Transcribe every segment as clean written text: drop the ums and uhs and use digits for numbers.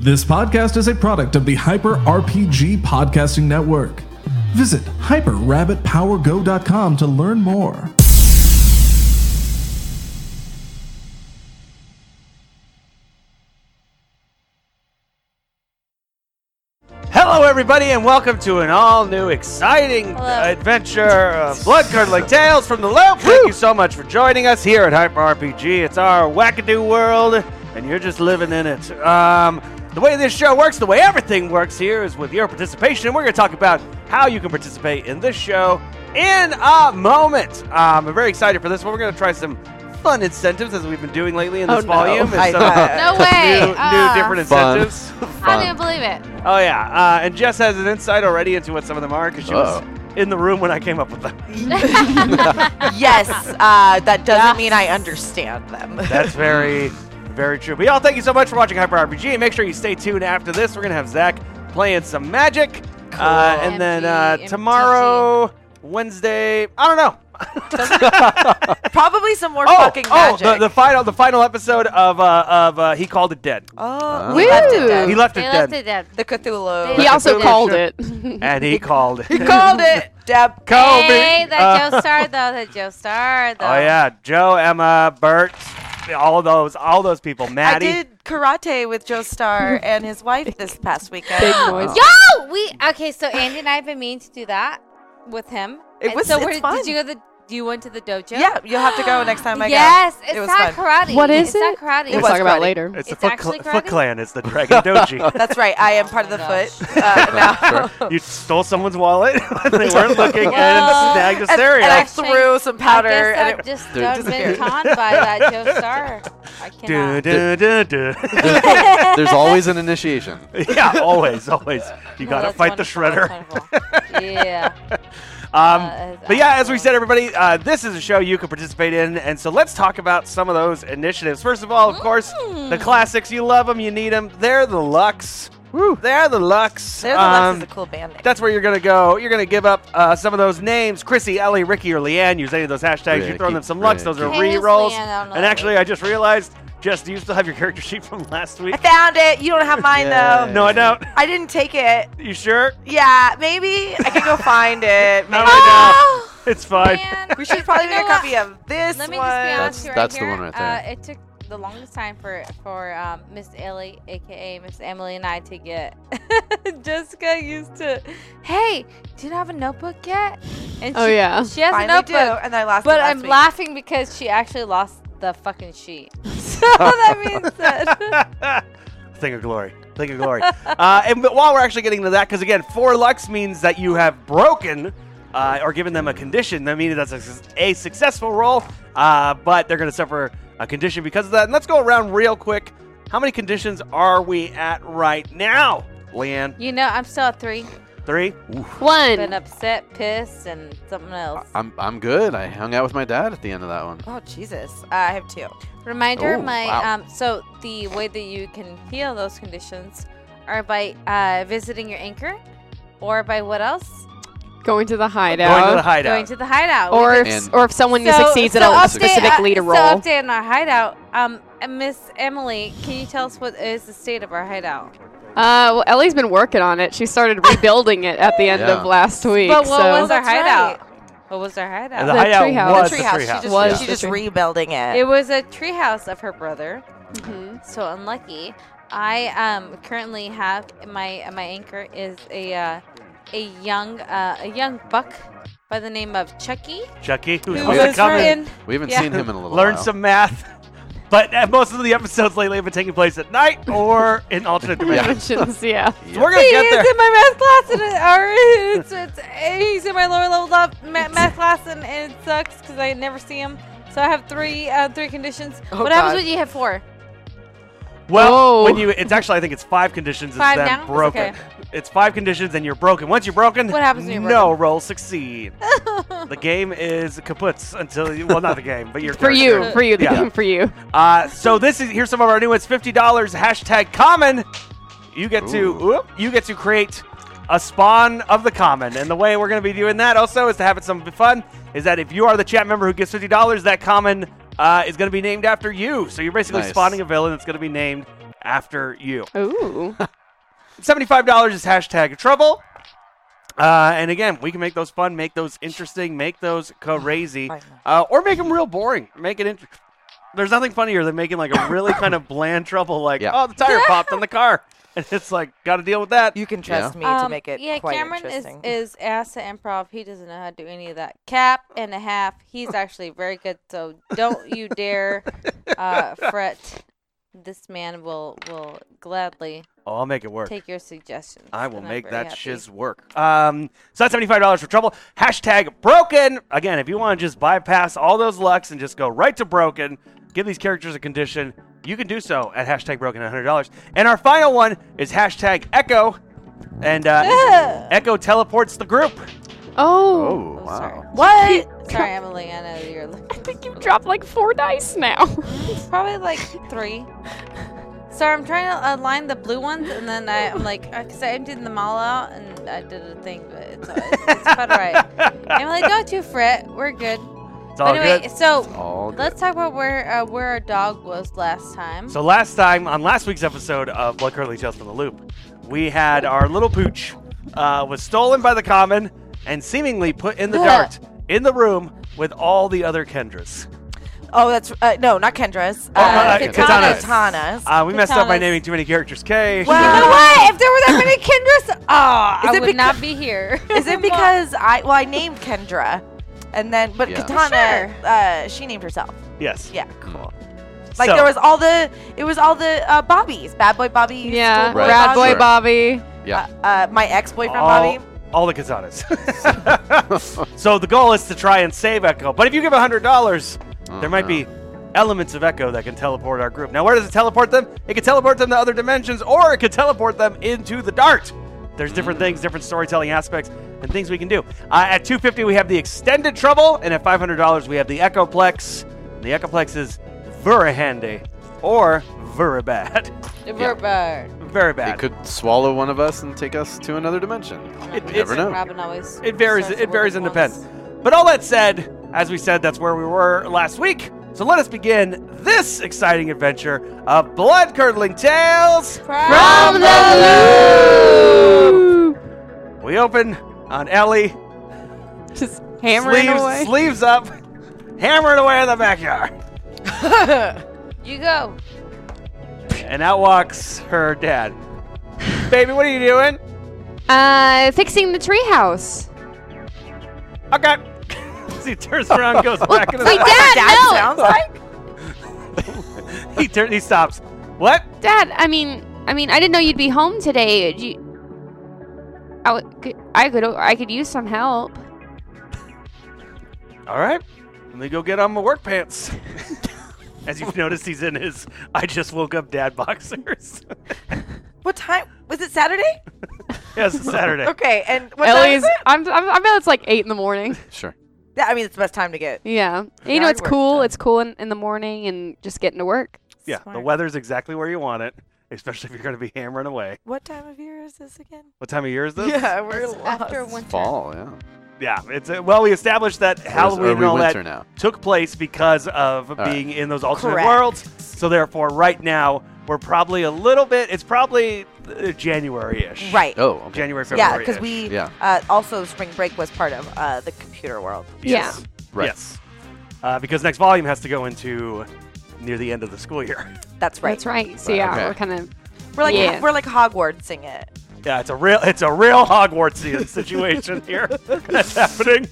This podcast is a product of the Hyper RPG Podcasting Network. Visit hyperrabbitpowergo.com to learn more. Hello, everybody, and welcome to an all-new, exciting adventure of blood-curdling tales from the loop. Thank you so much for joining us here at Hyper RPG. It's our wackadoo world, and you're just living in it. The way this show works, the way everything works here, is with your participation, and we're going to talk about how you can participate in this show in a moment. I'm very excited for this one. We're going to try some fun incentives as we've been doing lately in this volume. No way. New different incentives. I didn't believe it. Oh, yeah. And Jess has an insight already into what some of them are because she was in the room when I came up with them. Yes, that doesn't mean I understand them. That's very, very true. But y'all, thank you so much for watching Hyper RPG. And make sure you stay tuned after this. We're going to have Zach playing some Magic. Cool. And then tomorrow, Wednesday, I don't know. Probably some more fucking magic. The final episode of He Called It Dead. Oh, Woo. he left it dead. He left it dead. The Cthulhu. He also called it. And he called it. He called it. Deb. Kobe. Hey, that Joe Star though. Oh yeah, Joe, Emma, Bert, all those people. Maddie. I did karate with Joe Star and his wife this past weekend. Big noise. Okay, so Andy and I have been meaning to do that with him. It's fun. Did you went to the dojo? Yeah, you'll have to go next time I go. Yes, it's It was not fun. karate. What is It's not it? karate. We'll talk about it later. It's the It's actually Foot karate? Clan. It's the Dragon Doji. That's right. I am part of the foot now. You stole someone's wallet when they weren't looking and Well, snagged a And stereo. I threw some powder. I guess and I've it just disappeared. been conned by that Joe Star. I Du, cannot. du, du, du. There's always an initiation. Yeah, always. You gotta That's fight the wonderful, shredder. that's wonderful. Yeah. But yeah, as we said, everybody, this is a show you can participate in, and so let's talk about some of those initiatives. First of all, of course, the classics. You love them, you need them. They're the Lux. Woo. They're the Lux. There's the Lux is a cool band name. That's where you're going to go. You're going to give up some of those names. Chrissy, Ellie, Ricky, or Leanne. Use any of those hashtags. You're throwing them some Lux. Those are Hey, who's re-rolls. Leanne? I don't know And that actually, I just realized, Jess, do you still have your character sheet from last week? I found it. You don't have mine, Yeah. though. No, I don't. I didn't take it. You sure? Yeah, maybe. I can go find it. How Maybe. do I know? It's fine. Man, We should probably you make a know what? copy of this Let me one. just be honest with you That's right the here. one right there. It took the longest time for Miss Ellie, aka Miss Emily, and I to get. Jessica used to, hey, do you have a notebook yet? And Oh, yeah. she has Finally a notebook. do, and I lost it But last I'm week. laughing because she actually lost the fucking sheet. So that means that. Thing of glory. Thing of glory. But while we're actually getting to that, because again, 4 Lux means that you have broken or given them a condition. That means that's a successful roll, but they're going to suffer a condition because of that. And let's go around real quick. How many conditions are we at right now, Leanne? You know, I'm still at 3. 3? Been One. upset, pissed, and something else. I'm good. I hung out with my dad at the end of that one. Oh, Jesus. I have 2. Reminder, Oh, wow. so the way that you can heal those conditions are by visiting your anchor, or by what else? Going to the Going to the hideout. hideout. Going to the hideout. Or We can- if, or if someone succeeds at a update- specific lead a roll. So update on our hideout. Miss Emily, can you tell us what is the state of our hideout? Well, Ellie's been working on it. She started rebuilding it at the end Yeah. of last week. But what so. was our That's hideout? right. What was our hideout? And the The hideout treehouse. was The the treehouse. treehouse. Was She's the just tree- rebuilding it. It was a treehouse of her brother. Mhm. So unlucky. I currently have my anchor is a young buck by the name of Chucky. Chucky, who's Who supposed to was come in, in- We haven't Yeah. seen him in a little learn while. some math. But most of the episodes lately have been taking place at night or in alternate dimensions. Dimensions, yeah. So we're going to He get is there. in my math class, he's in my lower level math class, and it sucks because I never see him. So I have three conditions. Oh, what happens God. when you have 4? Well, Whoa. when it's actually, I think it's 5 conditions. 5 it's now? then It's broken. okay. It's 5 conditions and you're broken. Once you're broken, What happens when you're no broken? rolls succeed. The game is kaputs until you, well, not the game, but your For you, character. for you, the Yeah. game for you. So here's some of our new ones. $50 #common. You get to create a spawn of the common, and the way we're going to be doing that also is to have it some fun. Is that if you are the chat member who gets $50, that common is going to be named after you. So you're basically Nice. spawning a villain that's going to be named after you. Ooh. $75 is hashtag trouble. And again, we can make those fun, make those interesting, make those crazy, or make them real boring. Make it interesting. There's nothing funnier than making like a really kind of bland trouble, like, oh, the tire popped on the car. And it's like, got to deal with that. You can trust me to make it quite Cameron interesting. is asked to improv. He doesn't know how to do any of that. Cap and a half. He's actually very good, so don't you dare fret. This man will gladly I'll make it work. take your suggestions. I will and I'm make very that happy. shiz work. So that's $75 for trouble. Hashtag broken. Again, if you want to just bypass all those lucks and just go right to broken, give these characters a condition, you can do so at hashtag broken at $100. And our final one is hashtag echo. And Echo teleports the group. Oh. Oh, wow. Sorry. What? Sorry, Emily. I know you're I think you've dropped like 4 dice now. probably like 3. Sorry, I'm trying to align the blue ones, and then I'm like, because I emptied them all out, and I did a thing, but it's quite all right. Emily, don't you fret. We're good. It's all But anyway, good. so All good. let's talk about where our dog was last time. So last time, on last week's episode of Blood Curly Tales from the Loop, we had our little pooch was stolen by the common and seemingly put in the dart in the room with all the other Kendras. Oh, that's no, not Kendra's. Katanas. Katanas. We messed up by Katanas. naming too many characters. K. Well, You know what? If there were that many Kendras, is I it would not be here. Is it because I named Kendra, and then but Yeah. Katana she named herself. Yes. Yeah, cool. Like So- there was all the Bobbies, Bad Boy Bobby, Yeah. Schoolboy Bad Bobby, Boy Sure. Bobby. Yeah. my ex-boyfriend all, Bobby. all the Katanas. So the goal is to try and save Echo. But if you give $100, there might be elements of Echo that can teleport our group. Now, where does it teleport them? It can teleport them to other dimensions, or it could teleport them into the dart. There's different things, different storytelling aspects, and things we can do. At $250, we have the extended trouble, and at $500, we have the Echoplex. The Echoplex is very handy, or very bad. Very bad. It could swallow one of us and take us to another dimension. You never know. Robin always It varies. starts It varies and with depends. once. But all that said, as we said, that's where we were last week. So let us begin this exciting adventure of blood-curdling tales From the loop. We open on Ellie, Just hammering away. sleeves up, hammering away in the backyard, You go. and out walks her dad. Baby, what are you doing? Fixing the treehouse. Okay. He turns around, and goes back into Wait, the. Dad, no. sounds like. He stops. What? Dad, I mean, I didn't know you'd be home today. I could use some help. All right. Let me go get on my work pants. As you've noticed, he's in his I just woke up dad boxers. What time was it? Saturday? Yes, it's Saturday. Okay, and what time Ellie's, is it? I bet it's like 8 in the morning. Sure. Yeah, I mean it's the best time to get. Yeah. You know, Yard it's work cool. done. It's cool in the morning and just getting to work. Yeah, the Smart. weather's exactly where you want it, especially if you're going to be hammering away. What time of year is this again? What time of year is this? Yeah, we're It's after winter. Fall, yeah. Yeah, it's well, we established that Halloween are and we all winter that now? took place because of right. being in those alternate Correct. worlds. So therefore, right now, we're probably a little bit, it's probably January-ish. Right. Oh, okay. January, February. Yeah, because we Yeah. also spring break was part of the computer world. Yes. Right. Yes. Because next volume has to go into near the end of the school year. That's right. That's right. So yeah, Okay. we're kind of We're like Hogwartsing it. Yeah, it's a real Hogwartsian situation here that's happening.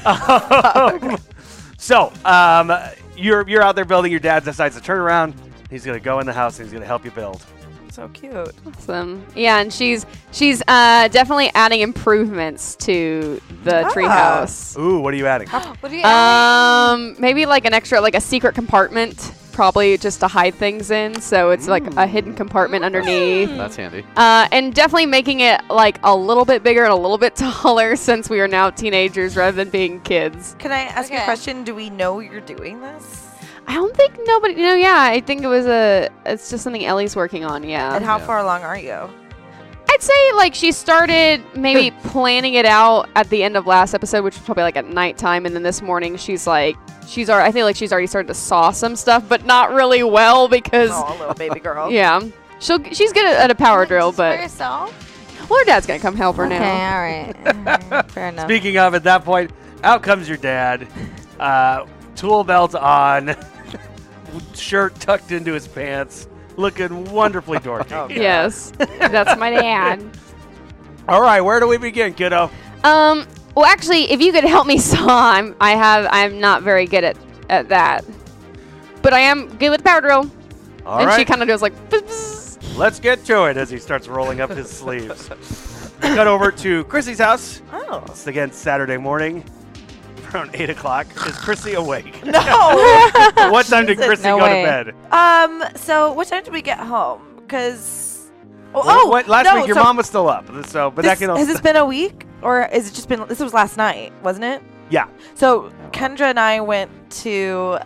So, you're out there building. Your dad decides to turn around. He's gonna go in the house and he's gonna help you build. So cute. awesome. Yeah, and she's definitely adding improvements to the treehouse. Ooh, what are you adding? What do you Maybe like an extra, like a secret compartment, probably just to hide things in. So it's like a hidden compartment underneath. That's handy. And definitely making it like a little bit bigger and a little bit taller since we are now teenagers rather than being kids. Can I ask you a Okay. question? Do we know you're doing this? I don't think nobody, yeah, I think it's just something Ellie's working on, yeah. And how Yeah. far along are you? I'd say like she started maybe planning it out at the end of last episode, which was probably like at nighttime, and then this morning I feel like she's already started to saw some stuff, but not really well because Oh, little baby girl. yeah. She's good at a power drill, For but yourself? well, her dad's gonna come help her Okay, now. all right. Fair enough. Speaking of, at that point, out comes your dad. Tool belt on, shirt tucked into his pants, looking wonderfully dorky. Yes, that's my dad. All right, where do we begin, kiddo? Well, actually, if you could help me saw, I'm not very good at that, but I am good with power drill. All and right, she kind of does like. Bzz. let's get to it as he starts rolling up his sleeves. Cut over to Chrissy's house. Oh. It's again Saturday morning, around 8 o'clock. Is Chrissy awake? No. What time did Chrissy No go way. to bed? So what time did we get home? Because Last week your mom was still up. So, but that can has this been a week or is it just been? This was last night, wasn't it? Yeah. So Kendra and I went to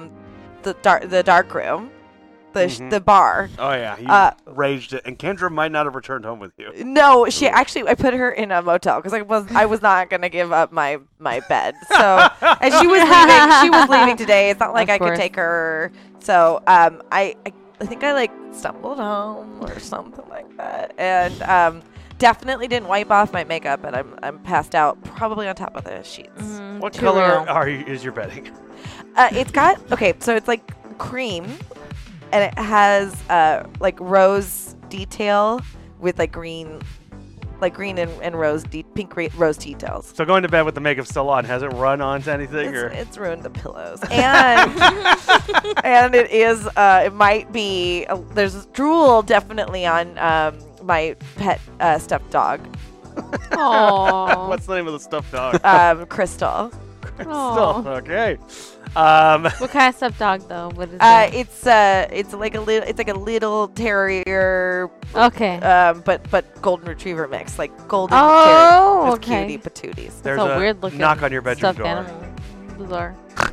the dark room, the bar. Oh yeah, you raged it, and Kendra might not have returned home with you. No, I put her in a motel because I was not gonna give up my bed. So and she was leaving today. It's not like Of I could course. take her. So I think I like stumbled home or something like that, and definitely didn't wipe off my makeup, and I'm passed out probably on top of the sheets. What Too color real. is your bedding? It's got so it's like cream, and it has like rose detail with like green and rose rose details. So going to bed with the makeup still on, has it run onto anything? Or? It's ruined the pillows, and and it is it might be there's drool definitely on my pet stuffed dog, Aww. What's the name of the stuffed dog? Crystal. Still okay. What kind of stuffed dog though? What is it? It's like a little terrier, Okay. but golden retriever mix, like golden Oh, with okay. cutie patooties. There's That's a a weird looking knock on your bedroom stuffed door. animal. Bizarre.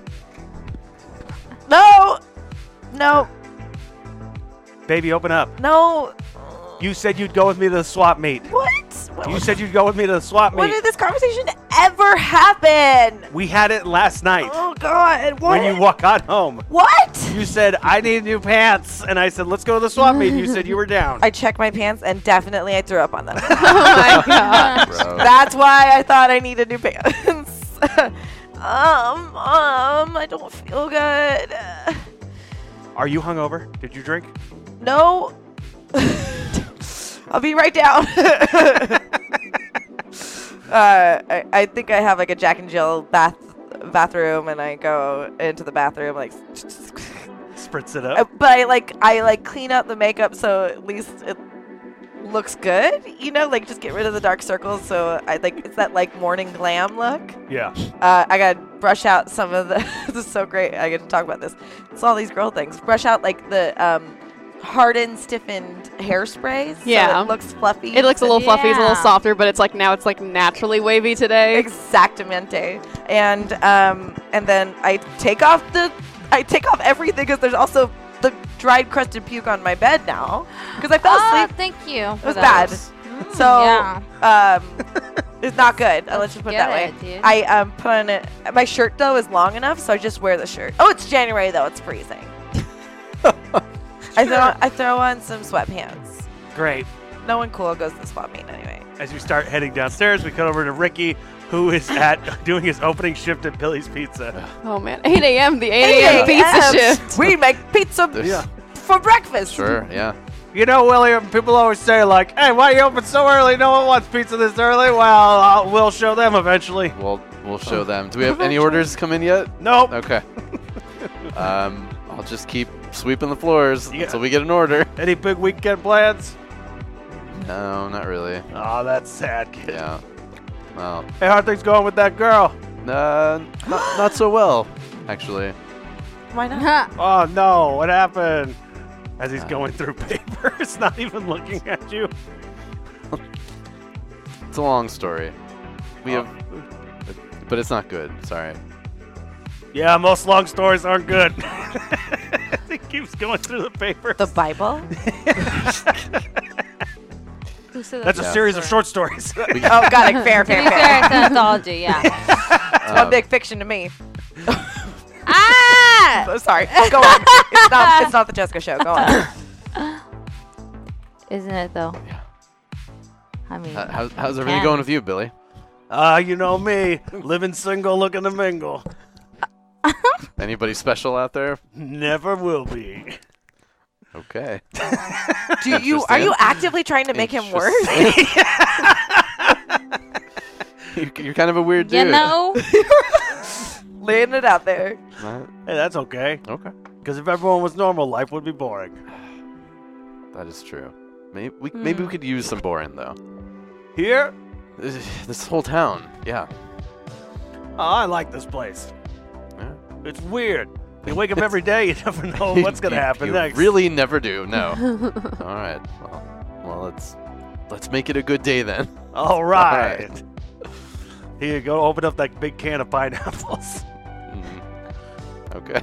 No, Baby, open up. no. You said you'd go with me to the swap meet. What? You said you'd go with me to the swap When meet. did this conversation ever happen? We had it last night Oh God! What? when you got home. What? You said, I need new pants. And I said, let's go to the swap meet. And you said you were down. I checked my pants and definitely I threw up on them. Oh my god. Bro. That's why I thought I needed new pants. I don't feel good. Are you hungover? Did you drink? No. I'll be right down. I think I have like a Jack and Jill bathroom, and I go into the bathroom like. Spritz it up. But I clean up the makeup so at least it looks good, like just get rid of the dark circles. So it's that like morning glam look. Yeah. I gotta brush out some of the. This is so great. I get to talk about this. It's all these girl things. Brush out like the hardened, stiffened hairspray. Yeah. So it looks fluffy. It looks a little fluffy, it's a little Yeah. softer, but it's like now it's like naturally wavy today. Exactamente. And then I take off everything because there's also the dried crusted puke on my bed now because I fell asleep. Thank you. It was bad. So yeah. it's not good. Let's just put it that way. Get it, dude. I put on it. My shirt though is long enough, so I just wear the shirt. Oh, it's January though. It's freezing. I throw on some sweatpants. Great. No one cool goes to the swap meet anyway. As we start heading downstairs, we cut over to Ricky, who is doing his opening shift at Billy's Pizza. Oh man, 8 a.m. The 8 a.m. pizza shift. We make pizza Yeah. for breakfast. Sure, yeah. You know, William, people always say, like, hey, why are you open so early? No one wants pizza this early. Well, we'll show them eventually. We'll show them. Do we have any orders come in yet? Nope. Okay. I'll just keep sweeping the floors Yeah. until we get an order. Any big weekend plans? No, not really. Oh, that's sad, kid. Yeah. Well, Hey, how are things going with that girl? not so well, actually. Why not? Oh, no. What happened? As he's going through papers, not even looking at you. It's a long story. We Oh. have, but it's not good. Sorry. Yeah, most long stories aren't good. He keeps going through the papers. The Bible? Who said That's a Yeah. series of short stories. Oh, got it. Fair, To fair, be fair. fair, it's an anthology, yeah. It's one big fiction to me. Ah! Oh, sorry. Go on. It's not the Jessica show. Go on. Isn't it though? Yeah. I mean, How's everything going with you, Billy? You know me, living single, looking to mingle. Anybody special out there? Never will be. Okay. Are you actively trying to make him worse? You're kind of a weird dude. You know? Laying it out there. Right. Hey, that's okay. Okay. Because if everyone was normal, life would be boring. That is true. Maybe we could use some boring though. Here? This whole town. Yeah. Oh, I like this place. Yeah. It's weird. You wake up every day, you never know what's going to happen you next. Really never do. No. All right. Well, let's make it a good day then. All right. Here you go. Open up that big can of pineapples. Okay.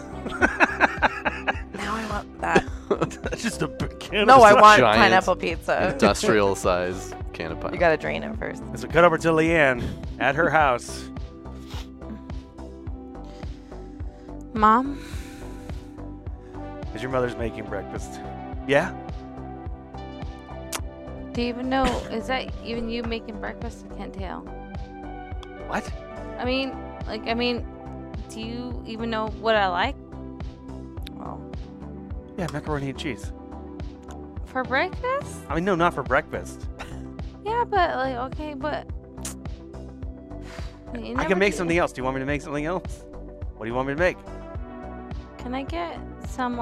Now I want that. That's just a big can No, of I want giant pineapple pizza. Industrial size can of pineapple. You gotta drain it first. So cut over to Leanne at her house. Mom? As your mother's making breakfast. Yeah? Do you even know? Is that even you making breakfast? I can't tell. What? I mean, do you even know what I like Oh. Yeah, macaroni and cheese. for breakfast? I mean, no, not for breakfast. Yeah, but okay, but you I never can make do- something else. Do you want me to make something else? What do you want me to make? Can I get some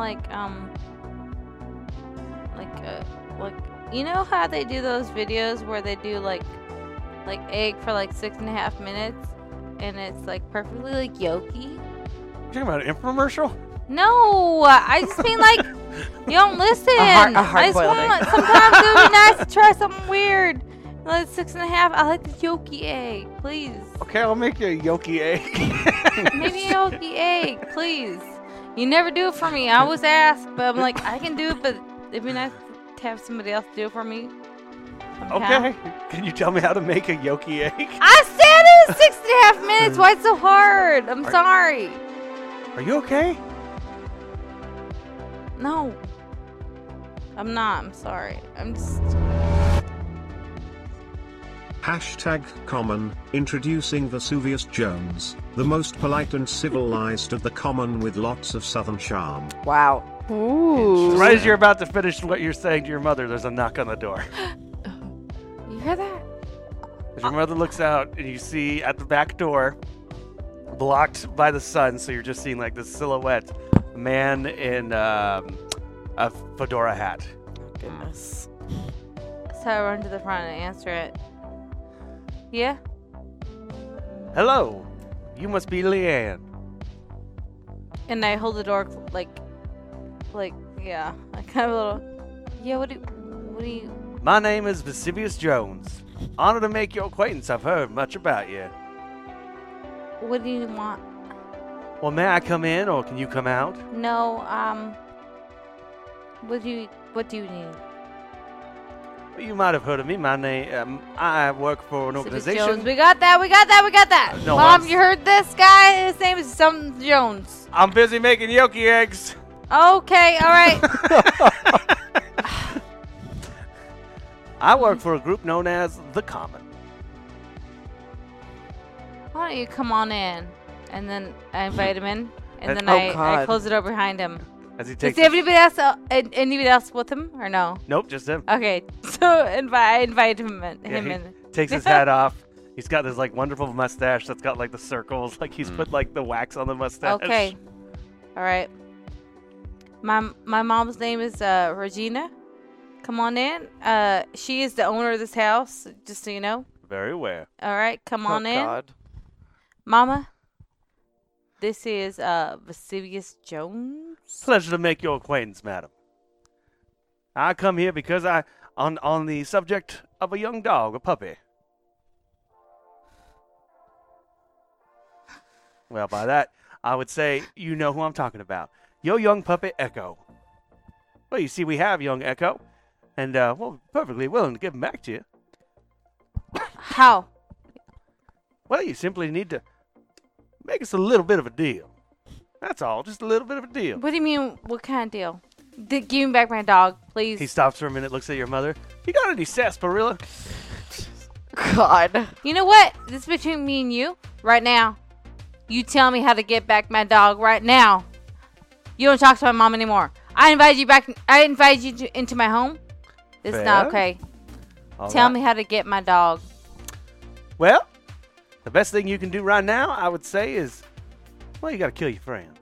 you know how they do those videos where they do like egg for like 6.5 minutes and it's like perfectly like yolky? You talking about an infomercial? No, I just mean like you don't listen. A I just hard-boiled want egg. sometimes it would be nice to try something weird. Like 6.5. I like the yolky egg, please. Okay, I'll make you a yolky egg. Maybe a yolky egg, please. You never do it for me. I always ask, but I'm like, I can do it, but it'd be nice to have somebody else do it for me. Okay. Can you tell me how to make a yolky egg? I said it was 6.5 minutes. Why it's so hard? I'm sorry. Are you okay? No. I'm not. I'm sorry. I'm just... #common, introducing Vesuvius Jones, the most polite and civilized of the common with lots of southern charm. Wow. Ooh. Right as you're about to finish what you're saying to your mother, there's a knock on the door. You hear that? As your mother looks out, and you see at the back door, blocked by the sun, so you're just seeing like this silhouette, a man in a fedora hat. Goodness. So I run to the front and answer it. Yeah? Hello, you must be Leanne. And I hold the door yeah. I kind of a little... Yeah, what do you... My name is Vesuvius Jones. Honored to make your acquaintance. I've heard much about you. What do you want? Well, may I come in, or can you come out? No, what do you need? Well, you might have heard of me. My name, I work for an Vesuvius organization. Jones. We got that. No, Mom, I'm- you heard this guy? His name is something Jones. I'm busy making yolky eggs. Okay, all right. I work for a group known as The Common. Why don't you come on in? And then I invite him in, and then Oh, I God. close the door behind him. As he Does takes. he have anybody else with him, or no? Nope, just him. Okay, so I invite him in. Yeah, takes his hat off. He's got this like wonderful mustache that's got like the circles, like he's put like the wax on the mustache. Okay, all right. My mom's name is Regina. Come on in. She is the owner of this house, just so you know. Very aware. All right, come on in. God. Mama, this is Vesuvius Jones. Pleasure to make your acquaintance, madam. I come here because on the subject of a young dog, a puppy. Well, by that, I would say you know who I'm talking about. Your young puppy, Echo. Well, you see, we have young Echo, and, we're perfectly willing to give him back to you. How? Well, you simply need to make us a little bit of a deal. That's all, just a little bit of a deal. What do you mean? What kind of deal? Give me back my dog, please. He stops for a minute, looks at your mother. You got any sarsaparilla? God. You know what? This is between me and you right now. You tell me how to get back my dog right now. You don't talk to my mom anymore. I invited you back. I invited you into my home. This is not okay. Tell me how to get my dog. Well, the best thing you can do right now, I would say, is, well, you got to kill your friends.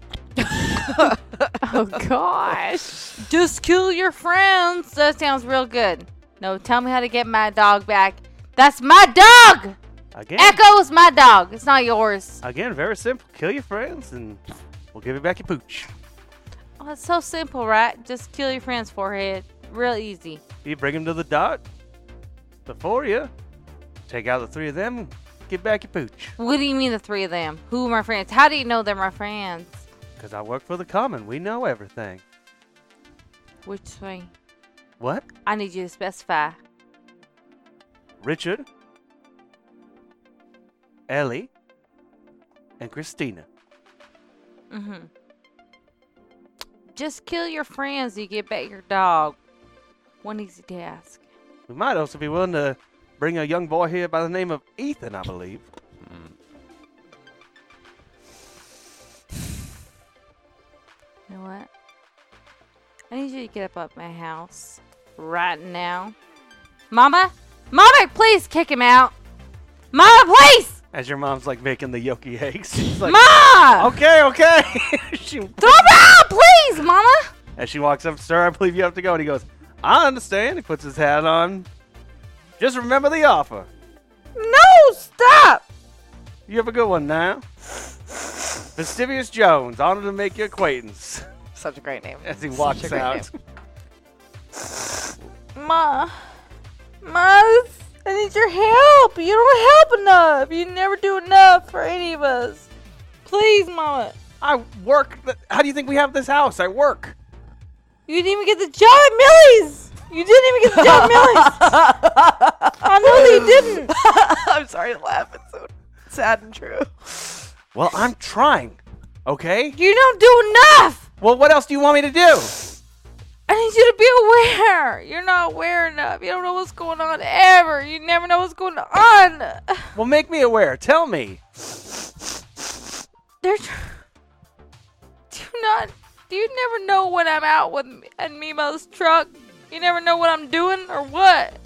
Oh, gosh. Just kill your friends. That sounds real good. No, tell me how to get my dog back. That's my dog! Again, Echo's my dog. It's not yours. Again, very simple. Kill your friends, and we'll give you back your pooch. Oh, it's so simple, right? Just kill your friend's forehead. Real easy. You bring them to the dot before you. Take out the 3 of them, and get back your pooch. What do you mean the 3 of them? Who are my friends? How do you know they're my friends? Because I work for the Common. We know everything. Which 3? What? I need you to specify. Richard, Ellie, and Christina. Mm-hmm. Just kill your friends to get back your dog. One easy task. We might also be willing to bring a young boy here by the name of Ethan, I believe. You know what? I need you to get up at my house right now. Mama? Mama, please kick him out. Mama, please! As your mom's like making the yolky eggs. She's like, Ma! okay. Throw him out, please, Mama! As she walks up, sir, I believe you have to go. And he goes, I understand. He puts his hat on. Just remember the offer. No, stop! You have a good one now. Fastidious Jones, honored to make your acquaintance. Such a great name. As he walks Such a great out. Ma, I need your help. You don't help enough. You never do enough for any of us. Please, Mama. I work. How do you think we have this house? I work. You didn't even get the job at Millie's. You didn't even get the job at Millie's. I know that you didn't. I'm sorry to laugh. It's so sad and true. Well, I'm trying. Okay? You don't do enough. Well, what else do you want me to do? I need you to be aware. You're not aware enough. You don't know what's going on ever. You never know what's going on. Well, make me aware. Tell me. Do you never know when I'm out with and Mimo's truck? You never know what I'm doing or what?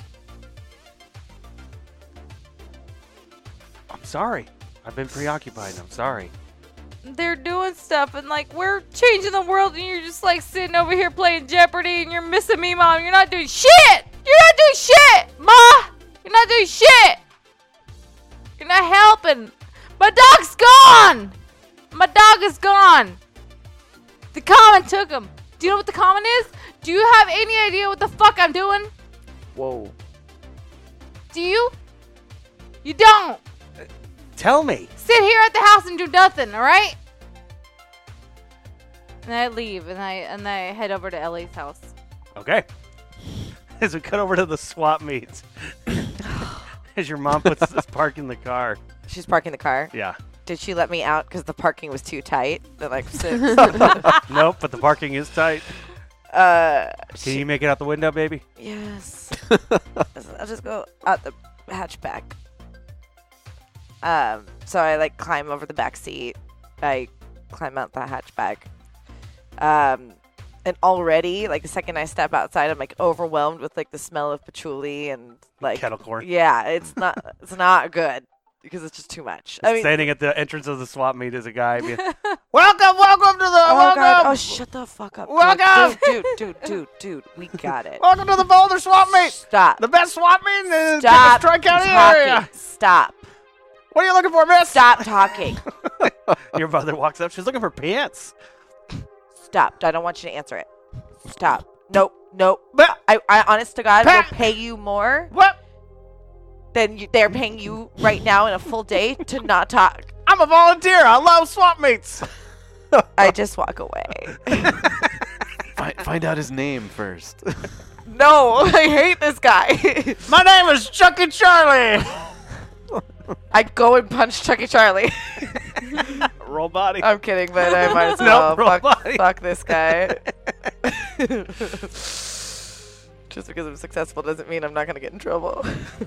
I'm sorry. I've been preoccupied. I'm sorry. They're doing stuff and like we're changing the world and you're just like sitting over here playing Jeopardy and you're missing me, Mom. You're not doing shit. You're not doing shit, Ma. You're not doing shit. You're not helping. My dog's gone. My dog is gone. The Common took him. Do you know what the Common is? Do you have any idea what the fuck I'm doing? Whoa. Do you? You don't. Tell me. Sit here at the house and do nothing, all right? And I leave, and I head over to Ellie's house. Okay. As we cut over to the swap meets. As your mom puts this park in the car. She's parking the car. Yeah. Did she let me out because the parking was too tight? They're like, Nope, but the parking is tight. Can you make it out the window, baby? Yes. I'll just go out the hatchback. So I like climb over the back seat. I climb out the hatchback. And already, like the second I step outside, I'm like overwhelmed with like the smell of patchouli and like kettle corn. Yeah, it's not good because it's just too much. I mean, standing at the entrance of the swap meet is a guy being, welcome to the welcome. God. Oh, shut the fuck up. Welcome. Dude, we got it. Welcome to the Boulder swap meet. Stop. The best swap meet in the Stop Tri-County talking. area. Stop. What are you looking for, miss? Stop talking. Your mother walks up. She's looking for pants. Stop. I don't want you to answer it. Stop. Nope. But I honest to God, will pay you more what? than they're paying you right now in a full day to not talk. I'm a volunteer. I love swap meets. I just walk away. Find out his name first. No, I hate this guy. My name is Chucky Charlie. I'd go and punch Chucky Charlie. Roll body. I'm kidding, but I might as Nope, well roll body. fuck this guy. Just because I'm successful doesn't mean I'm not gonna get in trouble.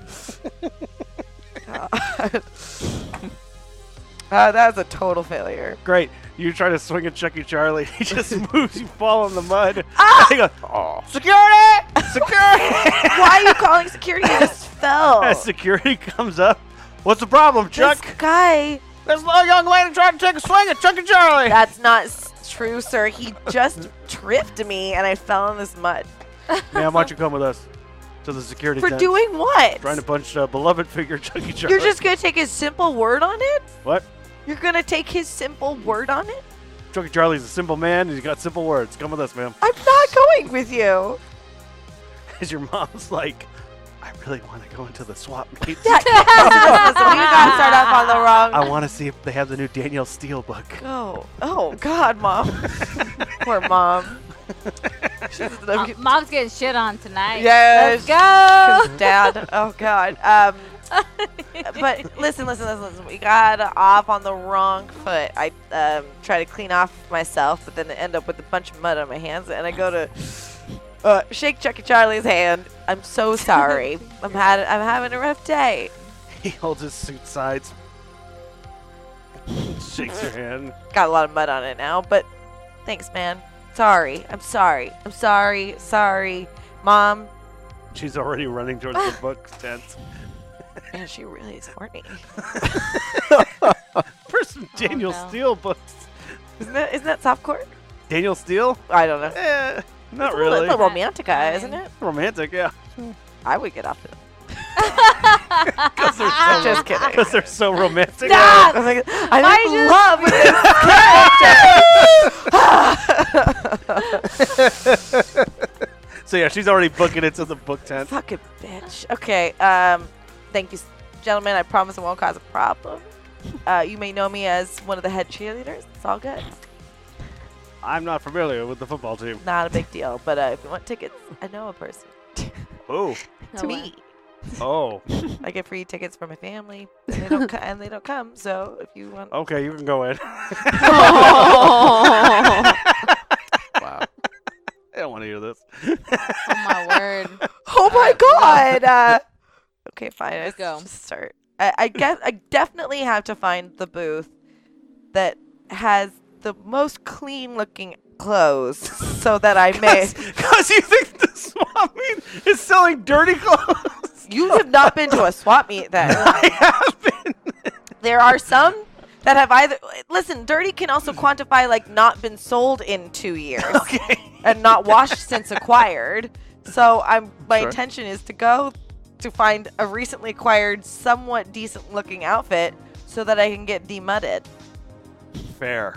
That's a total failure. Great. You try to swing at Chucky Charlie. He just moves. You fall in the mud. He goes, oh. Security! Security! Why are you calling security? You just fell. As security comes up, what's the problem, Chuck? This guy. There's a young lady trying to take a swing at Chucky Charlie. That's not true, sir. He just tripped me and I fell in this mud. Ma'am, why don't you come with us to the security For tent? doing what? Trying to punch beloved figure Chucky Charlie. You're just going to take his simple word on it? What? You're going to take his simple word on it? Chucky Charlie's a simple man, and he's got simple words. Come with us, ma'am. I'm not going with you. As your mom's like, I really want to go into the swap meet. Listen, we got to start off on the wrong. I want to see if they have the new Danielle Steele book. Oh, God, Mom. Poor Mom. Mom's getting shit on tonight. Yes. Let's go. Dad. Oh, God. But listen. We got off on the wrong foot. I try to clean off myself, but then I end up with a bunch of mud on my hands, and I go to shake Chucky Charlie's hand. I'm so sorry. I'm having a rough day. He holds his suit sides, shakes your hand. Got a lot of mud on it now, but thanks, man. Sorry. I'm sorry. Sorry. Mom. She's already running towards the book tent. Man, she really is horny. For some Daniel Steele books. Isn't that softcore? Daniel Steele? I don't know. Not It's really. a romantica, isn't it? Romantic, yeah. I would get off it. Because they're so Just kidding. Because they're so romantic. Stop! I'm like, I'm in love with this character. So yeah, she's already booking it to the book tent. Fucking bitch. Okay. Thank you, gentlemen. I promise it won't cause a problem. You may know me as one of the head cheerleaders. It's all good. I'm not familiar with the football team. Not a big deal. But if you want tickets, I know a person. Oh. To me. Oh. I get free tickets for my family, and they don't come. So if you want, Okay, you can go in. Wow. I don't want to hear this. Oh my word. oh my God. Okay, fine. Let's go. Just start. I guess I definitely have to find the booth that has the most clean-looking clothes, so that I may. Because you think the swap meet is selling dirty clothes? You have not been to a swap meet, then. I have been. There are some that have either. Listen, dirty can also quantify like not been sold in 2 years. Okay. And not washed since acquired. So my Sure. intention is to go to find a recently acquired, somewhat decent looking outfit so that I can get demudded. Fair.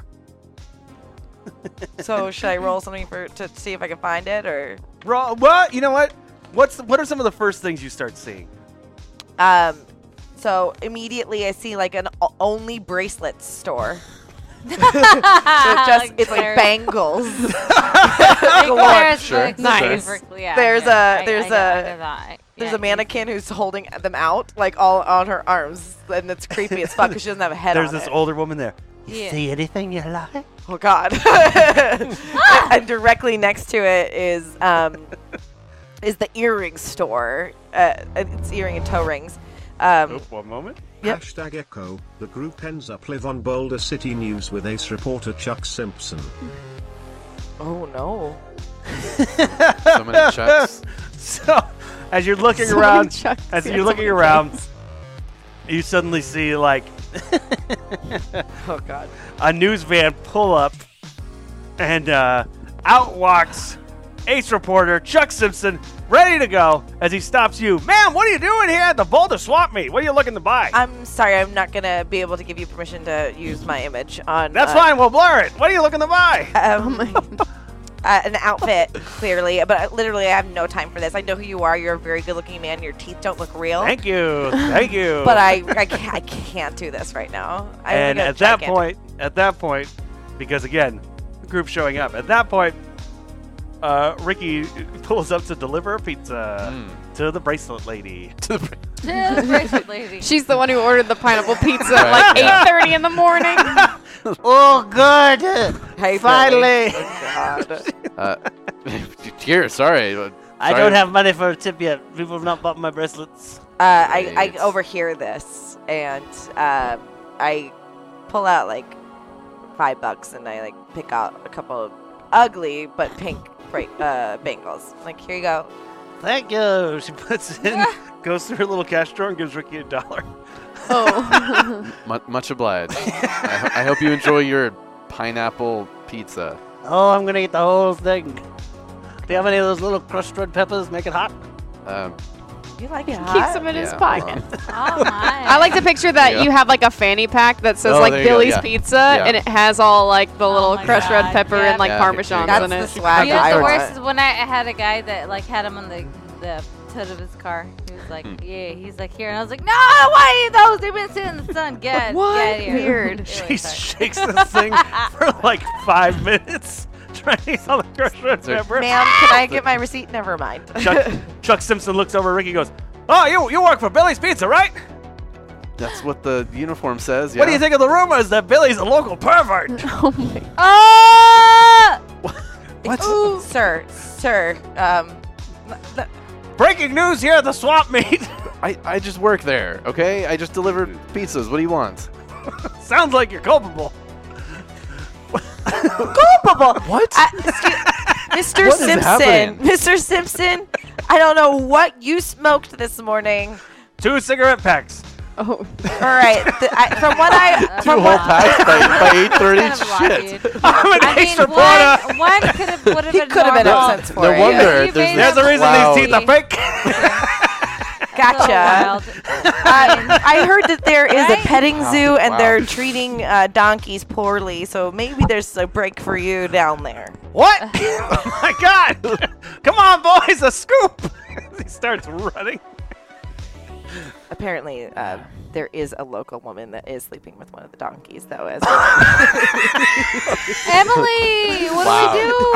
So should I roll something to see if I can find it, or What? You know what? What are some of the first things you start seeing? so immediately I see like an only bracelets store. So it's like bangles. Sure. Nice. There's a mannequin who's holding them out, like all on her arms, and it's creepy as fuck because she doesn't have a head There's on this it. older woman there. Yeah. See anything you like? Oh God! And directly next to it is the earring store. It's earring and toe rings. One moment. Yep. Hashtag Echo, the group ends up live on Boulder City News with ace reporter Chuck Simpson. Oh no! So many Chucks. So, as you're looking around, you suddenly see like Oh God! a news van pull up, and out walks ace reporter Chuck Simpson, ready to go. As he stops you, ma'am, what are you doing here at the Boulder Swap Meet? What are you looking to buy? I'm sorry, I'm not gonna be able to give you permission to use my image on. That's fine. We'll blur it. What are you looking to buy? An outfit, clearly, but I have no time for this. I know who you are. You're a very good-looking man. Your teeth don't look real. Thank you. Thank you. But I can't do this right now. And at that point, because again, the group's showing up. At that point, Ricky pulls up to deliver a pizza to the bracelet lady. The bracelet lady. She's the one who ordered the pineapple pizza at like 8:30 in the morning. Oh, good. Hey, Finally. Billy. Oh, God. Here, sorry. I don't have money for a tip yet. People have not bought my bracelets. I Right. overhear this, and I pull out like $5, and I like pick out a couple of ugly but pink bangles. Like, here you go. Thank you. She puts it in, goes through her little cash drawer and gives Ricky $1. Oh. Much obliged. I hope you enjoy your pineapple pizza. Oh, I'm gonna eat the whole thing. Do you have any of those little crushed red peppers? Make it hot. You like it Keeps hot? them in his Yeah. pocket. Oh my. I like to picture that Yeah. you have like a fanny pack that says Oh, like there you go, Billy's yeah. Pizza, Yeah. and it has all like the little my crushed red God, pepper yeah. and like Yeah, parmesan That's in the it. swag You know, I the want. worst is when I had a guy that like had him on the hood of his car. He was like, yeah, he's like here, and I was like, no, I don't want to eat those. They've been sitting in the sun. Get out here. Weird. It She was like- shakes this thing for like 5 minutes, trying to eat all the crushed red Sorry. pepper. Ma'am, can I get my receipt? Never mind. Chuck Simpson looks over at Ricky and goes, "Oh, you work for Billy's Pizza, right? That's what the uniform says. Yeah. What do you think of the rumors that Billy's a local pervert?" Oh my. Ah! What? Sir, Breaking news here at the swap meet. I just work there, okay? I just deliver pizzas. What do you want? Sounds like you're culpable. culpable. What? Mr. What is Simpson, happening? Mr. Simpson, I don't know what you smoked this morning. 2 cigarette packs. Oh. All right, from what I 2 whole packs by 8:30. Kind of Shit. lucky. I'm an I mean, ace reporter. one would have He been could have been normal. upset for No you. wonder. You There's made There's this a reason cloud. these teeth are fake. Gotcha. I heard that there is a Right? petting zoo and Wow. they're treating donkeys poorly, so maybe there's a break for you down there. What? Oh my God! Come on, boys, a scoop! He starts running. Apparently, there is a local woman that is sleeping with one of the donkeys, though. As Emily, what Wow. do we do?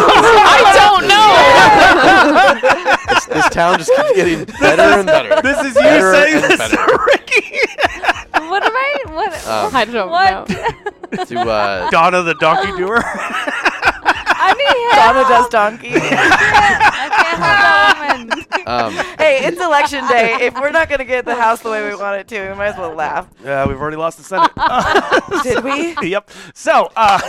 I don't know. This town just keeps getting better and better. This is you Better saying and this better. to Ricky. What am I? What? I don't What? know. To Donna the donkey doer. I need help. Donna does donkey. I can't have that woman. Hey, it's election day. If we're not gonna get the house the way we want it to, we might as well laugh. Yeah, we've already lost the Senate. Did we? Yep. So,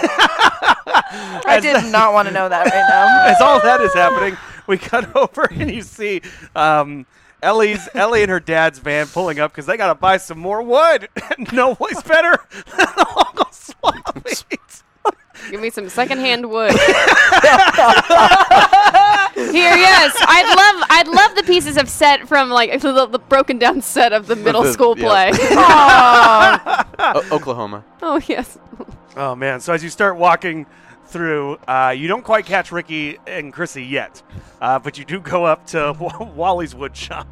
I did not want to know that right now. as all that is happening, we cut over and you see Ellie and her dad's van pulling up because they got to buy some more wood. No place better than the local swap meet. Give me some secondhand wood. Here, yes. I'd love the pieces of set from like the broken down set of the middle school yeah. play. Oklahoma. Oh yes. Oh, man. So as you start walking through, you don't quite catch Ricky and Chrissy yet, but you do go up to Wally's wood shop.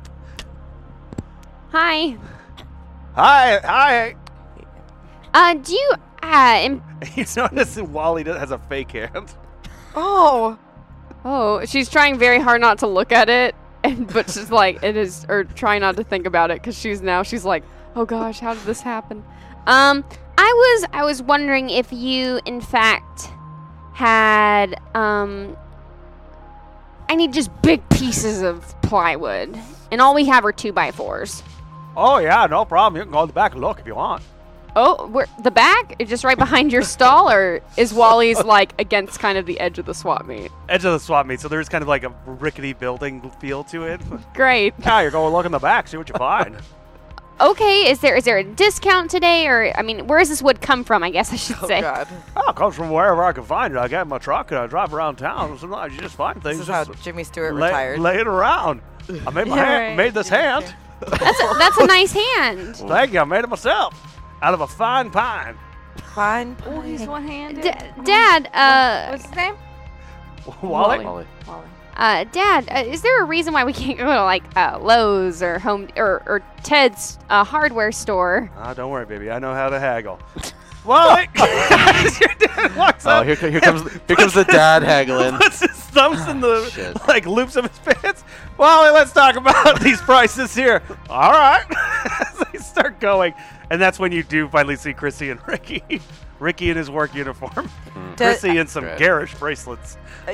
Hi. Hi. Do you You notice that Wally has a fake hand. Oh, Oh, she's trying very hard not to look at it, but she's like trying not to think about it because she's like, oh gosh, how did this happen? I was wondering if you in fact had I need just big pieces of plywood, and all we have are 2x4s. Oh, yeah, no problem. You can go in the back and look if you want. Oh, the back? Just right behind your stall, or is Wally's like against kind of the edge of the swap meet? Edge of the swap meet, so there's kind of like a rickety building feel to it. Great. Yeah, you're going to look in the back, see what you find. Okay, is there a discount today, or I mean, where does this wood come from? I guess I should say. God. Oh, it comes from wherever I can find it. I get in my truck and I drive around town. Sometimes you just find things. This is how just Jimmy Stewart lay, retired. lay it around. I made my Yeah, hand, right. made this hand. That's a nice hand. Thank you. I made it myself out of a fine pine. Fine. Oh, he's one-handed. Dad, What's his name? Wally. Molly. Dad, is there a reason why we can't go to like Lowe's or Home or Ted's hardware store? Ah, don't worry, baby. I know how to haggle. Wally. Your dad walks Oh, up. here comes the dad haggling. Puts his thumbs in the Shit. like loops of his pants. Wally, let's talk about these prices here. All right. So you start going, and that's when you do finally see Chrissy and Ricky. Ricky in his work uniform. Does- Chrissy in some Right. garish bracelets.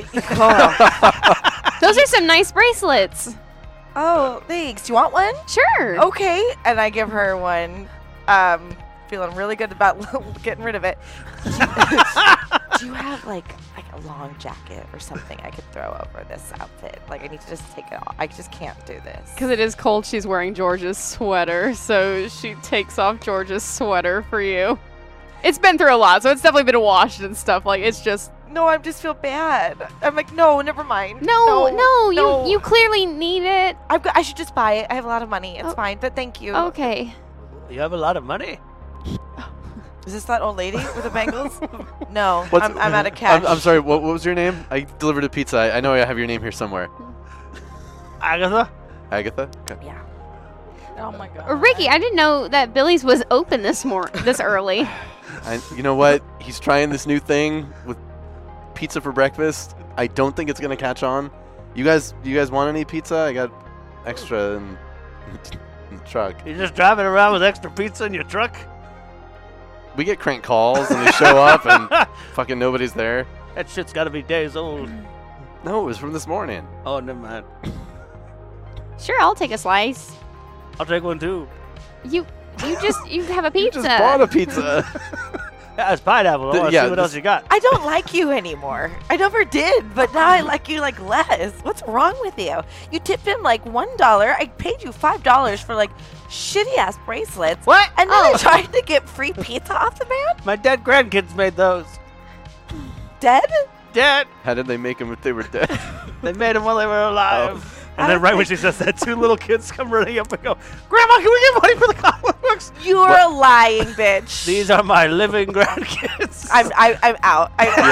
Those are some nice bracelets. Oh, thanks. Do you want one? Sure. Okay. And I give her one. Feeling really good about getting rid of it. Do you have like a long jacket or something I could throw over this outfit? Like I need to just take it off. I just can't do this. Because it is cold, she's wearing George's sweater, so she takes off George's sweater for you. It's been through a lot, so it's definitely been washed and stuff. Like, it's just... No, I just feel bad. I'm like, no, never mind. No, no. you clearly need it. I should just buy it. I have a lot of money. It's fine, but thank you. Okay. You have a lot of money. Is this that old lady with the bangles? No, What's- I'm out of cash. I'm sorry. What was your name? I delivered a pizza. I know I have your name here somewhere. Agatha? Agatha. Okay. Yeah. Oh my god. Ricky, I didn't know that Billy's was open this early. You know what? He's trying this new thing with pizza for breakfast. I don't think it's gonna catch on. You guys want any pizza? I got extra in the truck. You're just driving around with extra pizza in your truck? We get crank calls and they show up and fucking nobody's there. That shit's got to be days old. No, it was from this morning. Oh, never mind. Sure, I'll take a slice. I'll take one too. You have a You pizza. just bought a pizza. Yeah, it's pineapple. I want to Yeah, see what else you got. I don't like you anymore. I never did, but now I like you like less. What's wrong with you? You tipped him like $1. I paid you $5 for like shitty ass bracelets. What? And then I tried to get free pizza off the man? My dead grandkids made those. Dead? Dead. How did they make them if they were dead? They made them while they were alive. And then right when she says that, 2 little kids come running up and go, Grandma, can we get money for the comic books? You're a lying bitch. These are my living grandkids. I'm out.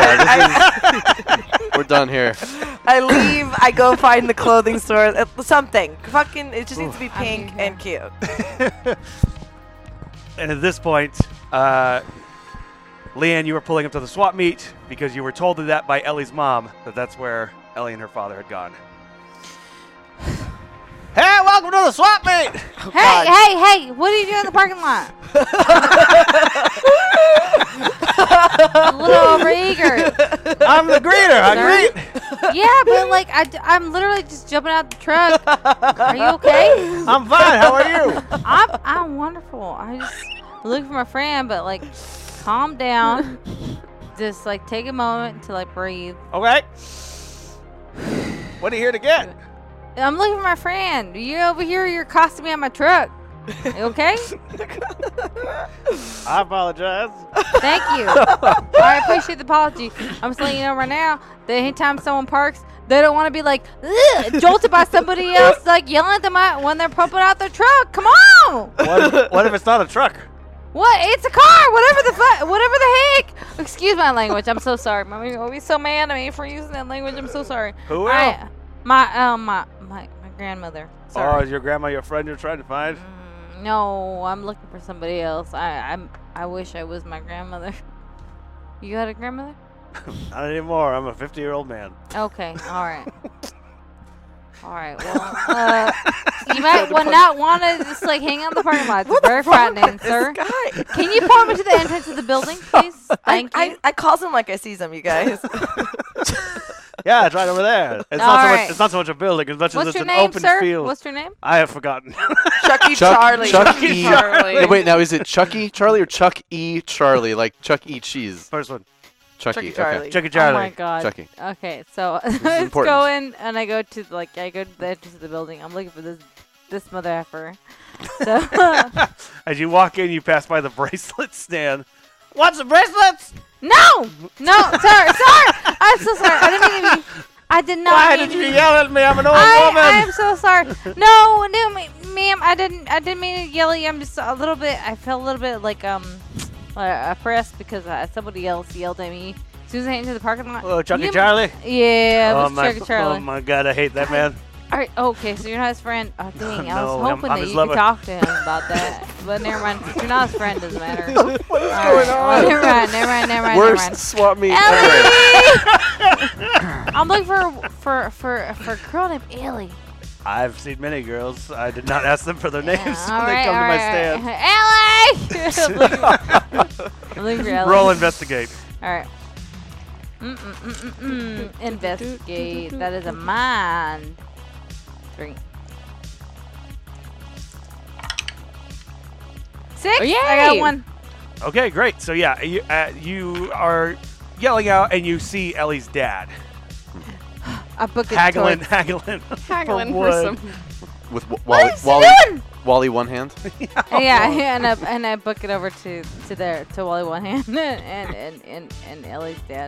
We're done here. I leave. I go find the clothing store. Something. Fucking. It just needs to be pink and cute. And at this point, Leanne, you were pulling up to the swap meet because you were told of that by Ellie's mom, that's where Ellie and her father had gone. Hey, welcome to the swap meet. Hey, what are you doing in the parking lot? A little overeager. I'm the greeter. I greet. Yeah, but like I'm literally just jumping out the truck. Are you okay? I'm fine. How are you? I'm wonderful. I just looking for my friend, but like calm down. Just like take a moment to like breathe. Okay. What are you here to get? I'm looking for my friend. You're over here. You're costing me on my truck. You okay? I apologize. Thank you. I appreciate the apology. I'm just letting you know right now that anytime someone parks, they don't want to be like jolted by somebody else, like yelling at them out when they're pumping out their truck. Come on. What if it's not a truck? What? It's a car. Whatever the heck. Excuse my language. I'm so sorry. Mommy will be so mad at me for using that language. I'm so sorry. Who will? My grandmother. Sorry. Oh, is your grandma your friend you're trying to find? No, I'm looking for somebody else. I wish I was my grandmother. You got a grandmother? Not anymore. I'm a 50-year-old man. Okay, all right. All right, well, you might not want to just like hang out in the parking lot. It's very frightening, sir. Guy. Can you point me to the entrance of the building, please? Thank you. I calls him like I sees him, you guys. Yeah, it's right over there. It's All not so right. much. It's not so much a building as much as What's it's your an name, open sir? field. What's your name? I have forgotten. Chucky Charlie. Chuck E. Charlie. No, wait, now is it Chucky Charlie or Chuck E. Charlie? Like Chuck E. Cheese? First one, Chucky. Charlie. Chucky Oh Charlie. my God. Chucky. Okay, so is let's important. go in, and I go to the entrance of the building. I'm looking for this mother effer. So As you walk in, you pass by the bracelet stand. What's the bracelets? no, sorry. I'm so sorry. I did not. Why mean- did you yell at me? I'm an old I woman. am so sorry. No, ma'am. I didn't mean to yell at you. I'm just a little bit. I felt a little bit like oppressed because somebody else yelled at me. As soon as I entered the parking lot. Oh, Chucky You- Charlie? Yeah, it Oh was my, Chucky Charlie. oh my God, I hate that man. All right, okay, so you're not his friend. Oh, dang, I No, was hoping I'm that his you lover. could talk to him about that. But never mind. Since you're not his friend, doesn't matter. What is All going right, on? well, never mind. Worst swap meet ever. Ellie! I'm looking for a girl named Ellie. I've seen many girls. I did not ask them for their names when All they right, come all to my right, stand. Ellie! I'm looking for Ellie. Roll investigate. All right. Investigate. That is a mind. 3. 6. Oh, I got yay. 1. Okay, great. So yeah, you are yelling out, and you see Ellie's dad I book it. haggling Haggling for wood. some. With What is he doing? Wally one hand. Yeah, and I book it over to Wally One Hand and Ellie's dad.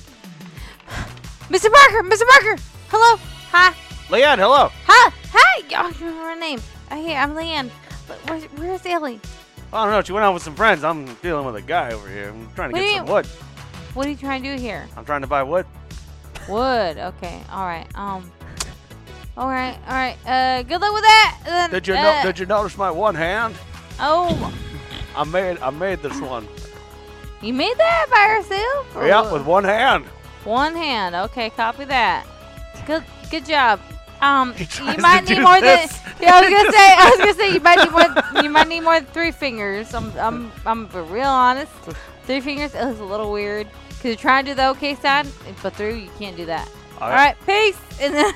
Mr. Parker, hello, hi, Leanne, hello. hi. Oh, you remember my name? Hey, I'm Leanne. Where's Ellie? I don't know. She went out with some friends. I'm dealing with a guy over here. I'm trying to What get do some wood. What are you trying to do here? I'm trying to buy wood. Wood. Okay. All right. All right. Good luck with that. Then, Did you notice my one hand? Oh, I made this one. you made that by yourself? Or Yeah, what? with one hand. One hand. Okay, copy that. Good job. He You tries might to need do more than. this. Yeah, I was gonna say you might need more than 3 fingers. I'm real honest. 3 fingers is a little weird because you're trying to do the okay side, but 3 you can't do that. All right, peace. And then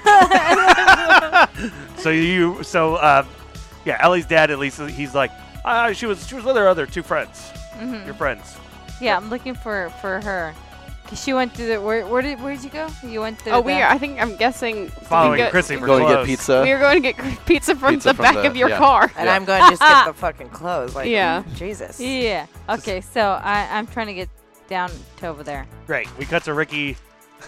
Yeah, Ellie's dad, at least he's like, she was with her other 2 friends. Mhm. Your friends. Yeah, I'm looking for her. 'Cause she went through the where'd you go? You went through. Oh, the, I'm guessing. Following we Chrissy for Going to get clothes. pizza. We were going to get pizza from Pizza the from back the- of your yeah. car. And Yeah. I'm going to just get the fucking clothes. Like, Yeah. Jesus. Yeah. Okay, so I'm trying to get down to over there. Great. We cut to Ricky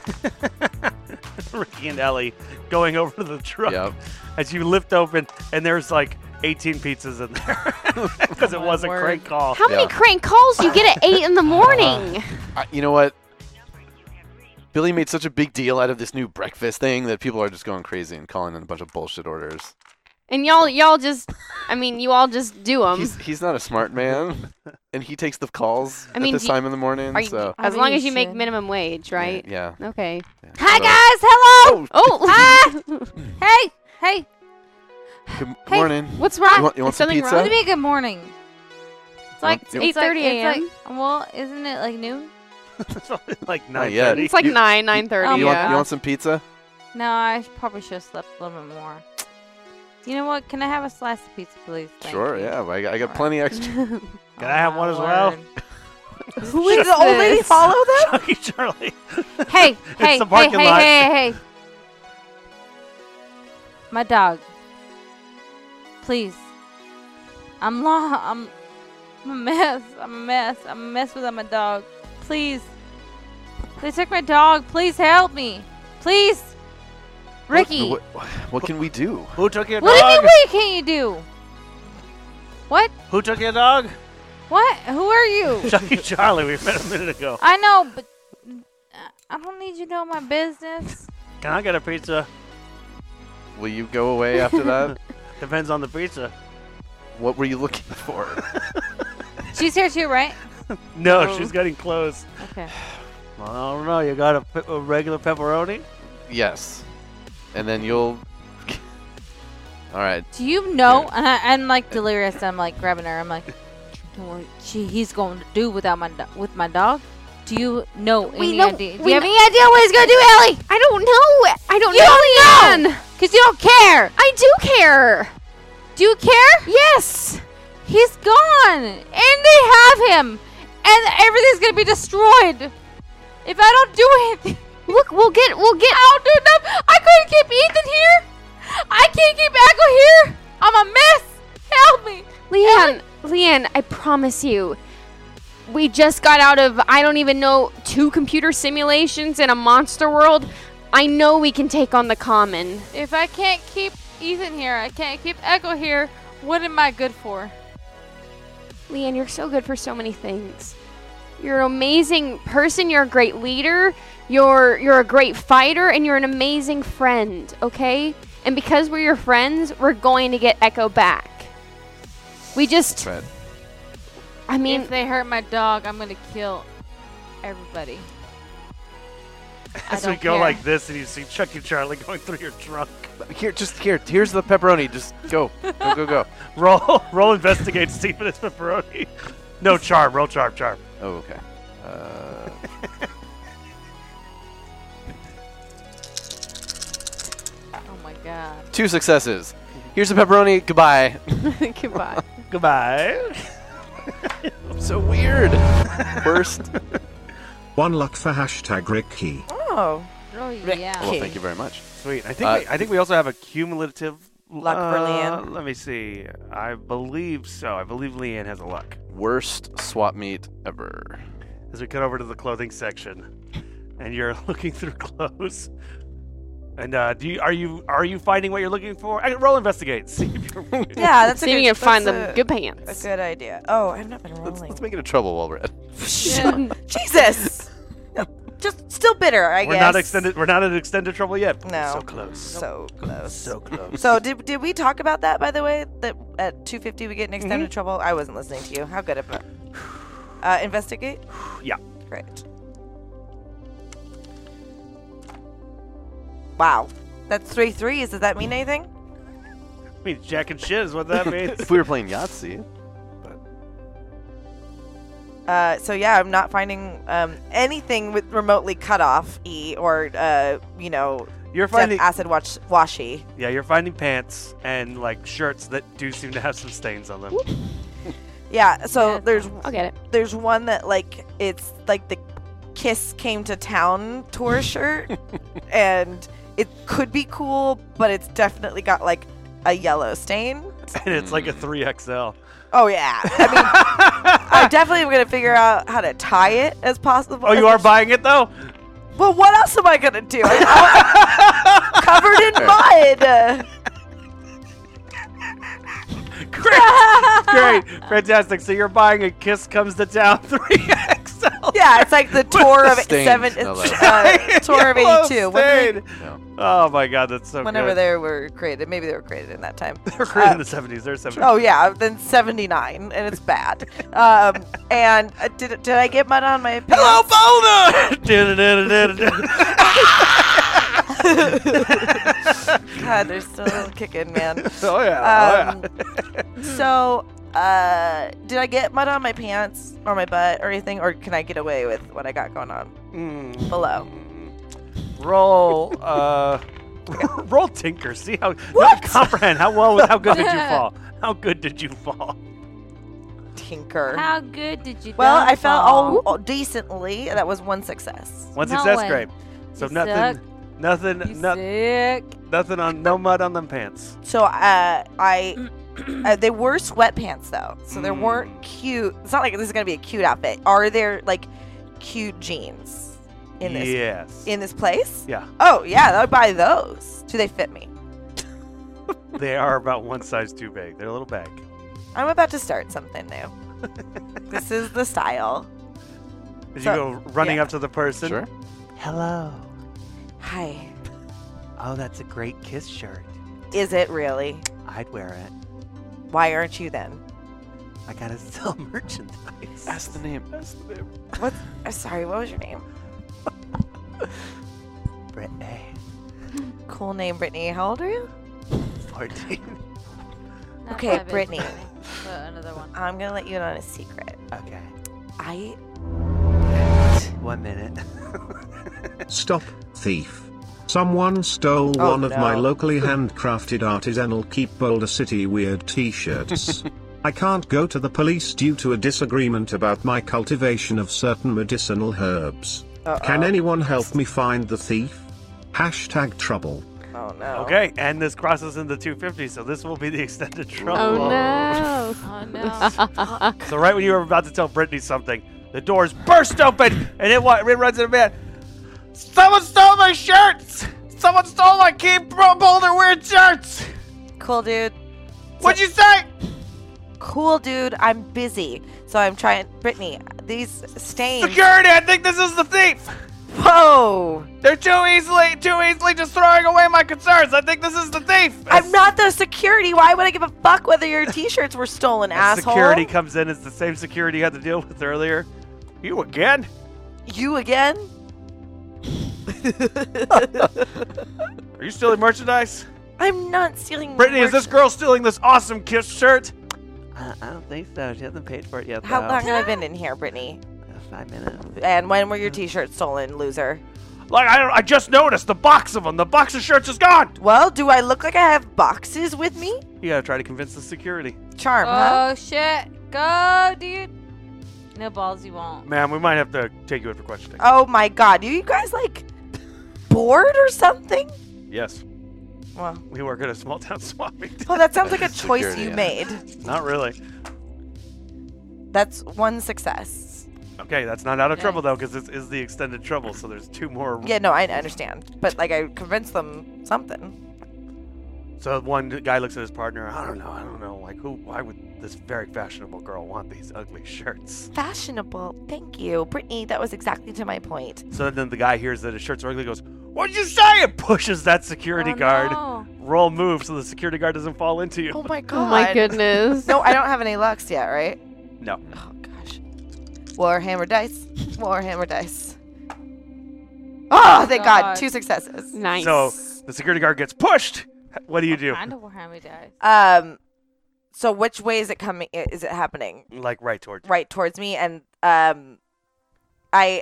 and Ellie going over to the truck Yep. as you lift open, and there's like 18 pizzas in there because it my was a word. crank call. How many Yeah. crank calls do you get at 8 in the morning? You know what? Billy made such a big deal out of this new breakfast thing that people are just going crazy and calling in a bunch of bullshit orders. And y'all just, you all just do them. He's not a smart man, and he takes the calls I mean, at this time in the morning. Are you, So as I long mean, as you make should. minimum wage, right? Yeah. Okay. yeah. Hi So- guys, hello. Oh, Hey. Good Hey. morning. what's wrong? You want Is some something pizza? What wrong? do you mean good morning? It's like You- it's like- 8:30 it's like- a.m.? Well, isn't it like noon? It's only like Not yet. 9:30. It's like You- 9:30. You Yeah. want some pizza? No, I probably should have slept a little bit more. You know what? Can I have a slice of pizza, please? Thank Sure. you. Yeah. I got plenty extra. Can Oh, I have my one as well? word. Who is the old lady this? follow them? Chucky Charlie. Hey, hey, the hey, parking hey, lot. hey. My dog. Please. I'm a mess. I'm a mess without my dog. Please. They took my dog. Please help me. Please. Ricky. What can we do? Who took your What do you dog? mean, what can you do? What? Who took your dog? What? Who are you? Chucky Charlie. We met a minute ago. I know, but I don't need you to know my business. Can I get a pizza? Will you go away after that? Depends on the pizza. What were you looking for? She's here too, right? No, Oh. she's getting close. Okay. Well, I don't know. You got a regular pepperoni? Yes. And then you'll. All right. Do you know? And I'm like delirious. I'm like grabbing her. I'm like, do you know what he's going to do without with my dog? Do you know any idea? Do you have any idea what he's going to do, Ellie? I don't know. I don't You don't know, know! Leanne. Because you don't care. I do care. Do you care? Yes. He's gone. And they have him. And everything's going to be destroyed. If I don't do anything. Look, we'll get. I don't do nothing. I couldn't keep Ethan here. I can't keep Echo here. I'm a mess. Help me. Leanne, I promise you. We just got out of, I don't even know, 2 computer simulations in a monster world. I know we can take on the common. If I can't keep Ethan here, I can't keep Echo here, what am I good for? Leanne, you're so good for so many things. You're an amazing person. You're a great leader. You're a great fighter, and you're an amazing friend. Okay? And because we're your friends, we're going to get Echo back. We just, Right. I mean, If they hurt my dog, I'm going to kill everybody. As we go like this, and you see Chucky Charlie going through your trunk. Here's the pepperoni. Just go. Go. Roll investigate, see if it's pepperoni. No, charm. Roll charm. Oh, okay. Oh my god. 2 successes. Here's the pepperoni. Goodbye. Goodbye. Goodbye. So weird. Worst. 1 luck for hashtag Ricky. Oh. Oh yeah. Well, thank you very much. Sweet. I think we also have a cumulative luck for Leanne. Let me see. I believe so. I believe Leanne has a luck. Worst swap meet ever. As we cut over to the clothing section, and you're looking through clothes. And are you finding what you're looking for? Roll investigate. See if you're Yeah, that's See if you can find them good pants. A good idea. Oh, I've not been rolling. Let's make it a trouble while we're at. Jesus. Just still bitter, I guess. We're not in extended trouble yet. But No. we're so close. So close. So close. So did we talk about that, by the way? That at 250 we get in extended trouble? I wasn't listening to you. How good of it? Investigate? Yeah. Great. Wow. That's 3 threes. Does that mean anything? I mean, jack and shit is what that means. If we were playing Yahtzee. So yeah, I'm not finding anything with remotely cut off or You're finding acid washy. Yeah, you're finding pants and like shirts that do seem to have some stains on them. Yeah, so I'll get it. there's one that like it's like the Kiss Came to Town tour shirt, and it could be cool, but it's definitely got like a yellow stain. And it's like a 3XL. Oh yeah, I mean, I definitely am gonna figure out how to tie it as possible. Oh, you are buying it though? Well, what else am I gonna do? I'm covered in mud. Great, fantastic. So you're buying a Kiss Comes to Town 3XL. Yeah, it's like the tour of Stains, tour of Yellow 82. stain. No. Oh my God, that's so Whenever good. they were created, maybe they were created in that time. They were created in the 70s. They're 70s. Oh yeah, then 79, and it's bad. And did I get mud on my pants? Hello, Boulder! God, they're still kicking, man. Oh yeah. So, did I get mud on my pants or my butt or anything, or can I get away with what I got going on below? Roll, roll Tinker. See how comprehend how good did you fall? How good did you fall? Tinker. How good did you? Well, I fell fall? all decently. That was 1 success. One No success, way. great. So You nothing, suck. nothing, You nothing, nothing on, no mud on them pants. So they were sweatpants though, so they weren't cute. It's not like this is gonna be a cute outfit. Are there like cute jeans in this? Yes. In this place? Yeah. Oh yeah, I would buy those. Do they fit me? They are about one size too big. They're a little bag. I'm about to start something new. This is the style. Did So- you go running yeah. up to the person? Sure. Hello. Hi. Oh, that's a great Kiss shirt. Is it really? I'd wear it. Why aren't you then? I gotta sell merchandise. Ask the name. What? Sorry, what was your name? Brittany. Cool name, Brittany. How old are you? 14. Not Okay, 5 Brittany. But another one. I'm gonna let you in on a secret. Okay. I 1 minute. Stop, thief. Someone stole Oh, one of my no. locally handcrafted artisanal Keep Boulder City weird t-shirts. I can't go to the police due to a disagreement about my cultivation of certain medicinal herbs. Can anyone help me find the thief? Hashtag trouble. Oh no. Okay, and this crosses into 250, so this will be the extended trouble. Oh no. Oh no. So right when you were about to tell Brittany something, the doors burst open, and it runs in a man. Someone stole my shirts! Someone stole my Keep Boulder weird shirts! Cool, dude. What'd you say? Cool, dude. I'm busy, so I'm trying. Brittany, these stains. Security, I think this is the thief! Whoa! They're too easily just throwing away my concerns. I think this is the thief. I'm not the security. Why would I give a fuck whether your t-shirts were stolen, asshole? Security comes in. It's the same security you had to deal with earlier. You again? You again? Are you stealing merchandise? I'm not stealing. Brittany, is this girl stealing this awesome Kiss shirt? I don't think so. She hasn't paid for it yet. How though. long have I been in here, Brittany? 5 minutes. And when were your t-shirts stolen, loser? Like, I just noticed the box of them. The box of shirts is gone. Well, do I look like I have boxes with me? You gotta try to convince the security. Charm, huh? Oh, shit. Go, dude. No balls, you won't. Ma'am, we might have to take you in for questioning. Oh my god, you guys like bored or something? Yes, Well, we work at a small town swap meet. well, that sounds like a choice Security, you yeah. made. Not really. That's one success. Okay, that's not out of Nice. trouble though, because this is the extended trouble. So there's 2 more. Yeah, no, I understand. But like I convinced them something. So one guy looks at his partner. I don't know. Like, why would this very fashionable girl want these ugly shirts? Fashionable. Thank you. Brittany, that was exactly to my point. So then the guy hears that his shirts are ugly, goes, "What'd you say?" And pushes that security guard. No. Roll move so the security guard doesn't fall into you. Oh my god. Oh my goodness. No, I don't have any lucks yet, right? No. Oh gosh. Warhammer dice. Warhammer dice. Oh, thank god. God. 2 successes. Nice. So the security guard gets pushed. What do you do? Kind of Warhammer dice. So which way is it coming? Is it happening? Like right towards. Right towards me, and I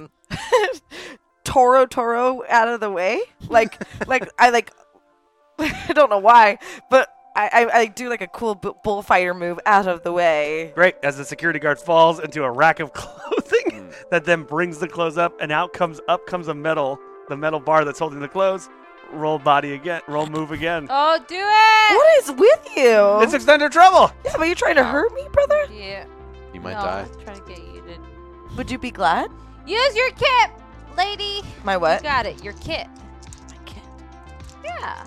Toro out of the way, like I I don't know why, but I do like a cool bullfighter move out of the way. Great. As the security guard falls into a rack of clothing, that then brings the clothes up, and out comes the metal bar that's holding the clothes. Roll body again. Roll move again. Oh, do it! What is with you? It's extended trouble. Yeah, but you're trying to hurt me, brother? Yeah. You might No, die. I was trying to get you to Would you be glad? use your kit, lady. My You what? got it. Your kit. My kid. Yeah.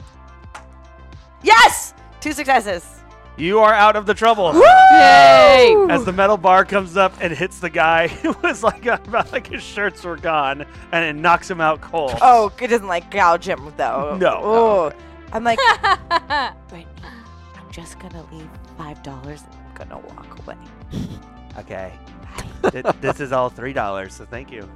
Yes! 2 successes. You are out of the trouble. Yay! As the metal bar comes up and hits the guy, it was about like his shirts were gone, and it knocks him out cold. Oh, it doesn't like gouge him though. No. Oh, I'm like, Brittany, I'm just gonna leave $5 and I'm gonna walk away. Okay. This is all $3, so thank you.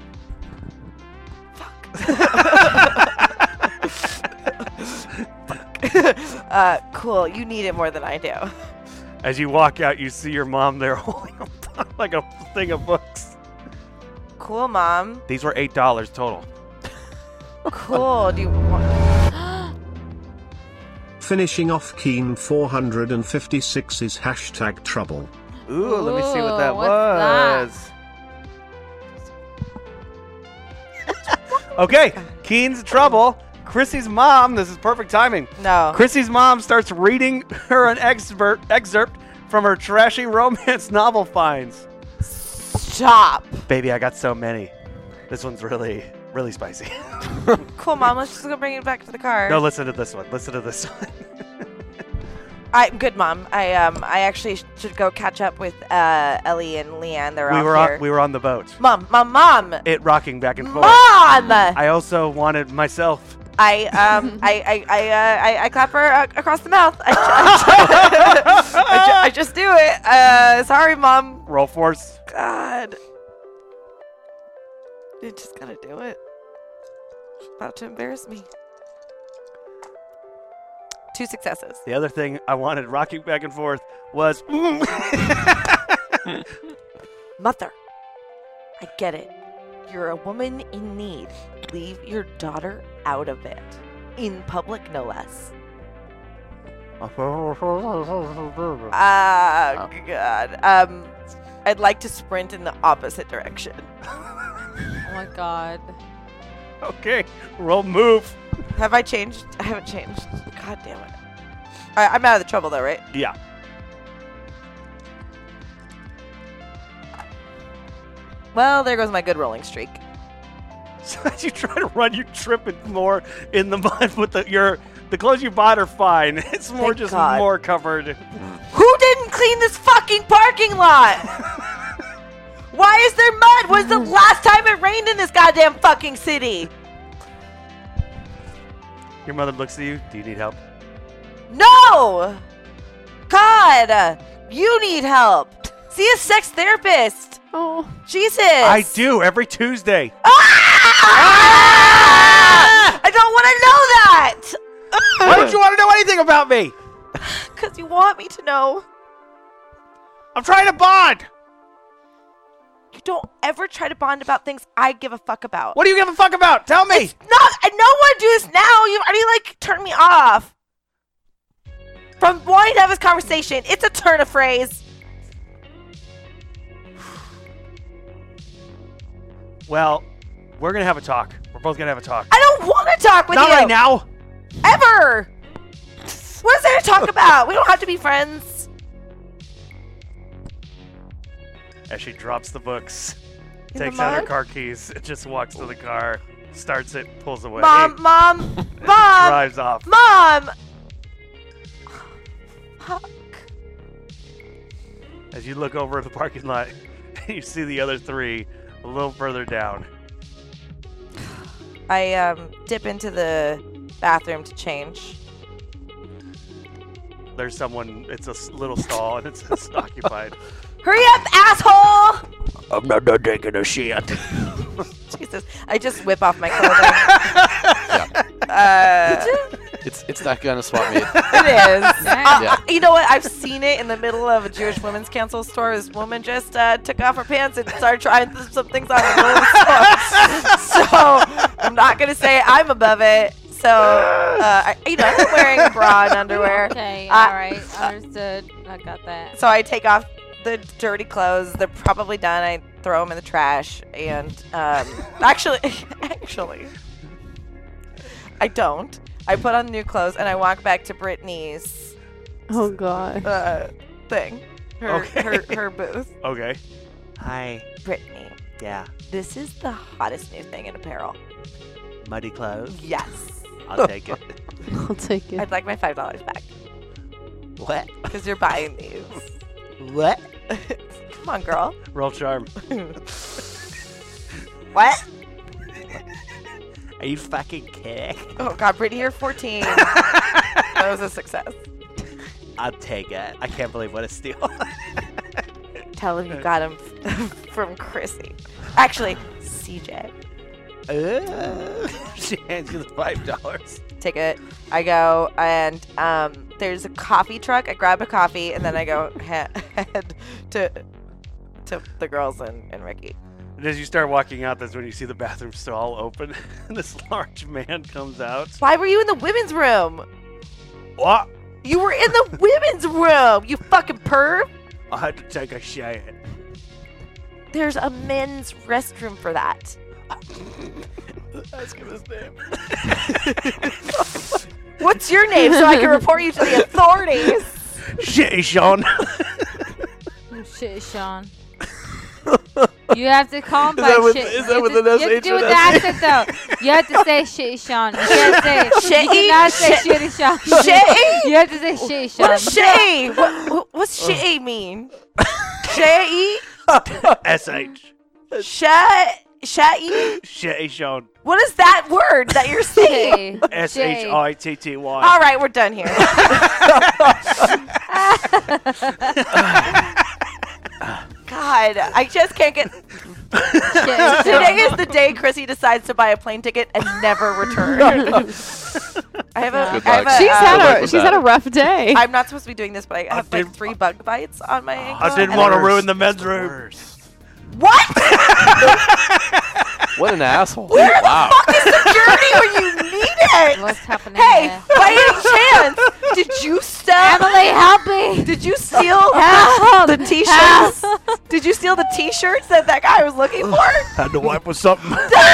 Cool. You need it more than I do. As you walk out, you see your mom there holding like a thing of books. Cool, Mom. These were $8 total. Cool. Do you want? Finishing off Keen 456 is hashtag trouble. Ooh, let me see what that what's was. Okay, Keen's trouble. Chrissy's mom, this is perfect timing. No. Chrissy's mom starts reading her an excerpt from her trashy romance novel finds. Stop. Baby, I got so many. This one's really, really spicy. Cool, Mom. Let's just go bring it back to the car. No, listen to this one. Listen to this one. I'm good, Mom. I actually should go catch up with Ellie and Leanne. They're off here. We were on the boat. Mom. It rocking back and forth. Mom. I also wanted myself. I clap her across the mouth. I just do it. Sorry, Mom. Roll force. God. You just gotta do it. She's about to embarrass me. 2 successes. The other thing I wanted rocking back and forth was. Mother, I get it. You're a woman in need. Leave your daughter out of it. In public, no less. God. I'd like to sprint in the opposite direction. Oh my god. Okay, roll move. Have I changed? I haven't changed. God damn it. All right, I'm out of the trouble though, right? Yeah. Well, there goes my good rolling streak. So as you try to run, you trip it more in the mud with the clothes you bought are fine. It's more Thank just God. more covered. Who didn't clean this fucking parking lot? Why is there mud? When's the last time it rained in this goddamn fucking city? Your mother looks at you. Do you need help? No! God! You need help! See a sex therapist! Oh. Jesus! I do every Tuesday. Ah! I don't want to know that. Why don't you want to know anything about me? Because you want me to know. I'm trying to bond. You don't ever try to bond about things I give a fuck about. What do you give a fuck about? Tell me. It's not. I don't want to do this now. You already turned me off from wanting to have this conversation. It's a turn of phrase. Well, we're gonna have a talk. We're both gonna have a talk. I don't want to talk with you. Not right now. Ever. What is there to talk about? We don't have to be friends. As she drops the books, In takes the out her mud? car keys, just walks to the car, starts it, pulls away. Mom. Drives off. Mom. Fuck. As you look over at the parking lot, you see the other three a little further down. I dip into the bathroom to change. There's someone, it's a little stall, and it's occupied. Hurry up, asshole! I'm not done taking a shit. Jesus, I just whip off my clothing. It's that kind of swap meet. It is. Yeah. You know what? I've seen it in the middle of a Jewish women's council store. This woman just took off her pants and started trying some things on in the middle of the store. So I'm not gonna say I'm above it. So I'm wearing bra and underwear. Okay, all right, understood. I got that. So I take off the dirty clothes. They're probably done. I throw them in the trash. And actually, I don't. I put on new clothes and I walk back to Brittany's Oh god. thing. Her booth. Okay. Hi. Brittany, Yeah. this is the hottest new thing in apparel. Muddy clothes. Yes. I'll take it. I'll take it. I'd like my $5 back What? because you're buying these. What? Come on, girl. Roll charm. What? Are you fucking kidding? Oh God, Brittany, you're 14. That was a success. I'll take it. I can't believe what a steal. Tell him you got him from Chrissy. Actually, CJ. She hands you the $5. Take it. I go and there's a coffee truck. I grab a coffee and then I go head to the girls and Ricky. And as you start walking out, that's when you see the bathroom stall open. And this large man comes out. Why were you in the women's room? What? You were in the women's room, you fucking perv. I had to take a shit. There's a men's restroom for that. Ask him his name. What's your name so I can report you to the authorities? Shitty Sean. Oh, shit, Sean. You have to call him Is by that with- shit. is You that have with to- an You have to SH do with or the an accent though. You have to say shitty Sean. You can't say Shitty? You cannot say shitty Sean. Shitty? You have to say shitty Sean. What is shitty? What's shitty mean? Shitty? S.H. Shatty? Shitty Sean. What is that word that you're saying? Shitty. S.H.I.T.T.Y. All right, we're done here. God, I just can't get. Shitty Today Sean. is the day Chrissy decides to buy a plane ticket and never return. I have a. Good I have luck. a She's Good luck had with she's that. had a rough day. I'm not supposed to be doing this, but I have like didn't- 3 bug bites on my ankle. I didn't and want to it- ruin the men's room. What? What an asshole. Where the Wow. fuck is security when you need it? What's happening Hey, here? by any chance, did you steal? Emily, help me. Did you steal Help. the t-shirts? Did you steal the t-shirts that guy was looking for? Had to wipe with something.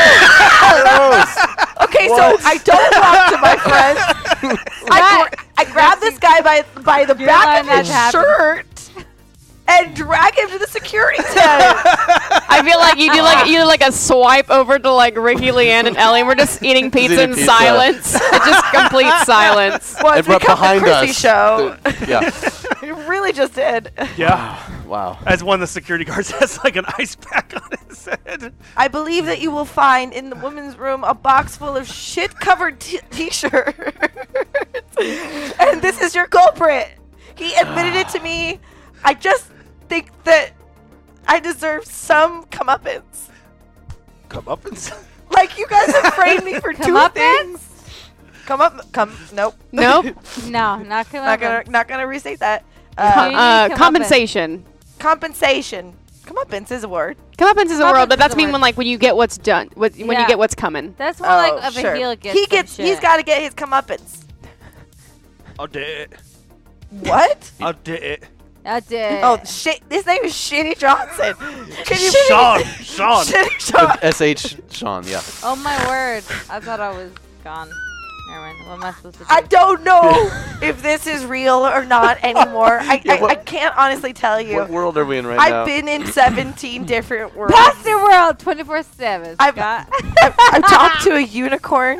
Okay, so I don't talk to my friends. I grab this guy by the You're back allowing of that his to happen. shirt and drag him to the security tent. I feel like you do like a swipe over to like Ricky, Leanne, and Ellie. And we're just eating pizza eating in pizza. silence. Just complete silence. Well, And it's right become behind the Chrissy us. show. Yeah. It really just did. Yeah. Wow. As one of the security guards has like an ice pack on his head. I believe that you will find in the women's room a box full of shit-covered t-shirts. And this is your culprit. He admitted it to me. I just think that I deserve some comeuppance. Come up and Like, you guys have framed me for two things. Nope. Nope. No, not Not gonna restate that. Compensation. Compensation. Comeuppance is a word. Comeuppance is a word, but that's a mean word. when you get what's done, when you get what's coming. That's more like of a heel gets. He's got to get his comeuppance. I did it. What? I did it. I did. Oh shit! His name is Shitty Johnson. Can you Sean. Shitty Sean. S.H. Sean, yeah. Oh my word! I thought I was gone. Never mind. What am I supposed to do? I don't know if this is real or not anymore. I can't honestly tell you. What world are we in right now? I've been in 17 different worlds. Pasta World 24/7. I've talked to a unicorn.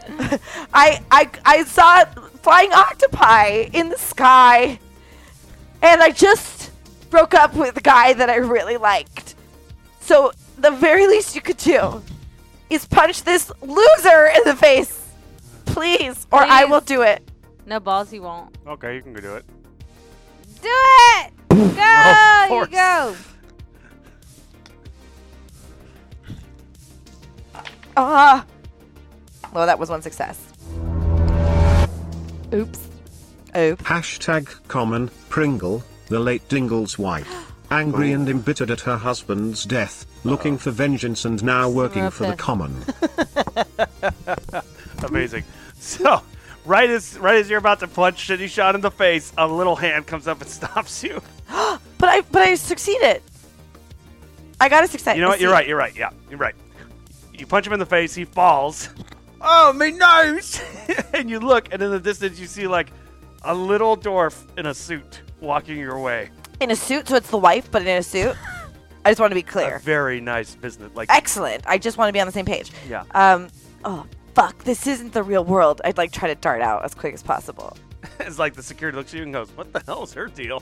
I saw flying octopi in the sky, and I just broke up with a guy that I really liked. So the very least you could do is punch this loser in the face, please, or I will do it. No balls, you won't. Okay, you can go do it. Do it! Go! Of You course. go! Well, that was one success. Oops. Hashtag common, Pringle, the late Dingle's wife. Angry and embittered at her husband's death, looking for vengeance and now working for the common. Amazing. So, right as you're about to punch Shitty Sean in the face, a little hand comes up and stops you. But I succeeded. I got a success. You know what? You're right. Yeah, you're right. You punch him in the face. He falls. Oh, my nose! And you look, and in the distance, you see like a little dwarf in a suit walking your way. In a suit, so it's the wife, but in a suit. I just want to be clear. A very nice business. Like Excellent. I just want to be on the same page. Yeah. Oh, fuck. This isn't the real world. I'd like try to dart out as quick as possible. It's like the security looks at you and goes, "What the hell is her deal?"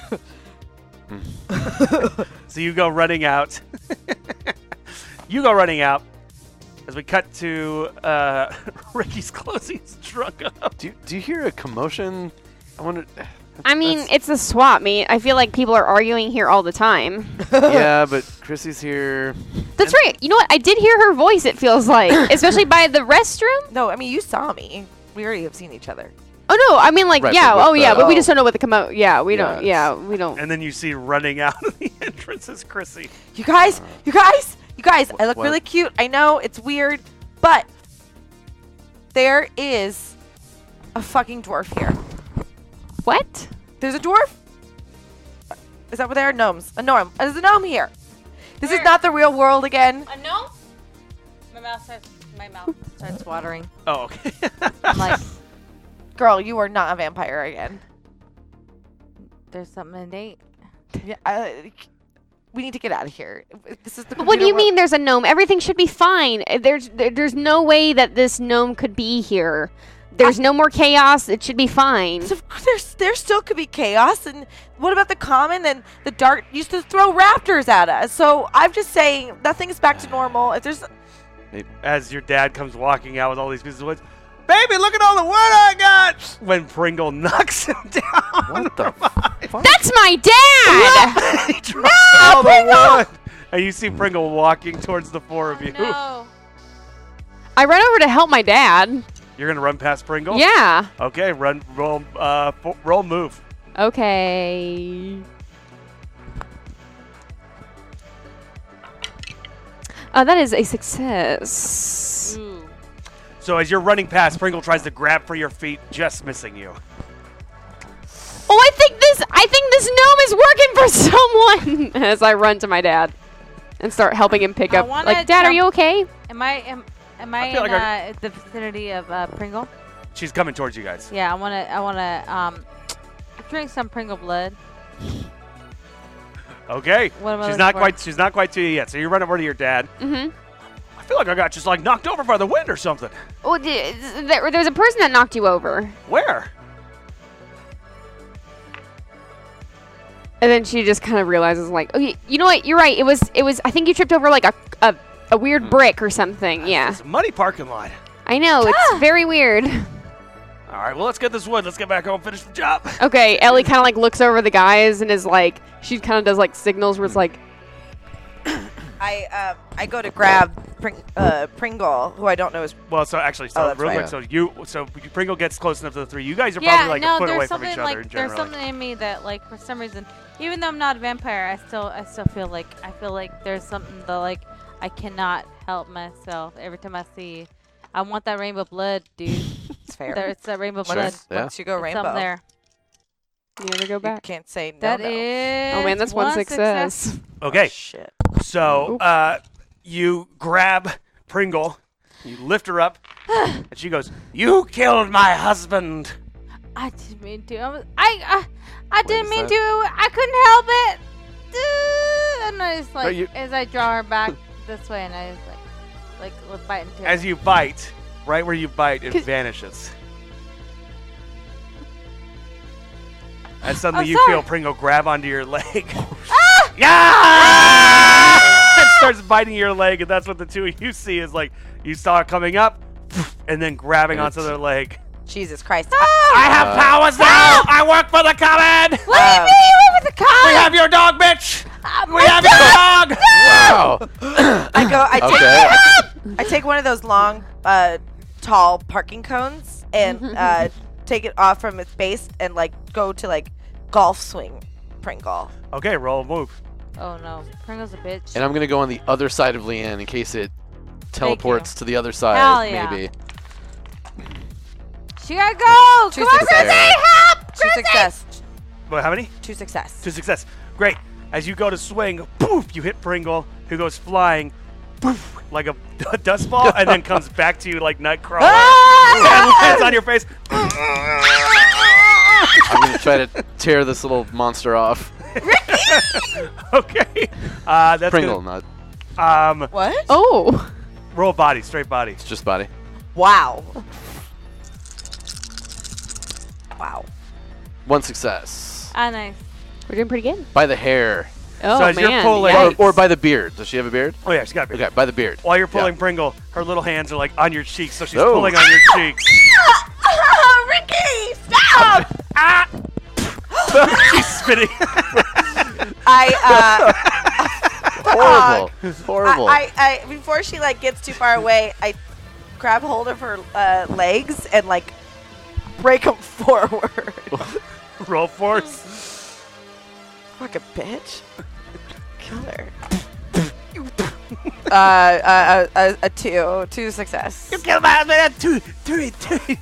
So you go running out. You go running out. As we cut to Ricky's closing his truck up. Do you hear a commotion? I wonder. I mean, it's a swap meet. I feel like people are arguing here all the time. Yeah, but Chrissy's here. That's right. You know what? I did hear her voice, it feels like. Especially by the restroom. No, I mean, you saw me. We already have seen each other. Oh, no. I mean, like, Right, yeah. but Oh, with yeah. the- But we just don't know what the come out. Yeah, we don't. Yeah, Yeah, we don't. And then you see running out of the entrance is Chrissy. You guys, I look What? really cute. I know it's weird, but there is a fucking dwarf here. What? There's a dwarf? Is that what they are? Gnomes. A gnome. There's a gnome here. This is not the real world again. No? My mouth starts watering. Oh, okay. I'm like, Girl, you are not a vampire again. there's something to date. Yeah, we need to get out of here. This is the. But what do computer you world. mean there's a gnome? Everything should be fine. There's no way that this gnome could be here. There's no more chaos. It should be fine. So there still could be chaos. And what about the common and the dart used to throw raptors at us? So I'm just saying nothing is back to normal. If there's As your dad comes walking out with all these pieces of wood, baby, look at all the wood I got! When Pringle knocks him down. What the fuck? That's my dad! He drops all the wood. And you see Pringle walking towards the four of you. No. I run over to help my dad. You're gonna run past Pringle? Yeah. Okay, roll move. Okay. That is a success. Ooh. So as you're running past, Pringle tries to grab for your feet, just missing you. Oh, I think this gnome is working for someone. As I run to my dad and start helping him pick I up. wanna Like, Dad, are you jump- okay? Am I I feel in like the vicinity of Pringle? She's coming towards you guys. Yeah, I wanna drink some Pringle blood. Okay. What am I She's looking not for? she's not quite to you yet. So you run over to your dad. Mm-hmm. I feel like I got just like knocked over by the wind or something. Oh, there's a person that knocked you over. Where? And then she just kind of realizes, like, oh, you know what? You're right. It was. I think you tripped over like a weird brick or something. Yeah. It's a muddy parking lot. I know. It's very weird. All right, well, let's get this wood. Let's get back home and finish the job. Okay, Ellie kind of like looks over the guys and is like, she kind of does like signals where it's like, I go to grab Pringle, who I don't know is. Well, so actually, that's real right. quick, so Pringle gets close enough to the three. You guys are probably like a foot away from each other. There's something in me that, like, for some reason, even though I'm not a vampire, I still feel like there's something that, like, I cannot help myself. Every time I see, I want that rainbow blood, dude. It's fair. It's that rainbow Sure. blood. Yeah. Once you go It's rainbow, something there. You never go you back. can't say no. That no. is. Oh man, that's one success. Okay, Shit. so you grab Pringle, you lift her up, and she goes, "You killed my husband." I didn't mean to. I didn't is mean that? to. I couldn't help it. And I just But you- as I draw her back this way, and I just like was biting to As her. you bite, right where you bite, it 'Cause- vanishes. And suddenly Oh, you sorry. feel Pringle grab onto your leg. Yeah! It starts biting your leg, and that's what the two of you see is like you saw it coming up, and then grabbing And onto their leg. Jesus Christ. I have powers now! I work for the common! What do you mean you were with the car? We have your dog, bitch! We have your dog! Wow. I take one of those long, tall parking cones and take it off from its base and like go to like golf swing Pringle. Okay, roll a move. Oh no, Pringle's a bitch. And I'm gonna go on the other side of Leanne in case it teleports to the other side. Hell yeah. Maybe. She gotta go. Two Come on, success. Chrissy, help! Two success. What, how many? Two success. To success. Great. As you go to swing, poof, you hit Pringle, who goes flying, poof, like a dust ball, and then comes back to you like Nightcrawler. And lands on your face. I'm gonna try to tear this little monster off. Okay. That's Pringle, gonna, not What? Oh. roll body, straight body. it's just body. Wow. Wow. One success. Ah, nice. We're doing pretty good. By the hair. Oh So as you're man. pulling- yikes. Or by the beard. Does she have a beard? Oh yeah, she's got a beard. Okay, by the beard. While you're pulling Yeah. Pringle, her little hands are like on your cheeks, so she's Oh. pulling on your cheeks. Ricky, stop! She's spitting. Horrible. Horrible. I before she like gets too far away, I grab hold of her legs and like break them forward. Roll force. Fucking bitch. Kill her. Two success. You killed my husband. Two.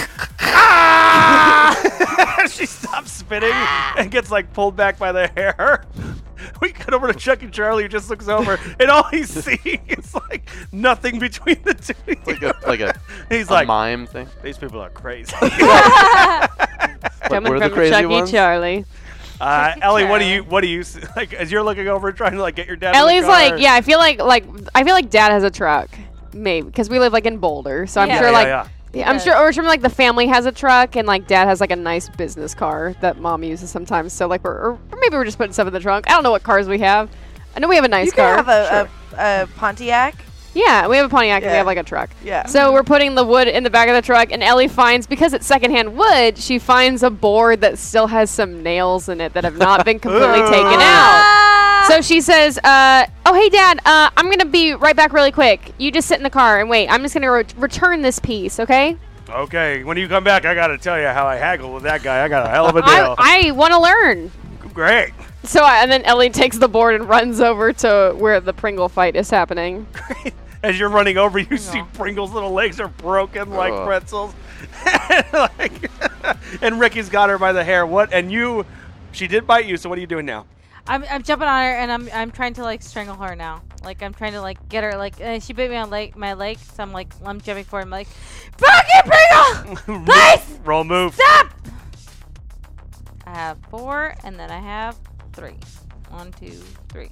Ah! She stops spitting and gets like pulled back by the hair. We cut over to Chuck and Charlie, who just looks over, and all he's seeing is like nothing between the two. like a He's a like, mime thing. these people are crazy. Coming what are the from crazy Chucky ones? Charlie. Ellie, what do you like as you're looking over trying to like get your dad? in the Ellie's car? like, yeah, I feel like Dad has a truck, maybe because we live like in Boulder, so I'm Yeah. sure Yeah, like yeah. yeah, I'm sure, or like the family has a truck and like Dad has like a nice business car that Mom uses sometimes. So like or maybe we're just putting stuff in the trunk. I don't know what cars we have. I know we have a nice You car. can have a Pontiac. Yeah, we have a Pontiac and we Yeah. have like a truck. Yeah. So we're putting the wood in the back of the truck, and Ellie finds, because it's secondhand wood, she finds a board that still has some nails in it that have not been completely taken out. So she says, oh, hey, Dad, I'm going to be right back really quick. You just sit in the car and wait. I'm just going to return this piece, okay? Okay, when you come back, I gotta tell you how I haggled with that guy. I got a hell of a deal. I want to learn. Great. So and then Ellie takes the board and runs over to where the Pringle fight is happening. As you're running over, you see Pringle's little legs are broken like Ugh. pretzels. And Ricky's got her by the hair. What? And you, she did bite you, so what are you doing now? I'm jumping on her and I'm trying to like strangle her now. Like I'm trying to like get her like she bit me on my leg, so I'm jumping for him like, fucking Pringle! Please! Roll move. Stop! I have 4 and then I have 3. 1, 2, 3.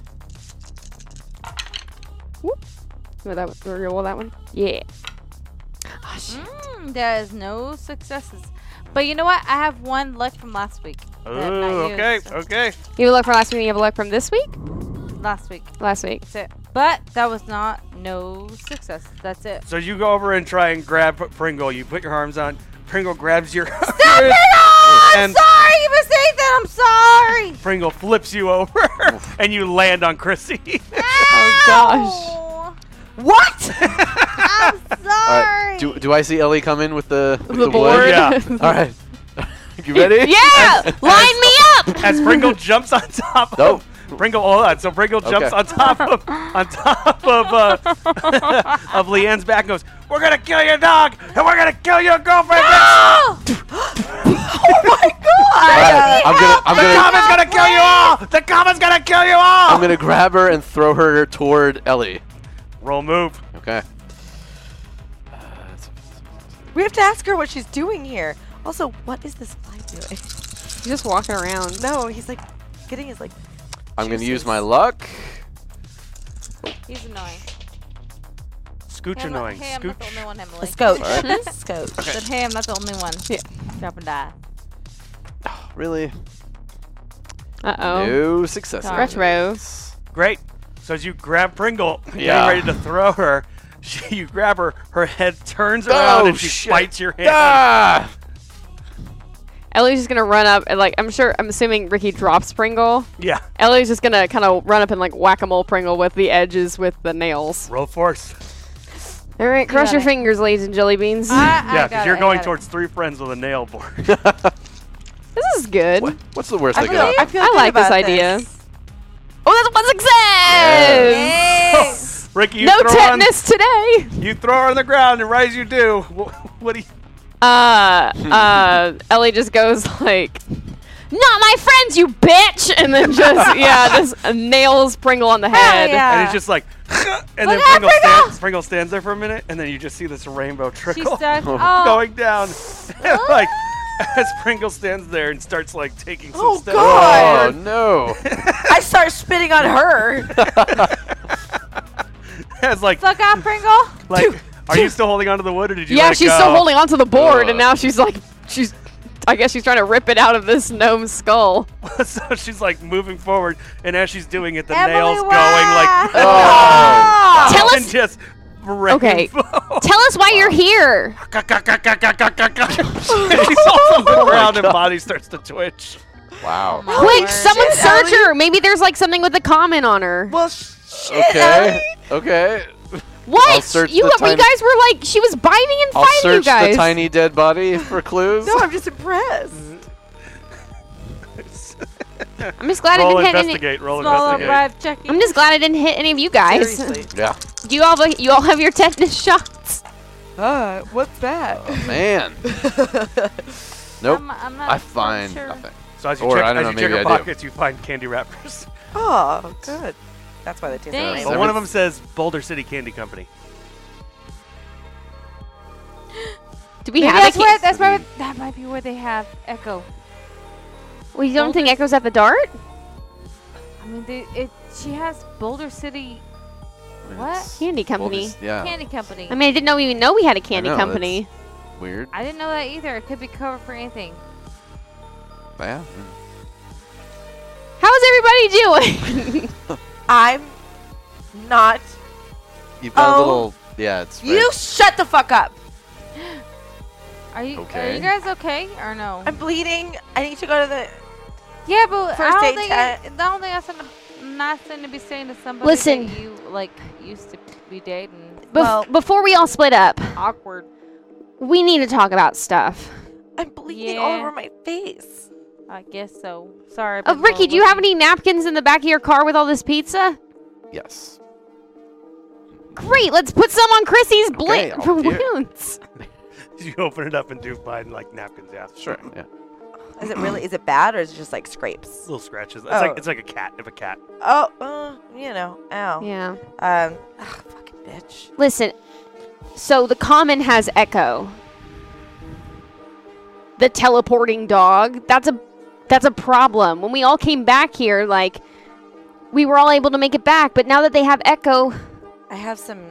Whoop. Roll that one? Yeah. Oh, shit. There is no successes. But you know what? I have 1 luck from last week. that I've not Ooh, okay, used. okay. You have a luck from last week and you have a luck from this week? Last week. Last week. That's it. But that was not no success. That's it. So you go over and try and grab Pringle. You put your arms on. Pringle grabs your Stop it! Oh, I'm And- sorry! You mistake that. I'm sorry! Pringle flips you over, and you land on Chrissy. Oh gosh. Oh, What? I'm sorry. Do I see Ellie come in with the The wood? board. Yeah. All right. You ready? Yeah! Line me up! As Pringle jumps on top Nope. of Pringle, hold on. So Pringle jumps Okay. on top of of Leanne's back and goes, "We're gonna kill your dog and we're gonna kill your girlfriend." Oh my god! I'm The gonna common's gonna kill you all. The common's gonna kill you all. I'm gonna grab her and throw her toward Ellie. Roll move. Okay. We have to ask her what she's doing here. Also, what is this fly doing? He's just walking around. No, he's like getting his like. I'm gonna use juices. my luck. He's annoying. Scooch Hey, annoying. Hey, I'm not the Scooch. only one, Emily. A scotch. Alright. Scotch. I said, hey, I'm not the only one. Yeah. Drop and die. Really? Uh-oh. No success. Darn. Retro. Great. So as you grab Pringle, Yeah. getting ready to throw her, you grab her. Her head turns around and she shit. bites your hand. Ah! Ellie's just gonna run up and I'm assuming Ricky drops Pringle. Yeah. Ellie's just gonna kind of run up and like whack-a-mole Pringle with the edges with the nails. Roll force. All right, cross got your it. fingers, ladies and jelly beans. Yeah, because you're going towards 3 friends with a nail board. This is good. What's the worst I I feel, got? I feel I good like this about idea. this. Oh, that's one success! Ricky, you No throw tetanus today. you throw her on the ground, and right as you do, what do you? Ellie just goes like, "Not my friends, you bitch!" And then just nails Pringle on the head. yeah. And it's just like, and then Look out, Pringle stands there for a minute, and then you just see this rainbow She trickle starts. Oh, going down, like as Pringle stands there and starts like taking some Oh, steps. God. Oh no! I start spitting on her. As like, suck out, Pringle. are you still holding onto the wood, or did you? Yeah, let it she's go? still holding onto the board, and Ugh. now I guess she's trying to rip it out of this gnome's skull. So she's like moving forward, and as she's doing it, the Emily, nails going wah! like. Oh. Tell and us- just Okay. rainbow. Tell us why you're here. She falls on the ground and body starts to twitch. Wow. Quick, someone Shit, search Ellie. her. Maybe there's like something with a comment on her. Well, shit, Okay. Ellie. Okay. What? I'll search You the tiny- guys were like, she was biting and I'll fighting you search guys. the tiny dead body for clues. No, I'm just impressed. I'm just glad I Roll didn't hit any. investigate. Roll Small investigate. live checking. I'm just glad I didn't hit any of you guys. Seriously. Yeah. Do you all have your tetanus shots? What's that? Oh, man. Nope. I'm not I find sure. nothing. So as you Or, check, I don't know, as you check maybe her I do. pockets, you find candy wrappers. Oh, good. That's why they taste Dang. the But same. one of them says Boulder City Candy Company. Do we Maybe have that's a where, can- that's where that might be where they have Echo. Well, you don't think Boulder- Echo's at the Dart? I mean, she has Boulder City What? It's- Candy company. Well, yeah. Candy Company. I mean, I didn't even know we had a candy know, company. Weird. I didn't know that either. It could be covered for anything. Yeah. How is everybody doing? I'm not. You've got a Oh. little. Yeah, it's. You shut the fuck up. Are you Okay. guys okay or no? I'm bleeding. I need to go to the. Yeah, but First I aid don't think tent. I don't think that's a nice thing to be saying to somebody Listen. that you like used to be dating. Well- Before we all split up, Awkward. we need to talk about stuff. I'm bleeding all Yeah. over my face. I guess so. Sorry. Oh, Ricky, do you have any napkins in the back of your car with all this pizza? Yes. Great, let's put some on Chrissy's Okay, I'll do it. wounds. You open it up and do find like napkins, yeah. Sure. Yeah. Is it really? Is it bad or is it just like scrapes? Little scratches. It's Oh. like a cat. If a cat. Oh, you know. Ow. Yeah. Fucking bitch. Listen, so the common has Echo. The teleporting dog. That's a problem. When we all came back here, like, we were all able to make it back, but now that they have Echo, I have some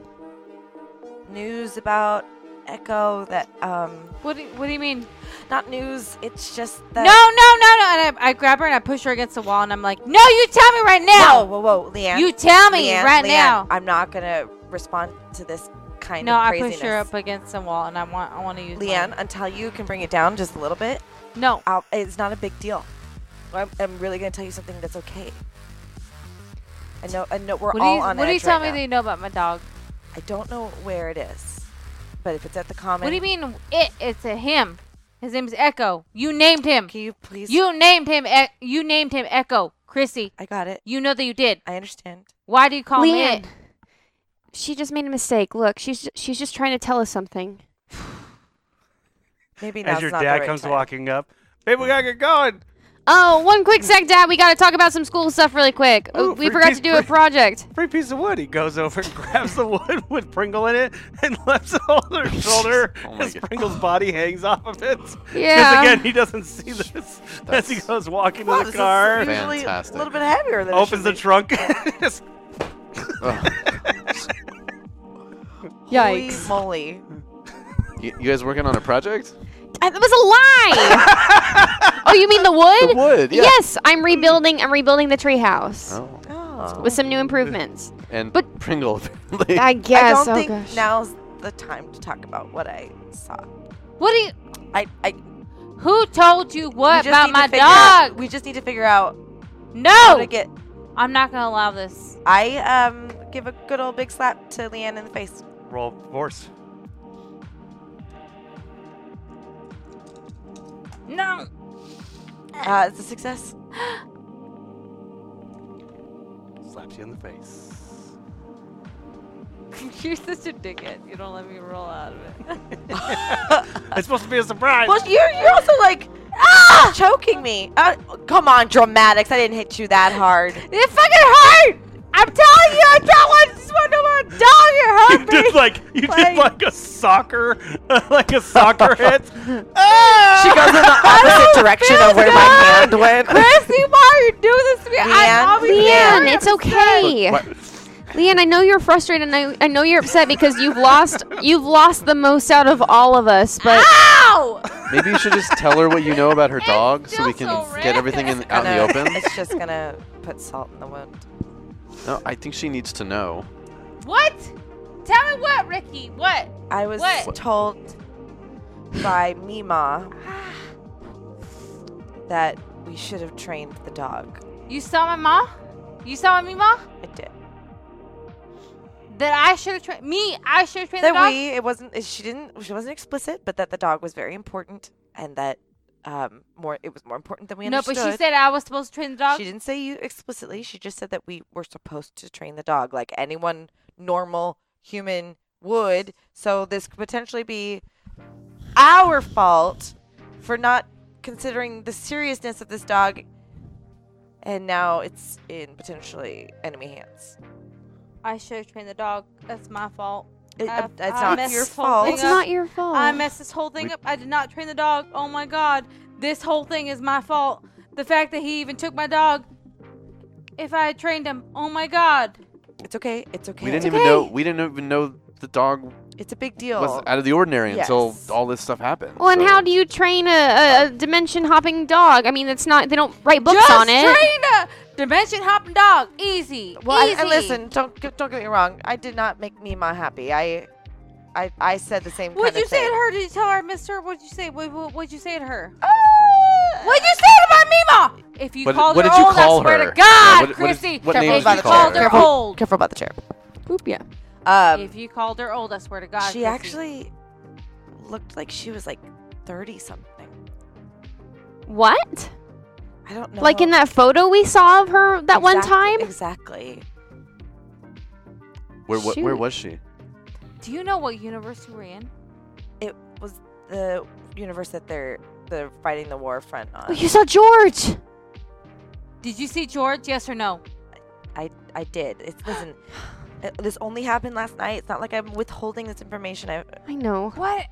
news about Echo that What do you mean? not news. It's just No, that. no. And I grab her and I push her against the wall and I'm like, no, you tell me right now. Whoa, Leanne. You tell me Leanne, right Leanne, now. I'm not gonna respond to this kind No, of I craziness. push her up against the wall and I want to use Leanne, mine. until you can bring it down just a little bit, No. it's not a big deal. I'm really gonna tell you something that's okay. I know. We're What all on do you edge tell right me now. that you know about my dog? I don't know where it is, but if it's at the common. What do you mean it's a him? His name is Echo. You named him. Can you please? You named him. You named him Echo. Chrissy. I got it. You know that you did. I understand. Why do you call him Leanne, in? she just made a mistake. Look, she's just trying to tell us something. Maybe now's As your not the dad right comes time. walking up. Babe, we gotta get going. Oh, one quick sec, Dad. We got to talk about some school stuff really quick. Ooh, We free forgot piece- to do a project. Free piece of wood. He goes over and grabs the wood with Pringle in it and lets it on her shoulder Oh my as God. Pringle's body hangs off of it. Because Yeah. again, he doesn't see this as he goes walking Wow, to this the car. is usually Fantastic. a little bit heavier than it Opens should the be. trunk. Just Ugh. Holy Yikes. moly! You guys working on a project? That was a lie. Oh, you mean the wood? The wood, yeah. Yes, I'm rebuilding the treehouse Oh. Oh. with some new improvements. And But- Pringle, apparently. I guess. I don't oh think gosh. now's the time to talk about what I saw. What do you? I Who told you we what just about need my to figure out- dog? we just need to figure out how No, to get. I'm not gonna allow this. I give a good old big slap to Leanne in the face. roll force. No. It's a success. Slaps you in the face. You're such a dickhead. You don't let me roll out of it. It's supposed to be a surprise. Well, you're also like choking me. Come on, dramatics. I didn't hit you that hard. It fucking hurt. I'm telling you, I just want to know my dog. It hurt me. Just like you did Like- like a soccer hit. She goes in the opposite direction of where my hand went. Chrissy, why are you doing this to me? I'm obviously Leanne, very it's upset. okay. What? Leanne, I know you're frustrated. And I know you're upset because you've lost the most out of all of us. But Ow! Maybe you should just tell her what you know about her It's dog so we still can so get red. everything out in the open. It's just gonna put salt in the wound. No, I think she needs to know. What? Tell me what, Ricky? What? I was What? told by Mima that we should have trained the dog. You saw my mom? You saw me, ma? I did. That I should have trained me. I should have trained the That dog. she wasn't explicit, but that the dog was very important and that it was more important than we No, understood. but she said I was supposed to train the dog. She didn't say you explicitly. She just said that we were supposed to train the dog like anyone normal human would. So this could potentially be our fault for not considering the seriousness of this dog. And now it's in potentially enemy hands. I should have trained the dog. That's my fault. It's I not messed your this whole fault. thing it's up. not your fault. I messed this whole thing up. I did not train the dog. Oh my god. This whole thing is my fault. The fact that he even took my dog. If I had trained him, oh my god. It's okay. It's okay. We didn't even know the dog It's a big deal. was out of the ordinary until Yes. all this stuff happened. Well, and so- how do you train a dimension hopping dog? I mean, it's not. They don't write books Just on it. train a dimension hopping dog. Easy. Well, Easy. and listen, don't get me wrong. I did not make Mima happy. I said the same What'd kind you of say thing. to her? Did you tell her, mister? What'd you say? What'd you say to her? What'd you say about Mima? If you What- called what her did you old, call I swear her? to God, Yeah, what is- Chrissy. what name if did you you called call her her? old. Careful about the chair. Oop, yeah. If you called her old, I swear to God. She Chrissy. actually looked like she was like 30 something. What? I don't know. Like in that photo we saw of her that one time? Exactly. where Shoot. was she? Do you know what universe you were in? It was the universe that they're fighting the war front on. Oh, you saw George. Did you see George? Yes or no? I did. Listen. This only happened last night. It's not like I'm withholding this information. I know. What?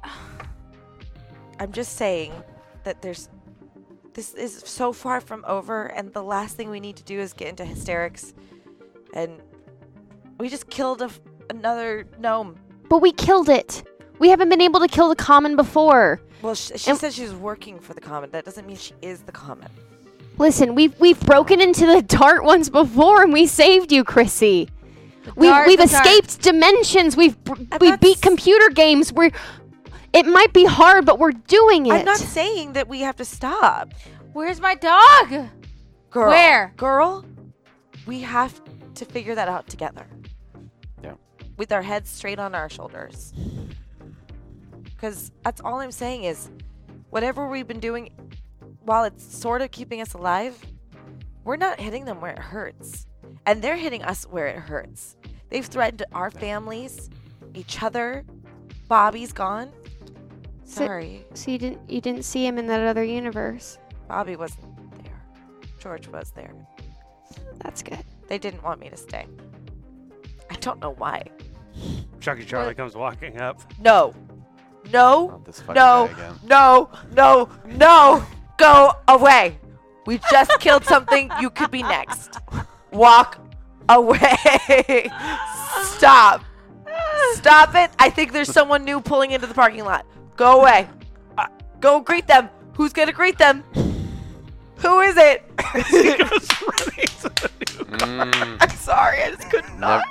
I'm just saying that this is so far from over, and the last thing we need to do is get into hysterics. And we just killed another gnome. But we killed it. We haven't been able to kill the common before. Well, she And- said she was working for the common. That doesn't mean she is the common. Listen, we've broken into the Dart once before and we saved you, Chrissy. We've The Dart. escaped dimensions. We've beat that's- computer games. It might be hard, but we're doing it. I'm not saying that we have to stop. Where's my dog? Girl. Where? Girl, we have to figure that out together. Yeah. With our heads straight on our shoulders. Because that's all I'm saying is, whatever we've been doing, while it's sort of keeping us alive, we're not hitting them where it hurts. And they're hitting us where it hurts. They've threatened our families, each other. Bobby's gone. Sorry. So you didn't see him in that other universe. Bobby wasn't there. George was there. That's good. They didn't want me to stay. I don't know why. Chucky Charlie comes walking up. No. No. Not this fucking No. guy again. No. No. No. Go away. We just killed something. You could be next. Walk away. Stop. Stop it. I think there's someone new pulling into the parking lot. Go away. Go greet them. Who's going to greet them? Who is it? He goes running to the new car. I'm sorry. I just could not.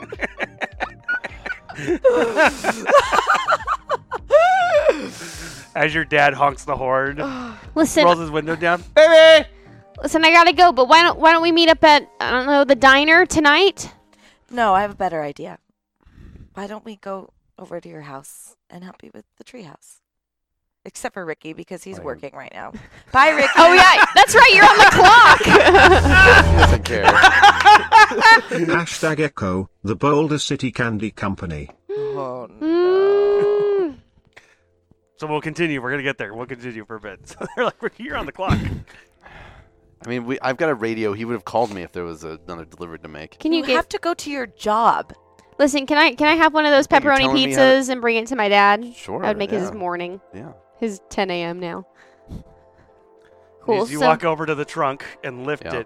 As your dad honks the horn, Listen, rolls his window down. Baby! listen, I gotta go. But why don't we meet up at, I don't know, the diner tonight? No, I have a better idea. Why don't we go over to your house and help you with the treehouse? Except for Ricky, because he's Fine. working right now. Bye, Ricky. Oh yeah, that's right. You're on the clock. He doesn't care. Hashtag Echo, the Boulder City Candy Company. Oh, no. Mm. So we'll continue. We're going to get there. We'll continue for a bit. So they're like, Ricky, you're on the clock. I mean, I've got a radio. He would have called me if there was another delivery to make. Can you You get? have to go to your job. Listen, can I have one of those Wait, you're pepperoni telling me how pizzas and bring it to my dad? Sure. That would make yeah. his morning. Yeah. His 10 a.m. now. Cool. As you So walk over to the trunk and lift Yeah. it,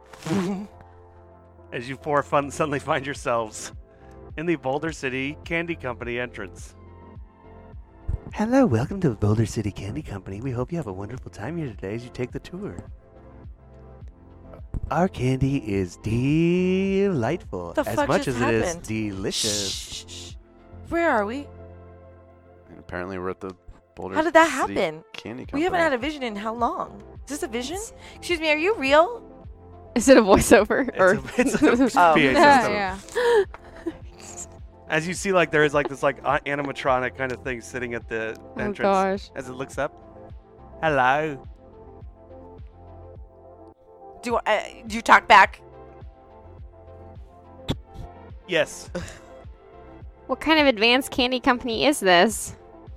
as you four suddenly find yourselves in the Boulder City Candy Company entrance. Hello, welcome to the Boulder City Candy Company. We hope you have a wonderful time here today as you take the tour. Our candy is delightful, The as fuck much just as it is happened? delicious. Shh, shh, shh. Where are we? And apparently we're at the Boulder How did that City happen? Candy Company. We haven't had a vision in how long? Is this a vision? Excuse me, are you real? is it a voiceover? It's a Oh. PA system. Yeah. As you see, like there is like this like animatronic kind of thing sitting at the Oh entrance. gosh. As it looks up. Hello. Do you talk back? Yes. What kind of advanced candy company is this?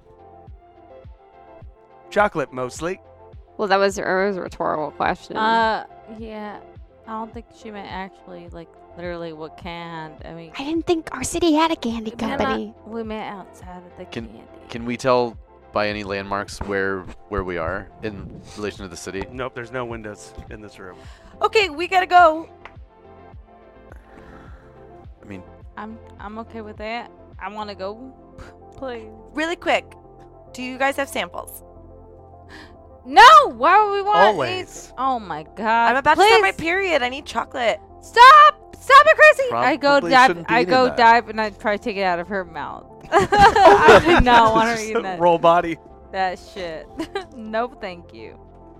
Chocolate mostly. Well, that was a rhetorical question. Yeah. I don't think she meant actually, like, literally what kind. I mean, I didn't think our city had a candy we meant company. we met outside of the Can- candy. Can we tell by any landmarks where we are in relation to the city? Nope, there's no windows in this room. Okay, we gotta go. I mean, I'm okay with that. I want to go. Please. Really quick. Do you guys have samples? No! Why would we want Always. these? Oh my god. I'm about Please. to start my period. I need chocolate. Stop! Stop it, Chrissy! I go Probably dive. shouldn't be I eating go that. dive, and I try to take it out of her mouth. I do not want her eating that. Roll body. That shit. No, thank you.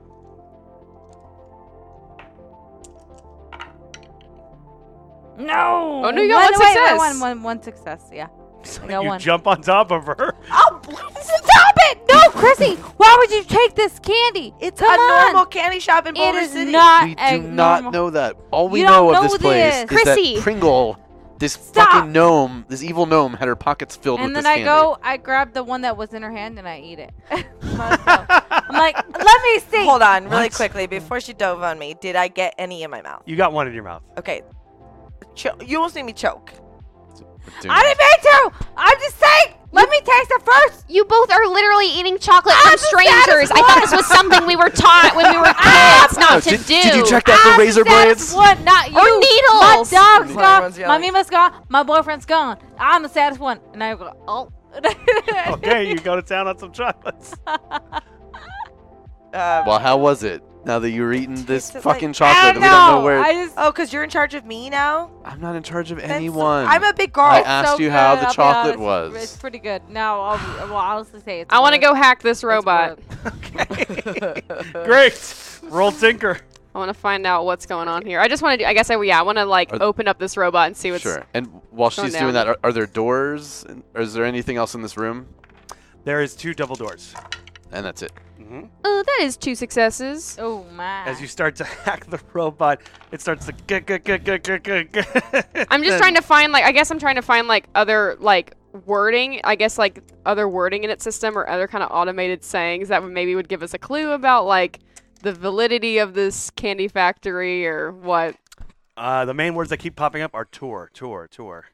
No. Oh, no, you got one success. One success. Yeah. I got You one. jump on top of her. Oh, stop it! No, Chrissy. Why would you take this candy? It's Come a on. normal candy shop in It Boulder is City. not we a do not normal- know that. All we You know don't of this know place this. is Chrissy. that Pringle, this Stop. fucking gnome, this evil gnome, had her pockets filled And with then this I candy. I grab the one that was in her hand and I eat it. I'm like, let me see. Hold on, really What? quickly, before she dove on me. Did I get any in my mouth? You got one in your mouth. Okay. You almost made me choke. Dude, I didn't mean to. I'm just saying. Let me taste it first. You both are literally eating chocolate I'm from the saddest strangers. I thought this was something we were taught when we were kids not to do. Did you check out the I'm razor saddest blades? one, not you. Or needles. My dog's My gone. one's My yelling. Mima's gone. My boyfriend's gone. I'm the saddest one. And I go, oh. Okay, you go to town on some chocolates. Well, how was it? Now that you're eating this tasted fucking like- chocolate, I and we don't know where. I just, Oh, because you're in charge of me now? I'm not in charge of That's- anyone. I'm a big girl. I asked so you how good, the I'll be chocolate honest. was. It's pretty good. No, I'll honestly say it's I want to worth- go hack this it's robot. worth- Great. Roll Tinker. I want to find out what's going on here. I just want to. I guess I want to like open up this robot and see what's. Sure. And while she's doing down. that, are there doors? Or is there anything else in this room? There is 2 double doors. And that's it. Oh, that is 2 successes. Oh my. As you start to hack the robot, it starts to I'm just trying to find like. I guess I'm trying to find like other like wording. I guess like other wording in its system or other kind of automated sayings that would give us a clue about like the validity of this candy factory or what. The main words that keep popping up are tour. Tour.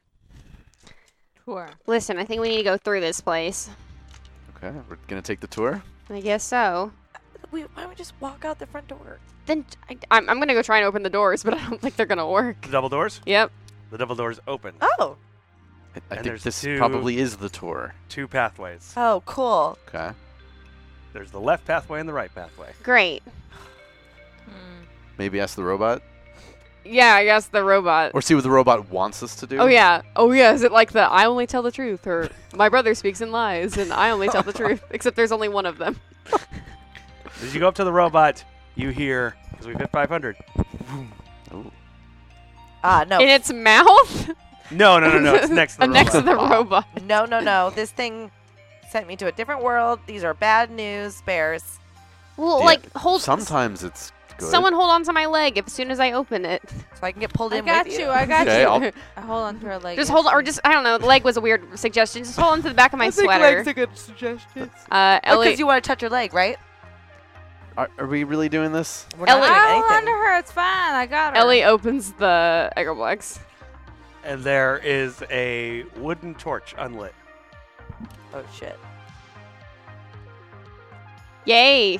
Listen, I think we need to go through this place. Okay, we're going to take the tour. I guess so. Why don't we just walk out the front door? Then I'm going to go try and open the doors, but I don't think they're going to work. The double doors? Yep. The double doors open. Oh. I think there's this 2 probably is the tour. 2 pathways. Oh, cool. Okay. There's the left pathway and the right pathway. Great. Maybe ask the robot? Yeah, I guess the robot. Or see what the robot wants us to do? Oh, yeah. Is it like the I only tell the truth or my brother speaks in lies and I only tell the truth, except there's only one of them. As you go up to the robot, you hear, because we've hit 500. Ooh. No. In its mouth? No. It's next to the robot. Next to the robot. No. This thing sent me to a different world. These are bad news bears. Well, Yeah, like, hold. Sometimes it's good. Someone hold on to my leg as soon as I open it. So I can get pulled I in got with you. I got Okay, you. I'll- I hold on to her leg. Just hold on, or just, I don't know, the leg was a weird suggestion. Just hold on to the back of my sweater. a good suggestion. Ellie, Because you want to touch her leg, right? Are we really doing this? We're not Ellie- doing I hold on to anything. her. It's fine. I got her. Ellie opens the Eggerplex. And there is a wooden torch unlit. Oh, shit. Yay!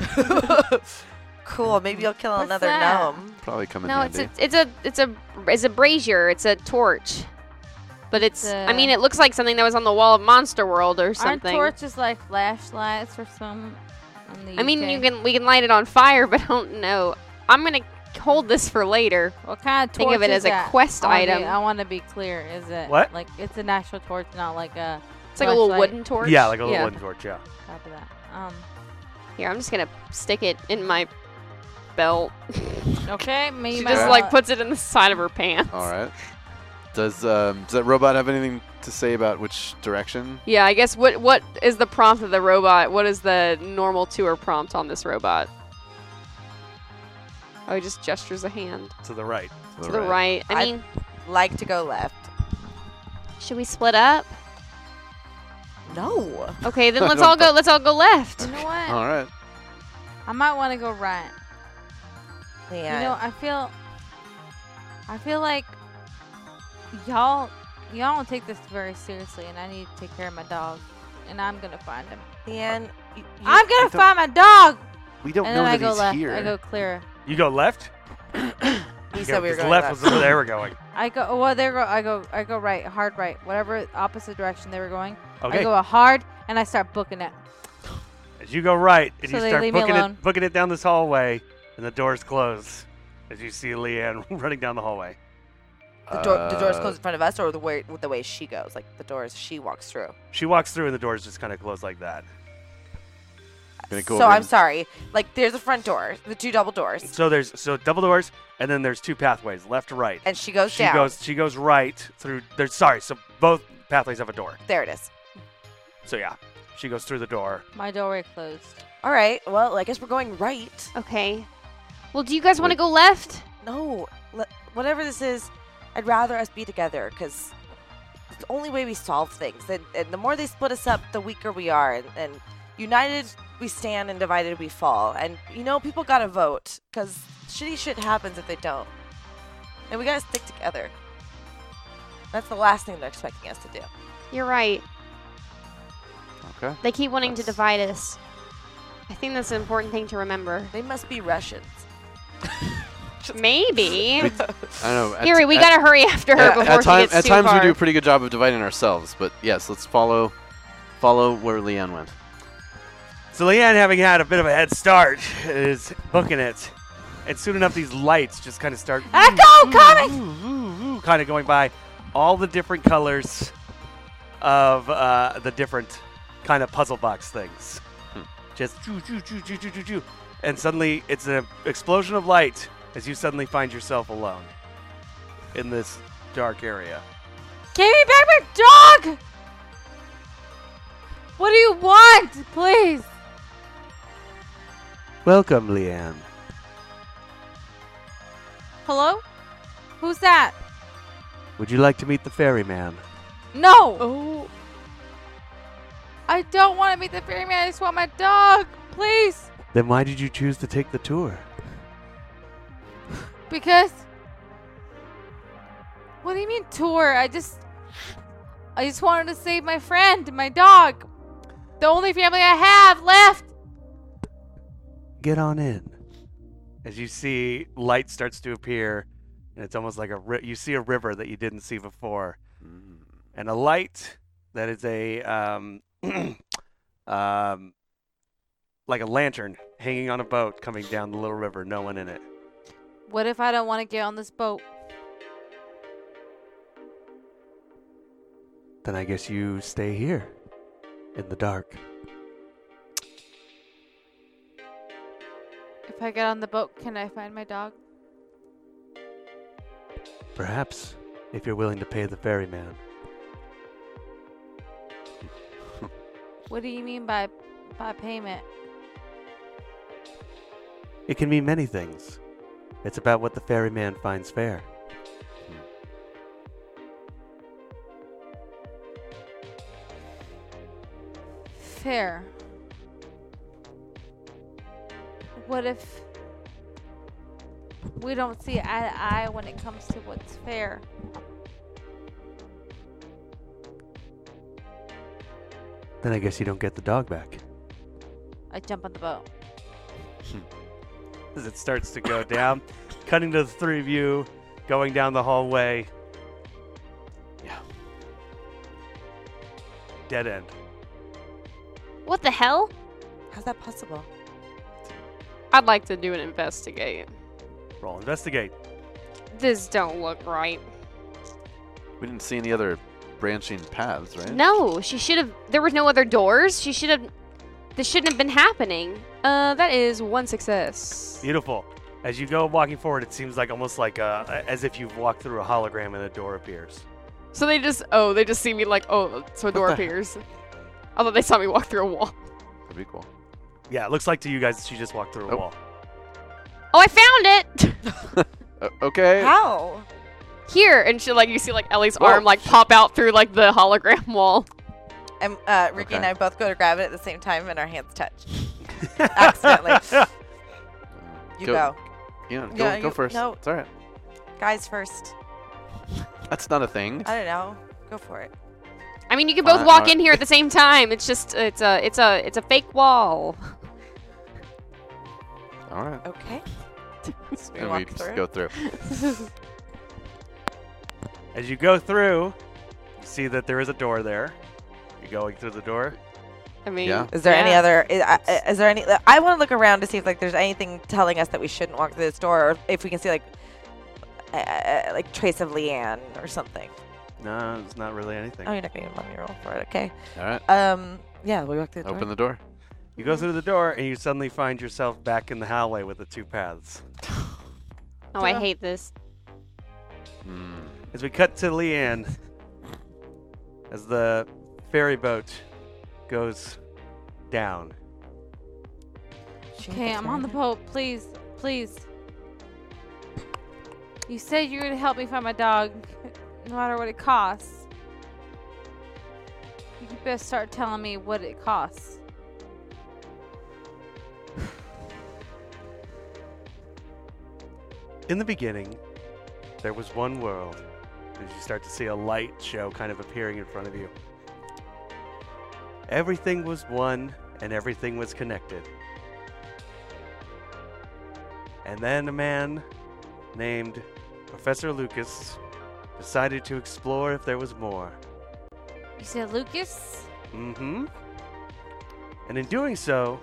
Cool. Maybe you'll kill What's another that? gnome. Probably come in No, it's handy. a brazier. It's a torch. But it's, It's I mean, it looks like something that was on the wall of Monster World or Aren't something. torches like flashlights or some? In the I mean, UK? we can light it on fire, but I don't know. I'm gonna hold this for later. What kind of torch Think of it is as a that? quest item. I want to be clear. Is it What? like it's an actual torch, not like a? It's like a little flashlight? wooden torch. Yeah, like a little wooden torch, yeah. Copy that. Here, I'm just gonna stick it in my belt. Okay, maybe She my just Okay. like puts it in the side of her pants. All right. Does that robot have anything to say about which direction? Yeah, I guess what is the prompt of the robot? What is the normal tour prompt on this robot? Oh, he just gestures a hand To the right. to the right. I I- mean, Like to go left. should we split up? No. Okay, then let's all go. Let's all go left. You know what? All right. I might want to go right. Yeah. You know, I feel like y'all don't take this very seriously, and I need to take care of my dog, and I'm gonna find him. Leanne, I'm gonna find my dog, We don't and know then I that go he's left. here. I go clear. You go left? we said we were because going left left. was where they were going. I go. Well, there go. I go right, hard right, whatever opposite direction they were going. Okay. I go a hard, and I start booking it. As you go right, and So you they start leave me alone. booking it down this hallway, and the doors close as you see Leanne running down the hallway. The doors close in front of us, or the way she goes, like the doors she walks through. She walks through, and the doors just kind of close like that. Gonna go So over I'm and- sorry. Like there's a front door, the 2 double doors, So there's double doors, and then there's 2 pathways, left to right. and she goes She down. goes right through. So both pathways have a door. There it is. So yeah, she goes through the door. My doorway closed. All right. Well, I guess we're going right. Okay. Well, do you guys want to Wait. go left? No, whatever this is, I'd rather us be together because it's the only way we solve things. And the more they split us up, the weaker we are. And united we stand, and divided we fall. And people gotta vote because shitty shit happens if they don't. And we gotta stick together. That's the last thing they're expecting us to do. You're right. Okay. They keep wanting to That's- divide us. I think that's an important thing to remember. They must be Russians. Maybe. I don't know. Here, we gotta hurry after her before she gets at too times far. we do a pretty good job of dividing ourselves, but yes, let's follow where Leanne went. So Leanne, having had a bit of a head start, is booking it. And soon enough, these lights just kind of start Echo coming. kind of going by all the different colors of the different kind of puzzle box things. Just choo, choo, choo, choo, choo, choo, choo. and suddenly it's an explosion of light as you suddenly find yourself alone in this dark area. Give me back my dog! What do you want? Please. Welcome, Leanne. Hello? Who's that? Would you like to meet the ferryman? No! Oh. I don't want to meet the ferryman. I just want my dog. Please. Then why did you choose to take the tour? Because. What do you mean tour? I just wanted to save my friend, my dog. The only family I have left. Get on in. As you see, light starts to appear, and it's almost like you see a river that you didn't see before, and a light that is a like a lantern hanging on a boat coming down the little river. No one in it. What if I don't want to get on this boat? Then I guess you stay here in the dark. If I get on the boat, can I find my dog? Perhaps, if you're willing to pay the ferryman. What do you mean by payment? It can mean many things. It's about what the ferryman finds fair. Fair. What if we don't see eye to eye when it comes to what's fair? Then I guess you don't get the dog back. I jump on the boat. As it starts to go down, cutting to the three of you, going down the hallway. Yeah. Dead end. What the hell? How's that possible? I'd like to do an investigate. Roll investigate. This don't look right. We didn't see any other branching paths, right? No, she should have. There was no other doors. She should have. This shouldn't have been happening. That is one success. Beautiful. As you go walking forward, it seems like almost like as if you've walked through a hologram and a door appears. So they just see me like, oh, so a door appears. I thought they saw me walk through a wall. That'd be cool. Yeah, it looks like to you guys she just walked through a wall. Oh, I found it! Okay. How? Here, and she you see Ellie's Whoa. arm pop out through the hologram wall. And Ricky and Okay. I both go to grab it at the same time, and our hands touch. Accidentally. You go. Yeah, Yeah, go you- first. no. It's all right. Guys first. That's not a thing. I don't know. Go for it. I mean, you can both Alright, walk alright. in here at the same time. It's just it's a fake wall. All right. Okay. We And we walk just through. go through. As you go through, you see that there is a door there. You're going through the door. I mean, Yeah. Is there any yeah. other? Is there any? I want to look around to see if there's anything telling us that we shouldn't walk through this door, or if we can see trace of Leanne or something. No, it's not really anything. Oh, you're not gonna let me roll for it. Okay. All right. Yeah, we walk through the Open door. the door. You go through the door, and you suddenly find yourself back in the hallway with the two paths. Oh, I hate this. As we cut to Leanne, as the ferry boat goes down. Okay, I'm on the boat. Please, please. You said you were gonna help me find my dog, no matter what it costs. You best start telling me what it costs. In the beginning, there was one world. As you start to see a light show kind of appearing in front of you. Everything was one, and everything was connected. And then a man named Professor Lucas decided to explore if there was more. You said Lucas? Mm-hmm. And in doing so,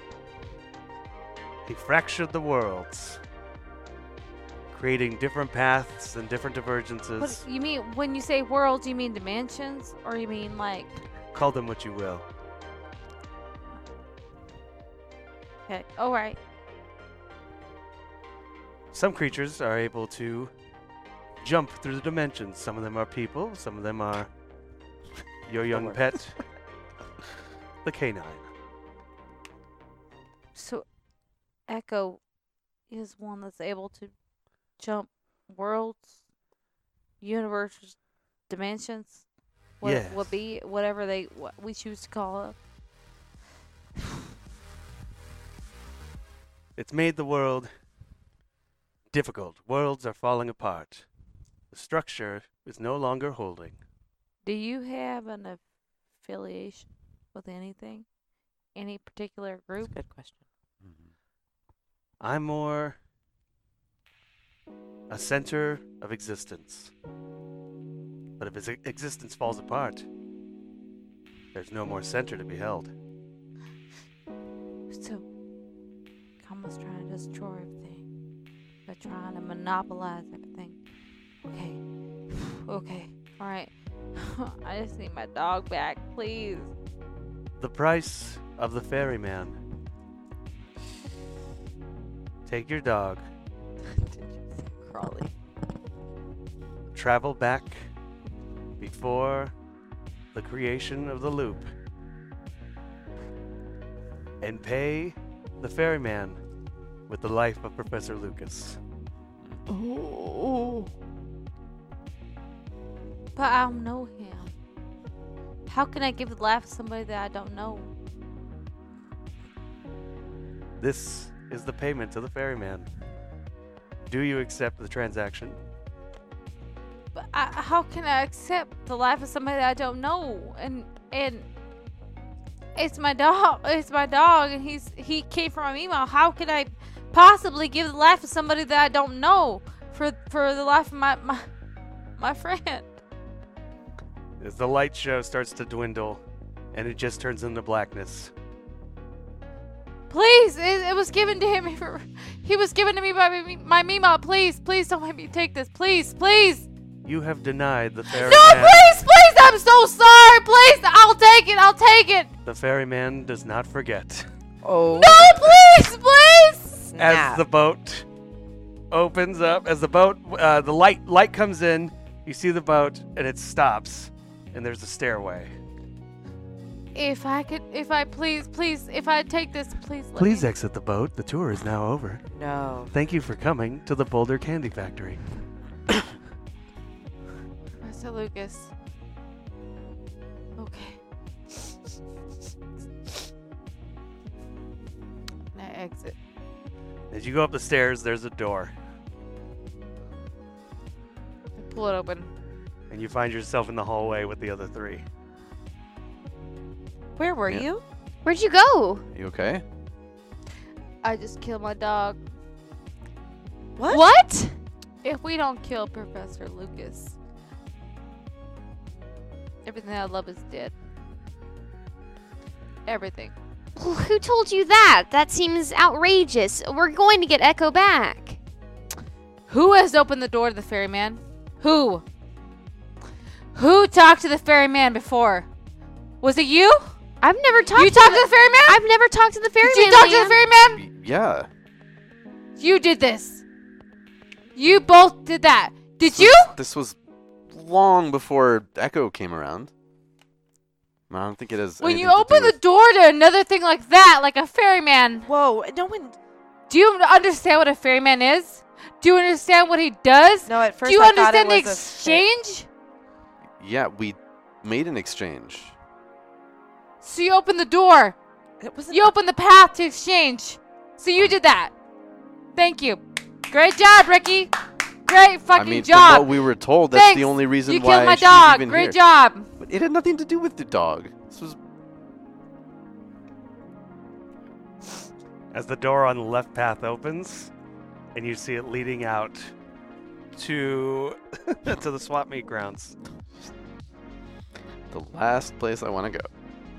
he fractured the worlds, creating different paths and different divergences. What you mean when you say worlds? You mean dimensions, or you mean like? Call them what you will. Okay, all right. some creatures are able to jump through the dimensions. Some of them are people. Some of them are your young pet, the canine. So, Echo is one that's able to jump worlds, universes, dimensions. Yes. Would be whatever we choose to call it. It's made the world difficult. Worlds are falling apart. The structure is no longer holding. Do you have an affiliation with anything? Any particular group? Good question. I'm more a center of existence. But if his existence falls apart, there's no more center to be held. So, Kama's trying to destroy everything. They're trying to monopolize everything. Okay. Okay. Alright. I just need my dog back, please. The price of the ferryman. Take your dog. Crawley. Travel back before the creation of the loop. And pay the ferryman with the life of Professor Lucas. Oh. But I don't know him. How can I give the life to somebody that I don't know? This is the payment to the ferryman. Do you accept the transaction? But how can I accept the life of somebody that I don't know? And it's my dog. It's my dog, and he came from my email. How could I possibly give the life of somebody that I don't know for the life of my friend? As the light show starts to dwindle, and it just turns into blackness. Please, it was given to him. He was given to me by my Mima. Please don't let me take this. Please. You have denied the ferryman. No, please, I'm so sorry. Please, I'll take it. The ferryman does not forget. Oh. No, please. As the boat opens up, as the boat, the light comes in, you see the boat, and it stops, and there's a stairway. If I take this, please let Please me. exit the boat. The tour is now over. No. Thank you for coming to the Boulder Candy Factory. Professor Lucas. Okay. Now exit. As you go up the stairs, there's a door, Pull it open. and you find yourself in the hallway with the other three. Where were Yeah. you? Where'd you go? You okay? I just killed my dog. What? If we don't kill Professor Lucas, everything I love is dead. Everything. Who told you that? That seems outrageous. We're going to get Echo back. Who has opened the door to the ferryman? Who? Who talked to the ferryman before? Was it you? I've never talked You to talked to the ferryman? I've never talked to the ferryman. Did you talk to the Leanne. ferryman? Yeah. You did this. You both did that. Did you? This was long before Echo came around. I don't think it has. When you anything to open do the door to another thing like that, like a ferryman, Whoa, no one. do you understand what a ferryman is? Do you understand what he does? No, at first Do you I thought it understand the was exchange? Yeah, we made an exchange. So you opened the door. It wasn't. You opened the path to exchange. So you did that. Thank you. Great job, Ricky. Great fucking I mean, job. from what we were told, that's Thanks. the only reason you why killed my she's dog. even Great here. job. But it had nothing to do with the dog. This was As the door on the left path opens, and you see it leading out to to the swap meet grounds. the last place I want to go.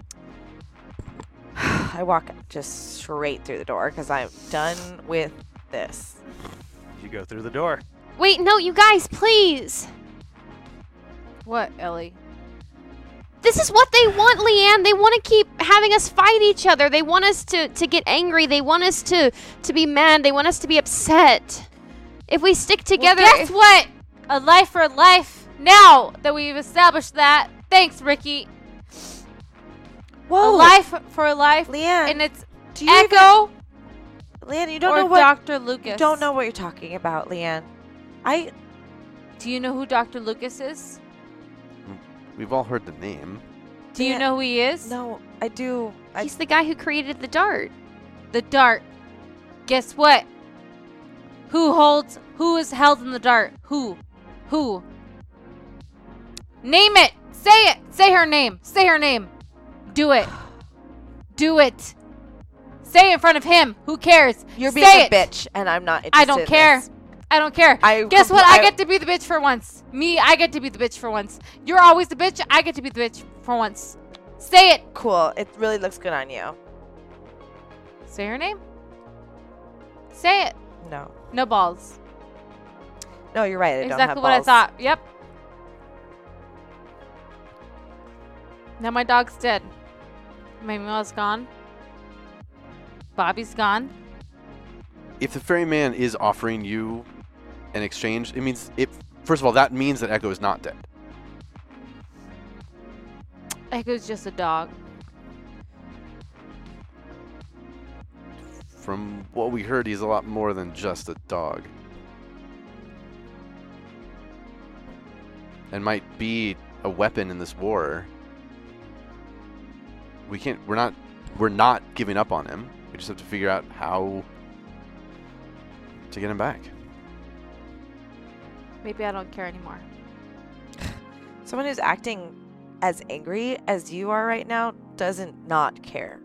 I walk just straight through the door because I'm done with this. You go through the door. Wait, no, you guys, please. What, Ellie? This is what they want, Leanne. They want to keep having us fight each other. They want us to get angry. They want us to be mad. They want us to be upset. If we stick together, Well, guess what? A life for life. Now that we've established that, thanks, Ricky. Whoa. A life for life, Leanne, and it's do you Echo Leanne, you don't or know what Dr. Lucas. you don't know what you're talking about, Leanne. Do you know who Dr. Lucas is? We've all heard the name. Do you know who he is? No, I do. he's the guy who created the dart. The dart. Guess what? Who is held in the dart? Who? Name it. Say it. Say her name. Say her name. Do it. Do it. Say it in front of him. Who cares? You're being Say a it. bitch, and I'm not interested. I don't care. I don't care. Guess what? I get to be the bitch for once. I get to be the bitch for once. You're always the bitch. I get to be the bitch for once. Say it. Cool. It really looks good on you. Say her name. Say it. No. No balls. No, you're right. I don't have Exactly what I balls. thought. Yep. Now my dog's dead. My meal's gone. Bobby's gone. If the ferryman is offering you an exchange, it means first of all, that means that Echo is not dead. Echo's just a dog. From what we heard, he's a lot more than just a dog. And might be a weapon in this war. We're not giving up on him. We just have to figure out how to get him back. Maybe I don't care anymore. Someone who's acting as angry as you are right now doesn't not care.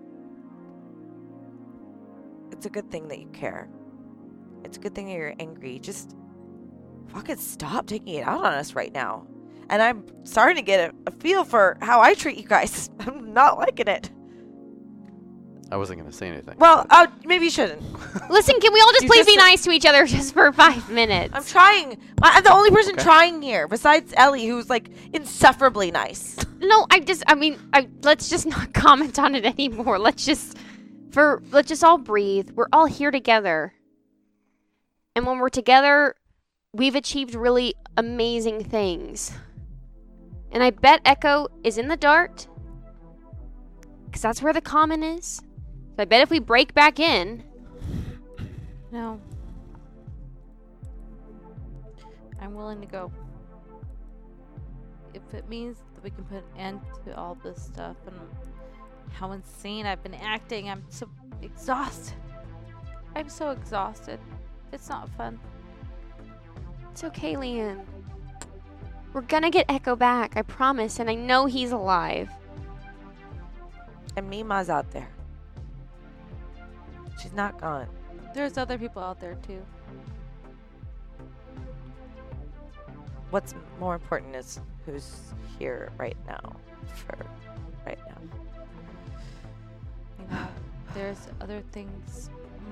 It's a good thing that you care. It's a good thing that you're angry. Just fucking stop taking it out on us right now. And I'm starting to get a feel for how I treat you guys. I'm not liking it. I wasn't going to say anything. Well, maybe you shouldn't. Listen, can we all just You please just be nice to each other just for 5 minutes? I'm trying. I'm the only person Okay. trying here, besides Ellie, who's like insufferably nice. No, let's just not comment on it anymore. Let's just all breathe. We're all here together. And when we're together, we've achieved really amazing things. And I bet Echo is in the dart. Because that's where the common is. So I bet if we break back in... No. I'm willing to go. If it means that we can put an end to all this stuff and how insane I've been acting, I'm so exhausted. I'm so exhausted. It's not fun. It's okay, Leanne. We're gonna get Echo back, I promise. And I know he's alive. And Mima's out there. She's not gone. There's other people out there too. What's more important is who's here right now. For right now. You know, there's other things.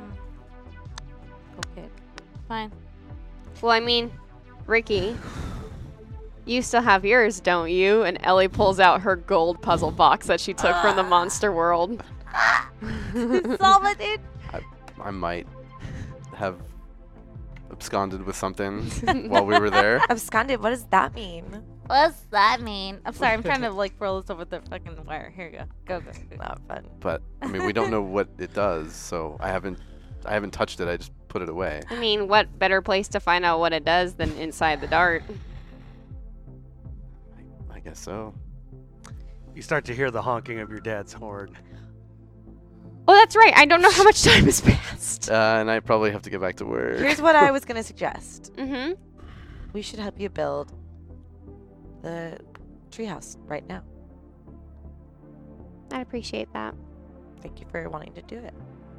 Okay, fine. Well, I mean, Ricky, you still have yours, don't you? And Ellie pulls out her gold puzzle box that she took from the monster world. Solve it, dude. I might have absconded with something while we were there. Absconded, what does that mean? What's that mean? I'm sorry, I'm trying to like roll this over the fucking wire. Here you go. Go. Not fun. But I mean, we don't know what it does, so I haven't touched it. I just put it away. I mean, what better place to find out what it does than inside the dart? I guess so. You start to hear the honking of your dad's horn. Oh, that's right. I don't know how much time has passed. And I probably have to get back to work. Here's what I was going to suggest. Mm-hmm. We should help you build the treehouse right now. I'd appreciate that. Thank you for wanting to do it.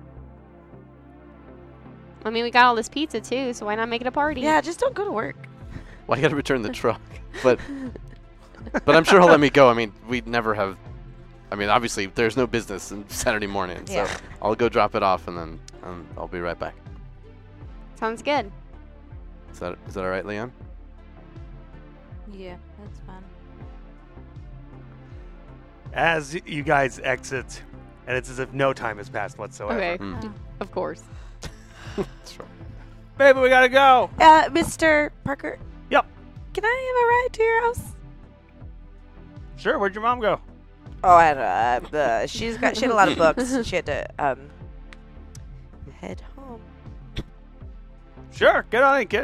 I mean, we got all this pizza too, so why not make it a party? Yeah, just don't go to work. Well, I got to return the truck, but I'm sure he'll let me go. I mean, we never have. I mean, obviously, there's no business on Saturday morning, so Yeah. I'll go drop it off and then I'll be right back. Sounds good. Is that all right, Leon? Yeah, that's fine. As you guys exit, and it's as if no time has passed whatsoever. Okay. Mm. Of course. That's right. Baby, we gotta go. Mr. Parker. Yep. Can I have a ride to your house? Sure. Where'd your mom go? Oh, I don't know. She had a lot of books. She had to head home. Sure. Get on in, kid.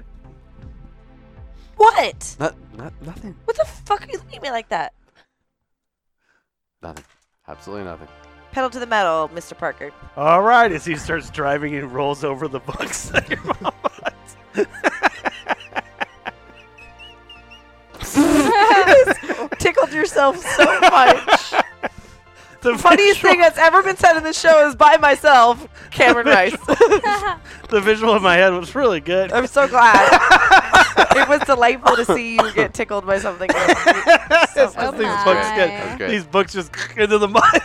What? Nothing. What the fuck are you looking at me like that? Nothing. Absolutely nothing. Pedal to the metal, Mr. Parker. All right. As he starts driving, he rolls over the books that your mom bought. Tickled yourself so much. The funniest thing that's ever been said in this show is by myself, Cameron Rice. The visual in my head was really good. I'm so glad. It was delightful to see you get tickled by something. These books That's great. these books just into the mud.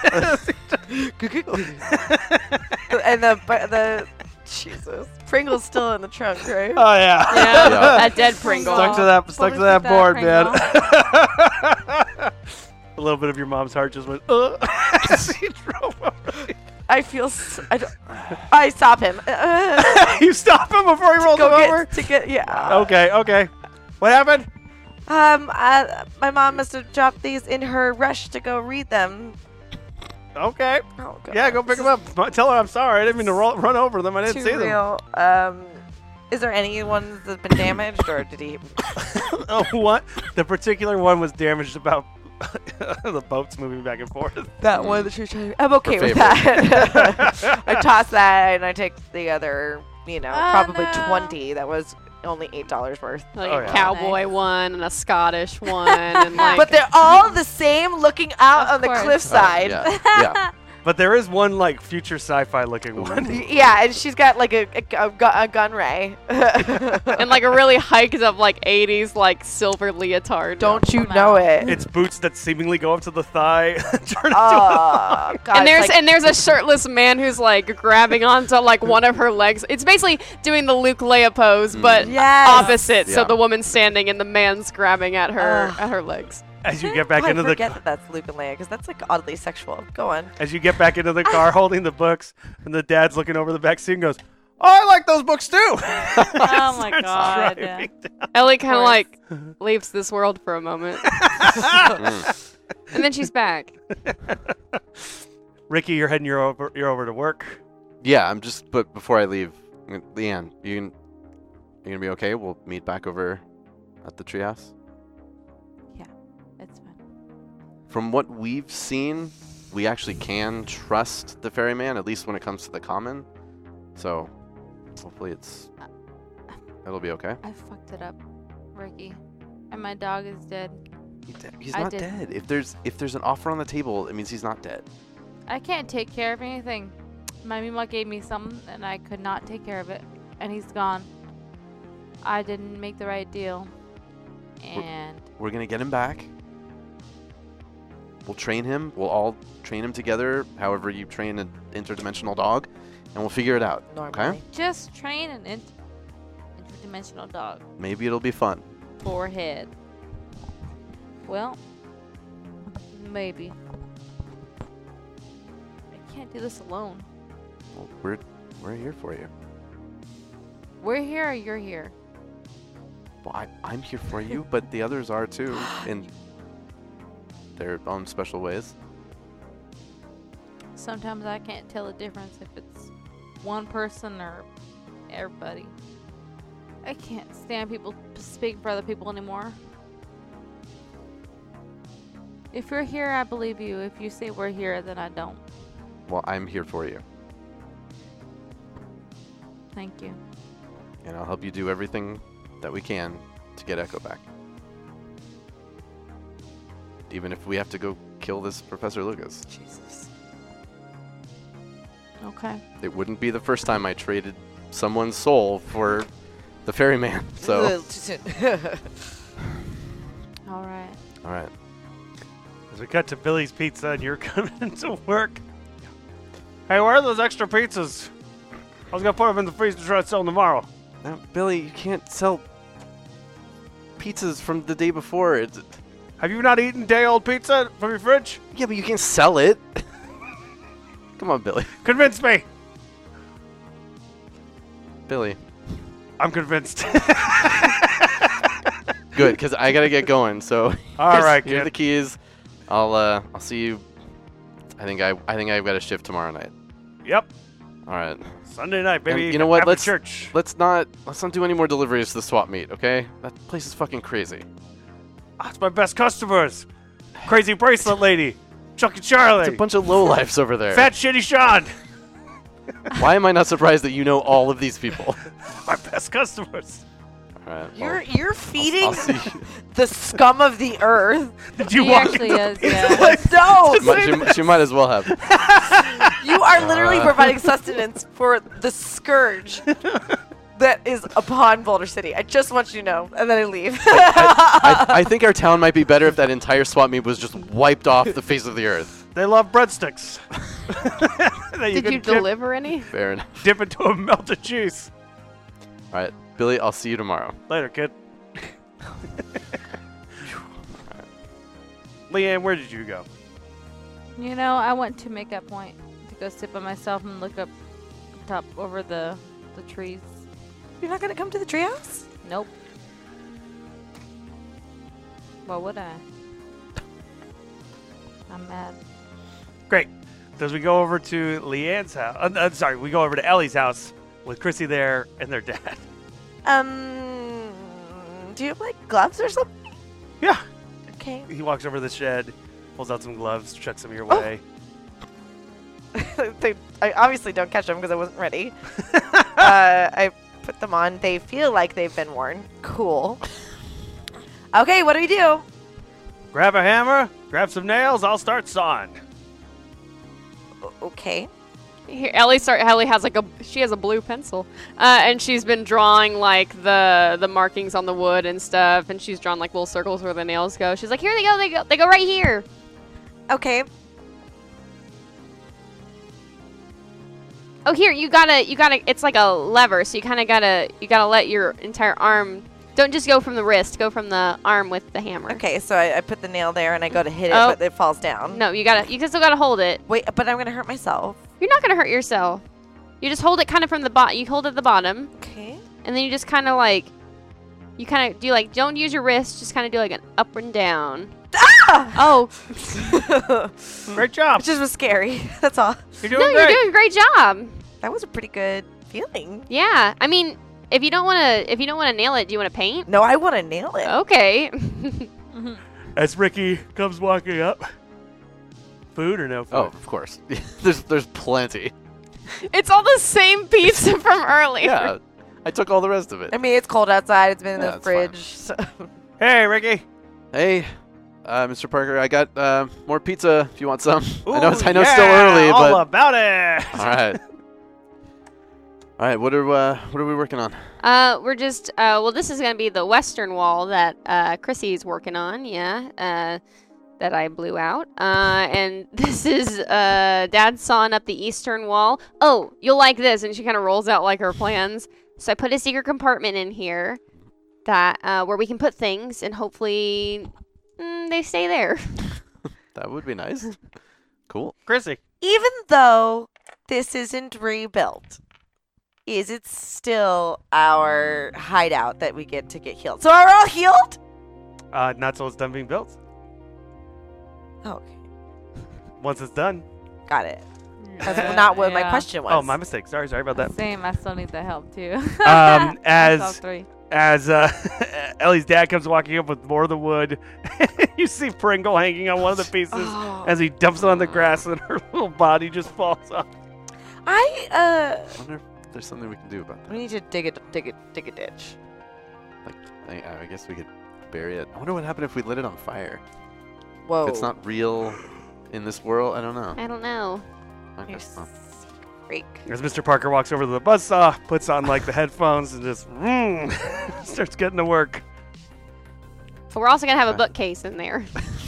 And the Jesus, Pringle's still in the trunk, right? Oh yeah. Yeah, Yeah. a dead Pringle. Stuck to that Fully that with board, that man. A little bit of your mom's heart just went. As he drove over. I feel. I stop him. You stop him before he rolls him over. Yeah. Okay. What happened? My mom must have dropped these in her rush to go read them. Okay. Oh, God. Yeah, go pick them up. Tell her I'm sorry. I didn't mean to run over them. I didn't Too see them. real. Is there any ones that's been damaged, or did he? Oh, what? The particular one was damaged about the boats moving back and forth. That one that you're trying. I'm okay Her with favorite. that. I toss that and I take the other. Probably no. 20. That was only $8 worth. Like Oh, a yeah. cowboy one and a Scottish one, and like. But they're all the same, looking out Of on the course. cliffside. Yeah. But there is one like future sci-fi looking one. Yeah, and she's got like a gun ray. and like a really hiked up like 80s like silver leotard. Don't you Come know out. it? It's boots that seemingly go up to the thigh. Turn into Oh, God. And there's it's like, there's a shirtless man who's like grabbing onto like one of her legs. It's basically doing the Luke Leia pose, but Yes. opposite. So Yeah. the woman's standing and the man's grabbing at her legs. as you get back into I the forget that that's Luke and Leia because that's like oddly sexual. Go on. as you get back into the car holding the books, and the dad's looking over the back seat and goes, "Oh, I like those books too." Oh my Starts God. driving down. Ellie kind of course. like leaves this world for a moment, and then she's back. Ricky, you're over to work. Yeah, but before I leave, Leanne, you gonna be okay? We'll meet back over at the treehouse. It's fine. From what we've seen, we actually can trust the ferryman, at least when it comes to the common. So, hopefully it'll be okay. I fucked it up, Ricky. And my dog is dead. He's I not didn't. dead. If there's an offer on the table, it means he's not dead. I can't take care of anything. My Mima gave me something and I could not take care of it. And he's gone. I didn't make the right deal. And We're gonna get him back. We'll train him. We'll all train him together, however you train an interdimensional dog, and we'll figure it out. Normally. Okay? just train an interdimensional dog. Maybe it'll be fun. Forehead. Well, maybe. I can't do this alone. Well, we're here for you. We're here or you're here? Well, I'm here for you, but the others are too, in their own special ways. Sometimes I can't tell the difference if it's one person or everybody. I can't stand people speaking for other people anymore. If you're here, I believe you. If you say we're here, then I don't. Well, I'm here for you, Thank you. and I'll help you do everything that we can to get Echo back. Even if we have to go kill this Professor Lucas. Jesus. Okay. It wouldn't be the first time I traded someone's soul for the ferryman. So, All right. all right. As we cut to Billy's Pizza and you're coming to work. Hey, where are those extra pizzas? I was gonna put them in the freezer to try to sell them tomorrow. Now, Billy, you can't sell pizzas from the day before. Have you not eaten day-old pizza from your fridge? Yeah, but you can't sell it. Come on, Billy. Convince me. Billy. I'm convinced. Good, because I gotta get going. So All right, here's kid. the keys. I'll see you. I think I've got a shift tomorrow night. Yep. All right. Sunday night, baby. And you know what? After church. Let's not do any more deliveries to the swap meet, okay? That place is fucking crazy. That's my best customers. Crazy bracelet lady. Chucky Charlie. It's a bunch of lowlifes over there. Fat shitty Sean. Why am I not surprised that you know all of these people? My best customers. All right. You're feeding I'll see you. the scum of the earth. Did you He walk actually into is, the yeah. place? No, She might as well have. you are literally providing sustenance for the scourge that is upon Boulder City. I just want you to know, and then I leave. I think our town might be better if that entire swap meet was just wiped off the face of the earth. They love breadsticks. That Did can you dip- deliver any? Fair enough. Dip into a melted cheese. All right, Billy, I'll see you tomorrow. Later, kid. Leanne, where did you go? You know, I went to Makeup Point to go sit by myself and look up top over the trees. You're not gonna come to the treehouse? Nope. Why would I? I'm mad. Great. So as we go over to Leanne's house, sorry, we go over to Ellie's house with Chrissy there and their dad. Do you have like gloves or something? Yeah. Okay. He walks over to the shed, pulls out some gloves, chucks them your Oh. way. I obviously don't catch them because I wasn't ready. I put them on. They feel like they've been worn. Cool. Okay, what do we do? Grab a hammer, grab some nails, I'll start sawing. Okay. Here, Ellie has she has a blue pencil, and she's been drawing like the markings on the wood and stuff, and she's drawn like little circles where the nails go. She's like, here they go right here. Okay. Oh, here you gotta. It's like a lever, so you gotta let your entire arm. Don't just go from the wrist. Go from the arm with the hammer. Okay, so I put the nail there and I go to hit it, Oh. but it falls down. No, you still gotta hold it. Wait, but I'm gonna hurt myself. You're not gonna hurt yourself. You just hold it kind of from the bottom. You hold it at the bottom, Okay. and then you just kind of like. You kind of do like don't use your wrist. Just kind of do like an up and down. Ah! Oh, Great job. It just was scary. That's all. You're no, doing you're great. doing a great job. That was a pretty good feeling. Yeah, I mean, if you don't wanna nail it, do you wanna paint? No, I want to nail it. Okay. As Ricky comes walking up. Food or no food? Oh, of course. there's plenty. It's all the same pizza from earlier. Yeah, I took all the rest of it. I mean, it's cold outside. It's been in Yeah, the it's fine. fridge. So. Hey, Ricky. Hey, Mr. Parker, I got more pizza if you want some. Ooh, I know it's still yeah, early, all but about it. all right. All right, what are we working on? We're just this is gonna be the western wall that Chrissy's working on. Yeah. That I blew out. And this is Dad sawing up the eastern wall. Oh, you'll like this. And she kind of rolls out like her plans. So I put a secret compartment in here that where we can put things, and hopefully they stay there. That would be nice. Cool. Chrissy. Even though this isn't rebuilt, is it still our hideout that we get to get healed? So are we all healed? Not till it's done being built. Oh, okay. Once it's done. Got it. That's not what my Yeah. question was. Oh, my mistake. Sorry about that. Same. I still need the help too. Um, I saw as 3. as Ellie's dad comes walking up with more of the wood, you see Pringle hanging on one of the pieces Oh. as he dumps it on the grass, and her little body just falls off. I wonder if there's something we can do about We that. need to dig a ditch. Like, I guess we could bury it. I wonder what happened if we lit it on fire. Whoa. If it's not real in this world, I don't know. I don't know. Okay, You're well, freak. As Mr. Parker walks over to the buzzsaw, puts on like the headphones, and just starts getting to work. But we're also gonna have a bookcase in there.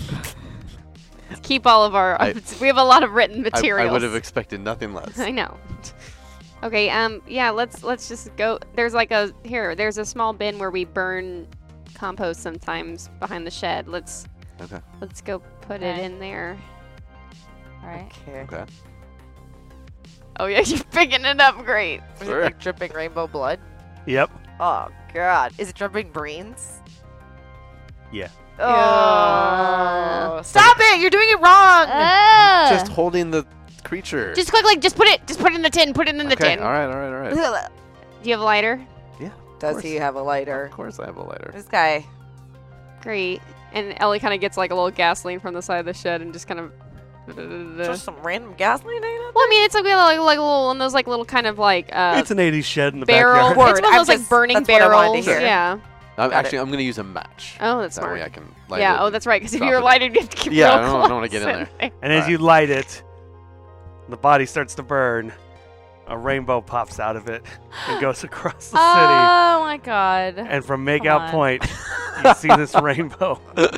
Keep all of our. We have a lot of written materials. I would have expected nothing less. I know. Okay. Yeah. Let's just go. There's there's a small bin where we burn compost sometimes behind the shed. Let's go put it Okay. in there. All right. Okay. Okay. Oh yeah, you're picking it up. Great. Was Sure. it like dripping rainbow blood? Yep. Oh God, is it jumping brains? Yeah. Oh, stop it! You're doing it wrong. Just holding the creature. Just quickly, just put it in the tin. Put it in the Okay, tin. all right. Do you have a lighter? Does he have a lighter? Of course I have a lighter. This guy. Great. And Ellie kind of gets like a little gasoline from the side of the shed and just kind of. Just some random gasoline hanging out Well, I mean, it's like we have like a little one of those like little kind of like It's an 80s shed in the barrel. backyard. It's one of those like burning that's what I wanted barrels. to hear. Yeah. I'm Got going to use a match. Oh, that's That smart. way I can light it. Yeah. Oh, that's right. Because if drop you're it. lighted, you have to keep Yeah, real I don't close wanna get in there. And as you light it, the body starts to burn. A rainbow pops out of it and goes across the city. Oh my god. And from Come Makeout on. Point, you see this rainbow.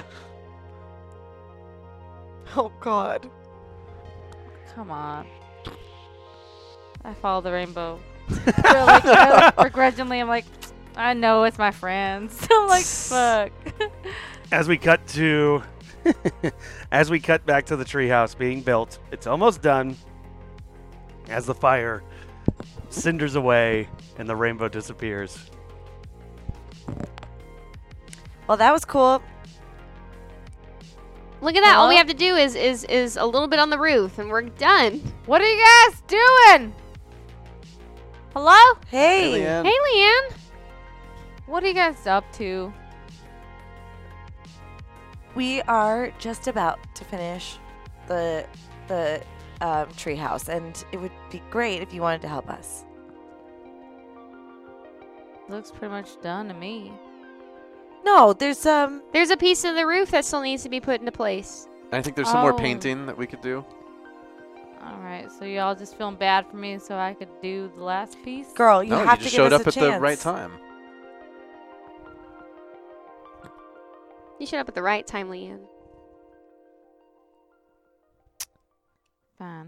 Oh God. Come on. I follow the rainbow. I begrudgingly, I'm like, I know it's my friends. I'm like, fuck. As we cut to, as we cut back to the treehouse being built, it's almost done. As the fire cinders away and the rainbow disappears. Well, that was cool. Look at that. All we Hello? have to do is a little bit on the roof, and we're done. What are you guys doing? Hello? Hey. Leanne. Hey, Leanne. What are you guys up to? We are just about to finish the treehouse, and it would be great if you wanted to help us. Looks pretty much done to me. No, there's There's a piece of the roof that still needs to be put into place. I think there's some more Oh. painting that we could do. Alright, so y'all just feeling bad for me so I could do the last piece? girl. You No, have you just to give showed us up a at chance. the right time. You showed up at the right time, Leanne. Fine.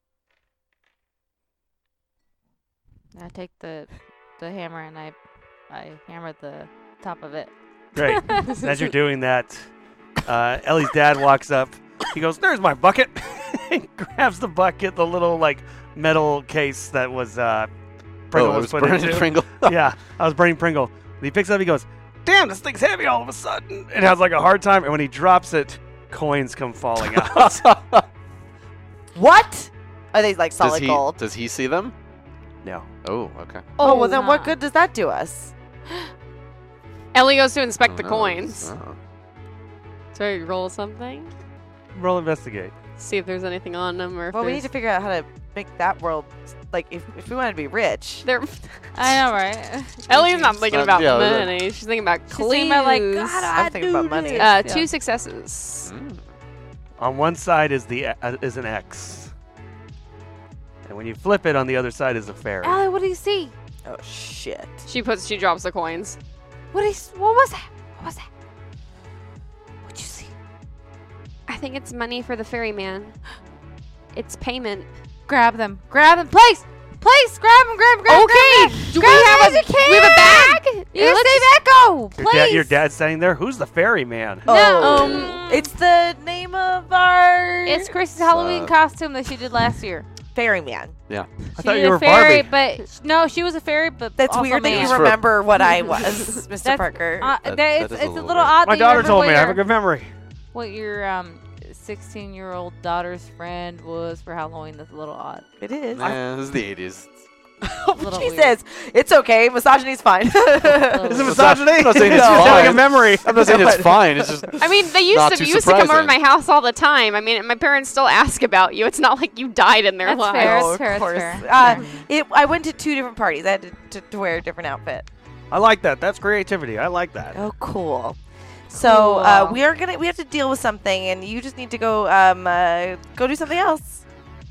I take the hammer and I hammer the top of it. Great. As you're doing that, Ellie's dad walks up. He goes, "There's my bucket." He grabs the bucket, the little like metal case that was Pringle it was was put burning into. Pringle. Yeah, I was burning Pringle. And he picks it up. He goes, "Damn, this thing's heavy all of a sudden." It has like a hard time, and when he drops it, coins come falling out. What? Are they like Does solid he, gold? does he see them? No. Oh, okay. Oh, well then, what Nah. good does that do us? Ellie goes to inspect the Oh, coins. oh. So you roll something, Roll investigate. see if there's anything on them, or if Well, we need there's- to figure out how to make that world like if we want to be rich. They're I know, right? Ellie's not thinking about yeah, money. She's thinking about She's clues. thinking about like, God, I'm thinking about money. Yeah. 2 successes. Mm. On one side is is an X, and when you flip it, on the other side is a fairy. Allie, what do you see? Oh shit! She drops the coins. What was that? What was that? What'd you see? I think it's money for the ferryman. It's payment. Grab them, please, grab them, grab. Okay. Do we have a bag? You Let's save just- Echo, please. Your dad's standing there. Who's the ferryman? Oh, it's the name of our It's Chris's Halloween costume that she did last year. ferryman. I She thought did you a were fairy, Barbie. but no, she was a fairy, but That's also weird that man. you for- remember what I was, Mr. That's- Parker. That that it's is a a little little odd. My that you daughter remember told me. what I have a your- good memory. What your 16-year-old daughter's friend was for Halloween. That's a little odd. It is. Nah, this is the 80s. little She weird. says it's okay. Misogyny's fine. Is it weird. misogyny? I'm not saying it's She's having a fine. memory. I'm not saying it's fine. It's just I mean, they Not used too to come over to my surprising. house all the time. I mean, my parents still ask about you. It's not like you died in their That's lives. fair. Oh, It's fair, of course. it's fair. I went to 2 different parties. I had to wear a different outfit. I like that. That's creativity. I like that. Oh, cool. So Cool. we have to deal with something, and you just need to go go do something else.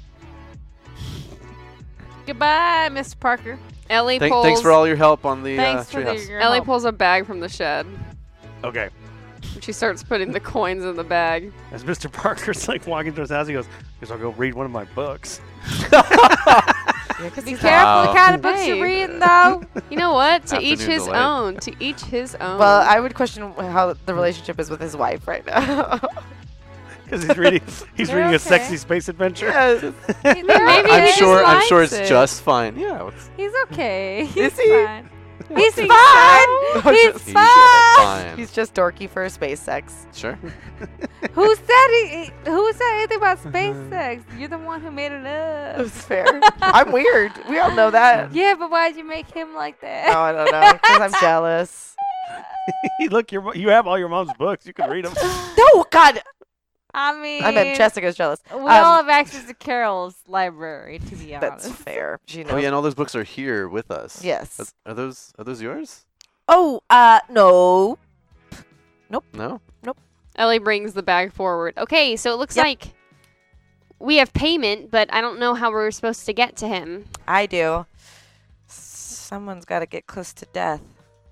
Goodbye, Mr. Parker. Ellie pulls. thanks for all your help on the Thanks for treehouse. your Ellie help. pulls a bag from the shed. Okay. And she starts putting the coins in the bag. As Mr. Parker's like walking to his house, he goes, "Guess I'll go read one of my books." Be careful the kind of books Hey. you're reading, though. You know what? To each Afternoon his delight. own. To each his own. Well, I would question how the relationship is with his wife right now. Because he's reading, They're a okay. sexy space adventure. Maybe I'm he sure. just I'm sure likes it's it. just fine. Yeah. He's okay. He's he? fine. He's fine. He's He's fine. fine. He's just dorky for space sex. Sure. Who said anything about space sex? You're the one who made it up. That's fair. I'm weird. We all know that. Yeah, but why'd you make him like that? No, I don't know. Because I'm jealous. Look, you have all your mom's books. You can read them. No, God. I mean, I meant Jessica's jealous. We all have access to Carol's library, to be honest. That's fair. She knows. Oh yeah, and all those books are here with us. Yes. Are those yours? Oh, no. No. Ellie brings the bag forward. Okay, so it looks Yep. like we have payment, but I don't know how we're supposed to get to him. I do. Someone's got to get close to death.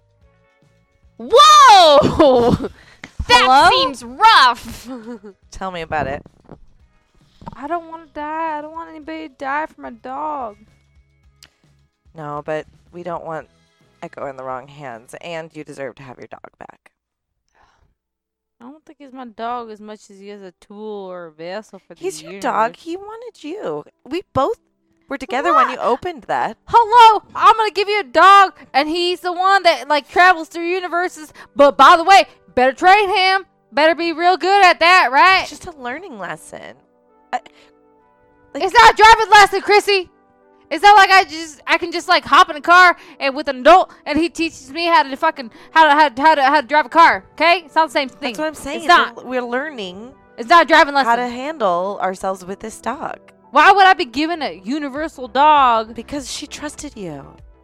Whoa! That Hello? seems rough. Tell me about it. I don't want to die. I don't want anybody to die for my dog. No, but we don't want Echo in the wrong hands, and you deserve to have your dog back. I don't think he's my dog as much as he is a tool or a vessel for the He's your universe. dog. He wanted you. We both were together when you opened that. Hello, I'm gonna give you a dog, and he's the one that like travels through universes. But by the way, better train him. Better be real good at that, right? It's just a learning lesson. It's not a driving lesson, Chrissy. It's not like I can just like hop in a car and with an adult and he teaches me how to drive a car. Okay, it's not the same thing. That's what I'm saying. It's not. We're learning It's not a driving lesson. how to handle ourselves with this dog Why would I be given a universal dog? because she trusted you.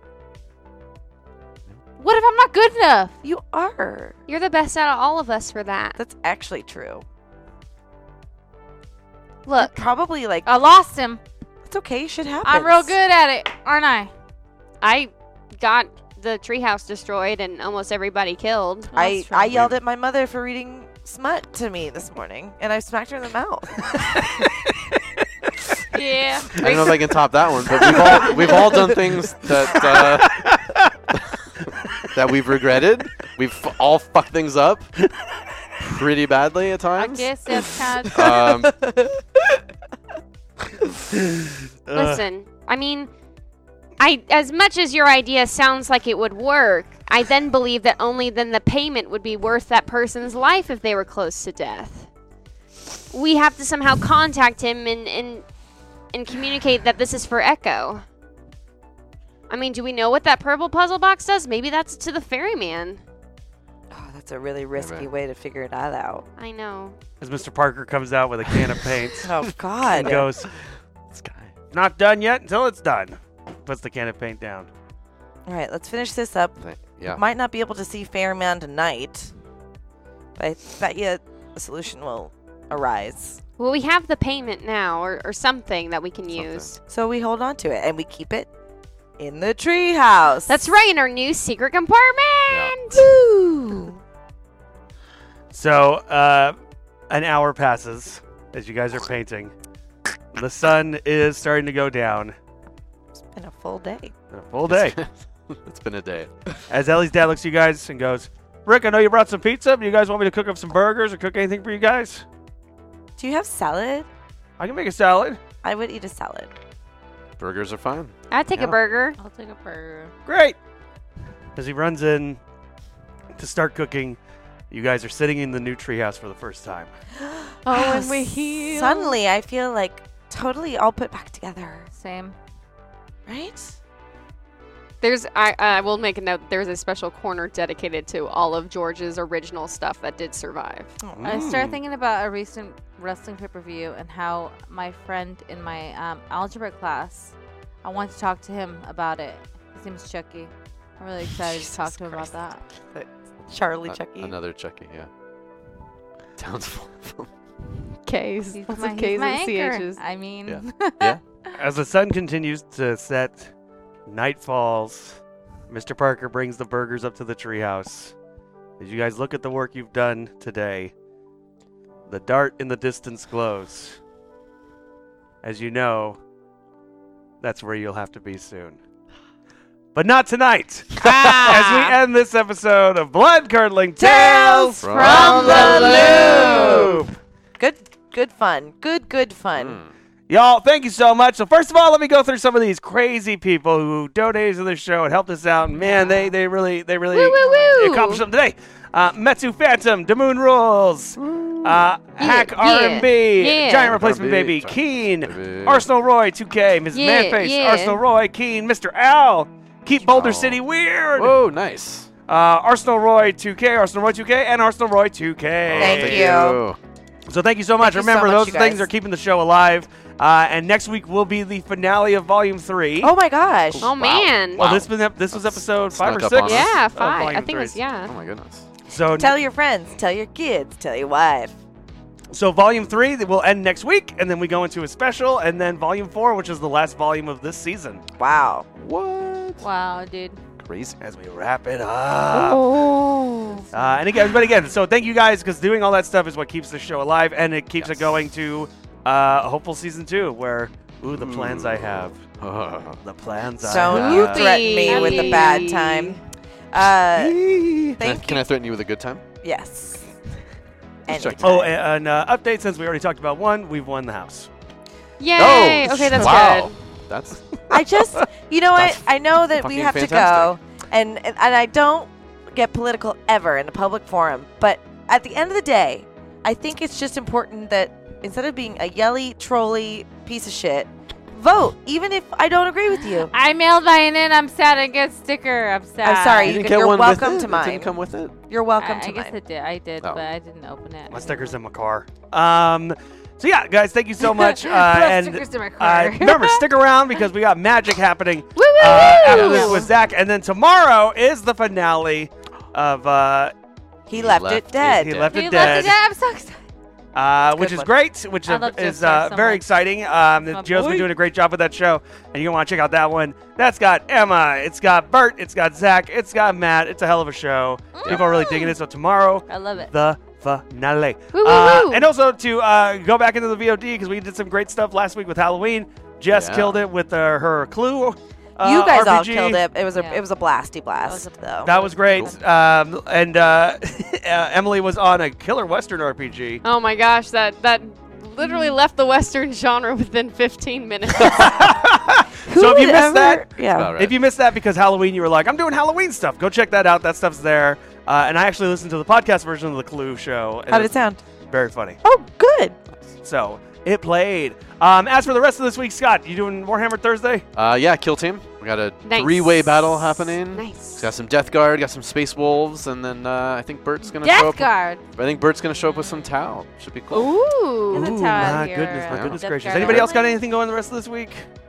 What if I'm not good enough? You are. You're the best out of all of us for that. That's actually true. Look, Probably like I lost him. it's okay. Shit happens. I'm real good at it, aren't I? I got the treehouse destroyed and almost everybody killed. I yelled at my mother for reading smut to me this morning, and I smacked her in the mouth. Yeah. I don't know if I can top that one, but we've all done things that that we've regretted. We've all fucked things up pretty badly at I times. guess that's kind of Listen, I mean, as much as your idea sounds like it would work, I then believe that only then the payment would be worth that person's life if they were close to death. We have to somehow contact him and communicate that this is for Echo. I mean, do we know what that purple puzzle box does? Maybe that's to the ferryman. Oh, that's a really risky Maybe. way to figure that out. I know. As Mr. Parker comes out with a can of paint Oh God. and goes, This guy. not done yet until it's done. Puts the can of paint down. All right, let's finish this up. Yeah. Might not be able to see Fairman tonight, but I bet you a solution will arise. Well, we have the payment now, or something that we can Something. use. So we hold on to it and we keep it in the treehouse. That's right, in our new secret compartment. Woo! So, an hour passes as you guys are painting. The sun is starting to go down. It's been a full day. A full day. It's been a day. As Ellie's dad looks at you guys and goes, Rick, I know you brought some pizza. Do you guys want me to cook up some burgers or cook anything for you guys? Do you have salad? I can make a salad. I would eat a salad. Burgers are fine. I'd take Yeah. a burger. I'll take a burger. Great. As he runs in to start cooking, you guys are sitting in the new treehouse for the first time. Oh, and we heal. Suddenly, I feel like totally all put back together. Same. Right? I will make a note. There's a special corner dedicated to all of George's original stuff that did survive. I started thinking about a recent wrestling pay-per-view and how my friend in my algebra class, I want to talk to him about it. His name's Chucky. I'm really excited to talk to him about that. Charlie Chucky. Another Chucky, yeah. Town's full of them. K's. He's Lots my, of he's K's my and anchor. CH's. I mean, Yeah. Yeah. As the sun continues to set, night falls. Mr. Parker brings the burgers up to the treehouse. As you guys look at the work you've done today, the dart in the distance glows. As you know, that's where you'll have to be soon. But not tonight. As we end this episode of Blood Curdling Tales from the Loop. Good fun. Good fun. Y'all, thank you so much. So first of all, let me go through some of these crazy people who donated to the show and helped us out. And man, they really Woo, woo, woo. accomplished something today. Metsu Phantom, Damoon Rules, Hack R&B, yeah. Giant Replacement R&B, Baby, Giant Keen, Baby. Arsenal Roy, 2K, Ms. Yeah, Manface, yeah. Arsenal Roy, Keen, Mr. Al, Keep Boulder Al. City Weird, Whoa, nice. Arsenal Roy 2K, Arsenal Roy 2K, and Arsenal Roy 2K. Thank you. So thank you so much. Thank you so Remember, much, those you things guys. are keeping the show alive. And next week will be the finale of Volume 3. Oh my gosh. Oh man. Well, Wow. this was episode 5 or snuck 6. up on us. Yeah, of 5. Volume I think it was 3. yeah. Oh my goodness. So Tell your friends, tell your kids, tell your wife. So Volume 3 will end next week, and then we go into a special, and then Volume 4, which is the last volume of this season, Wow. What? Wow, dude. Crazy. as we wrap it up. Oh. But again, so thank you guys, because doing all that stuff is what keeps the show alive, and it keeps it going to a hopeful Season 2, where, the plans I have. The plans I Don't have. you threaten me with a bad Happy. time. Thank Can you. I threaten you with a good time? Yes. Just checking. Oh, and update, since we already talked about one, we've won the house. Yay. Okay, that's wow. good. That's I just, you know what? That's I know that we fucking have to fantastic. go, and I don't get political ever in a public forum, but at the end of the day, I think it's just important that instead of being a yelly, trolly piece of shit, vote, even if I don't agree with you. I mailed mine in. I'm sad I get sticker. I'm sad. I'm sorry. you You didn't can- get you're one welcome with to it? It mine. didn't come with it. You're welcome I to guess mine. I did, Oh. but I didn't open it. My sticker's in my car. So yeah, guys, thank you so much. Put And stickers in my car. remember, stick around because we got magic happening Woo, woo, after woo. this with Zach, and then tomorrow is the finale of He left it dead. He left He it left dead. it. I'm so excited. Which good is one. great, which I love is Joe so very much. exciting. My Joe's been boy. doing a great job with that show, and you're going to want to check out that one. That's got Emma, it's got Bert, it's got Zach, it's got Matt. It's a hell of a show. People are really digging it. So tomorrow, I love it. the finale. Woo, woo, woo. And also to go back into the VOD, because we did some great stuff last week with Halloween. Jess Yeah. killed it with her Clue You guys all RPG. killed it. It was a Yeah. it was a blasty blast, That was though. That was great. And Emily was on a killer Western RPG. Oh my gosh, that literally left the Western genre within 15 minutes. So if you missed that, yeah. About right. if you missed that because Halloween, you were like, I'm doing Halloween stuff, go check that out. That stuff's there. And I actually listened to the podcast version of the Clue show. And How did it it's sound? very funny. Oh, good. So it played. As for the rest of this week, Scott, you doing Warhammer Thursday? Yeah, Kill Team. We got a Nice. 3-way battle happening. Nice. Got some Death Guard, got some Space Wolves, and then I think Bert's gonna show Death up. Guard. I think Bert's gonna show up with some Tau. Should be cool. Ooh. Get the Ooh, Tau out my here, goodness, my Yeah. goodness Death gracious. Guard. Anybody else got anything going the rest of this week?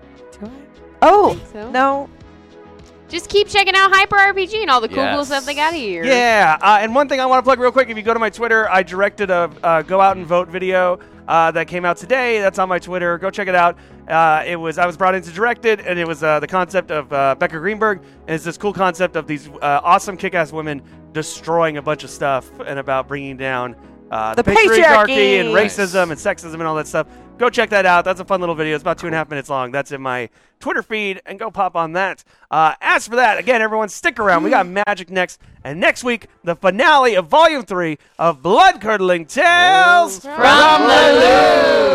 Oh, So? no. Just keep checking out Hyper RPG and all the cool Yes. stuff they got here. Yeah, and one thing I want to plug real quick, if you go to my Twitter, I directed a go out and vote video that came out today. That's on my Twitter. Go check it out. I was brought in to direct it, and it was the concept of Becca Greenberg. And it's this cool concept of these awesome kick-ass women destroying a bunch of stuff and about bringing down the patriarchy and Nice. racism and sexism and all that stuff. Go check that out. That's a fun little video. It's about 2.5 minutes long. That's in my Twitter feed, and go pop on that. As for that, again, everyone stick around. We got Magic next, and next week, the finale of Volume 3 of Blood Curdling Tales from the Loop.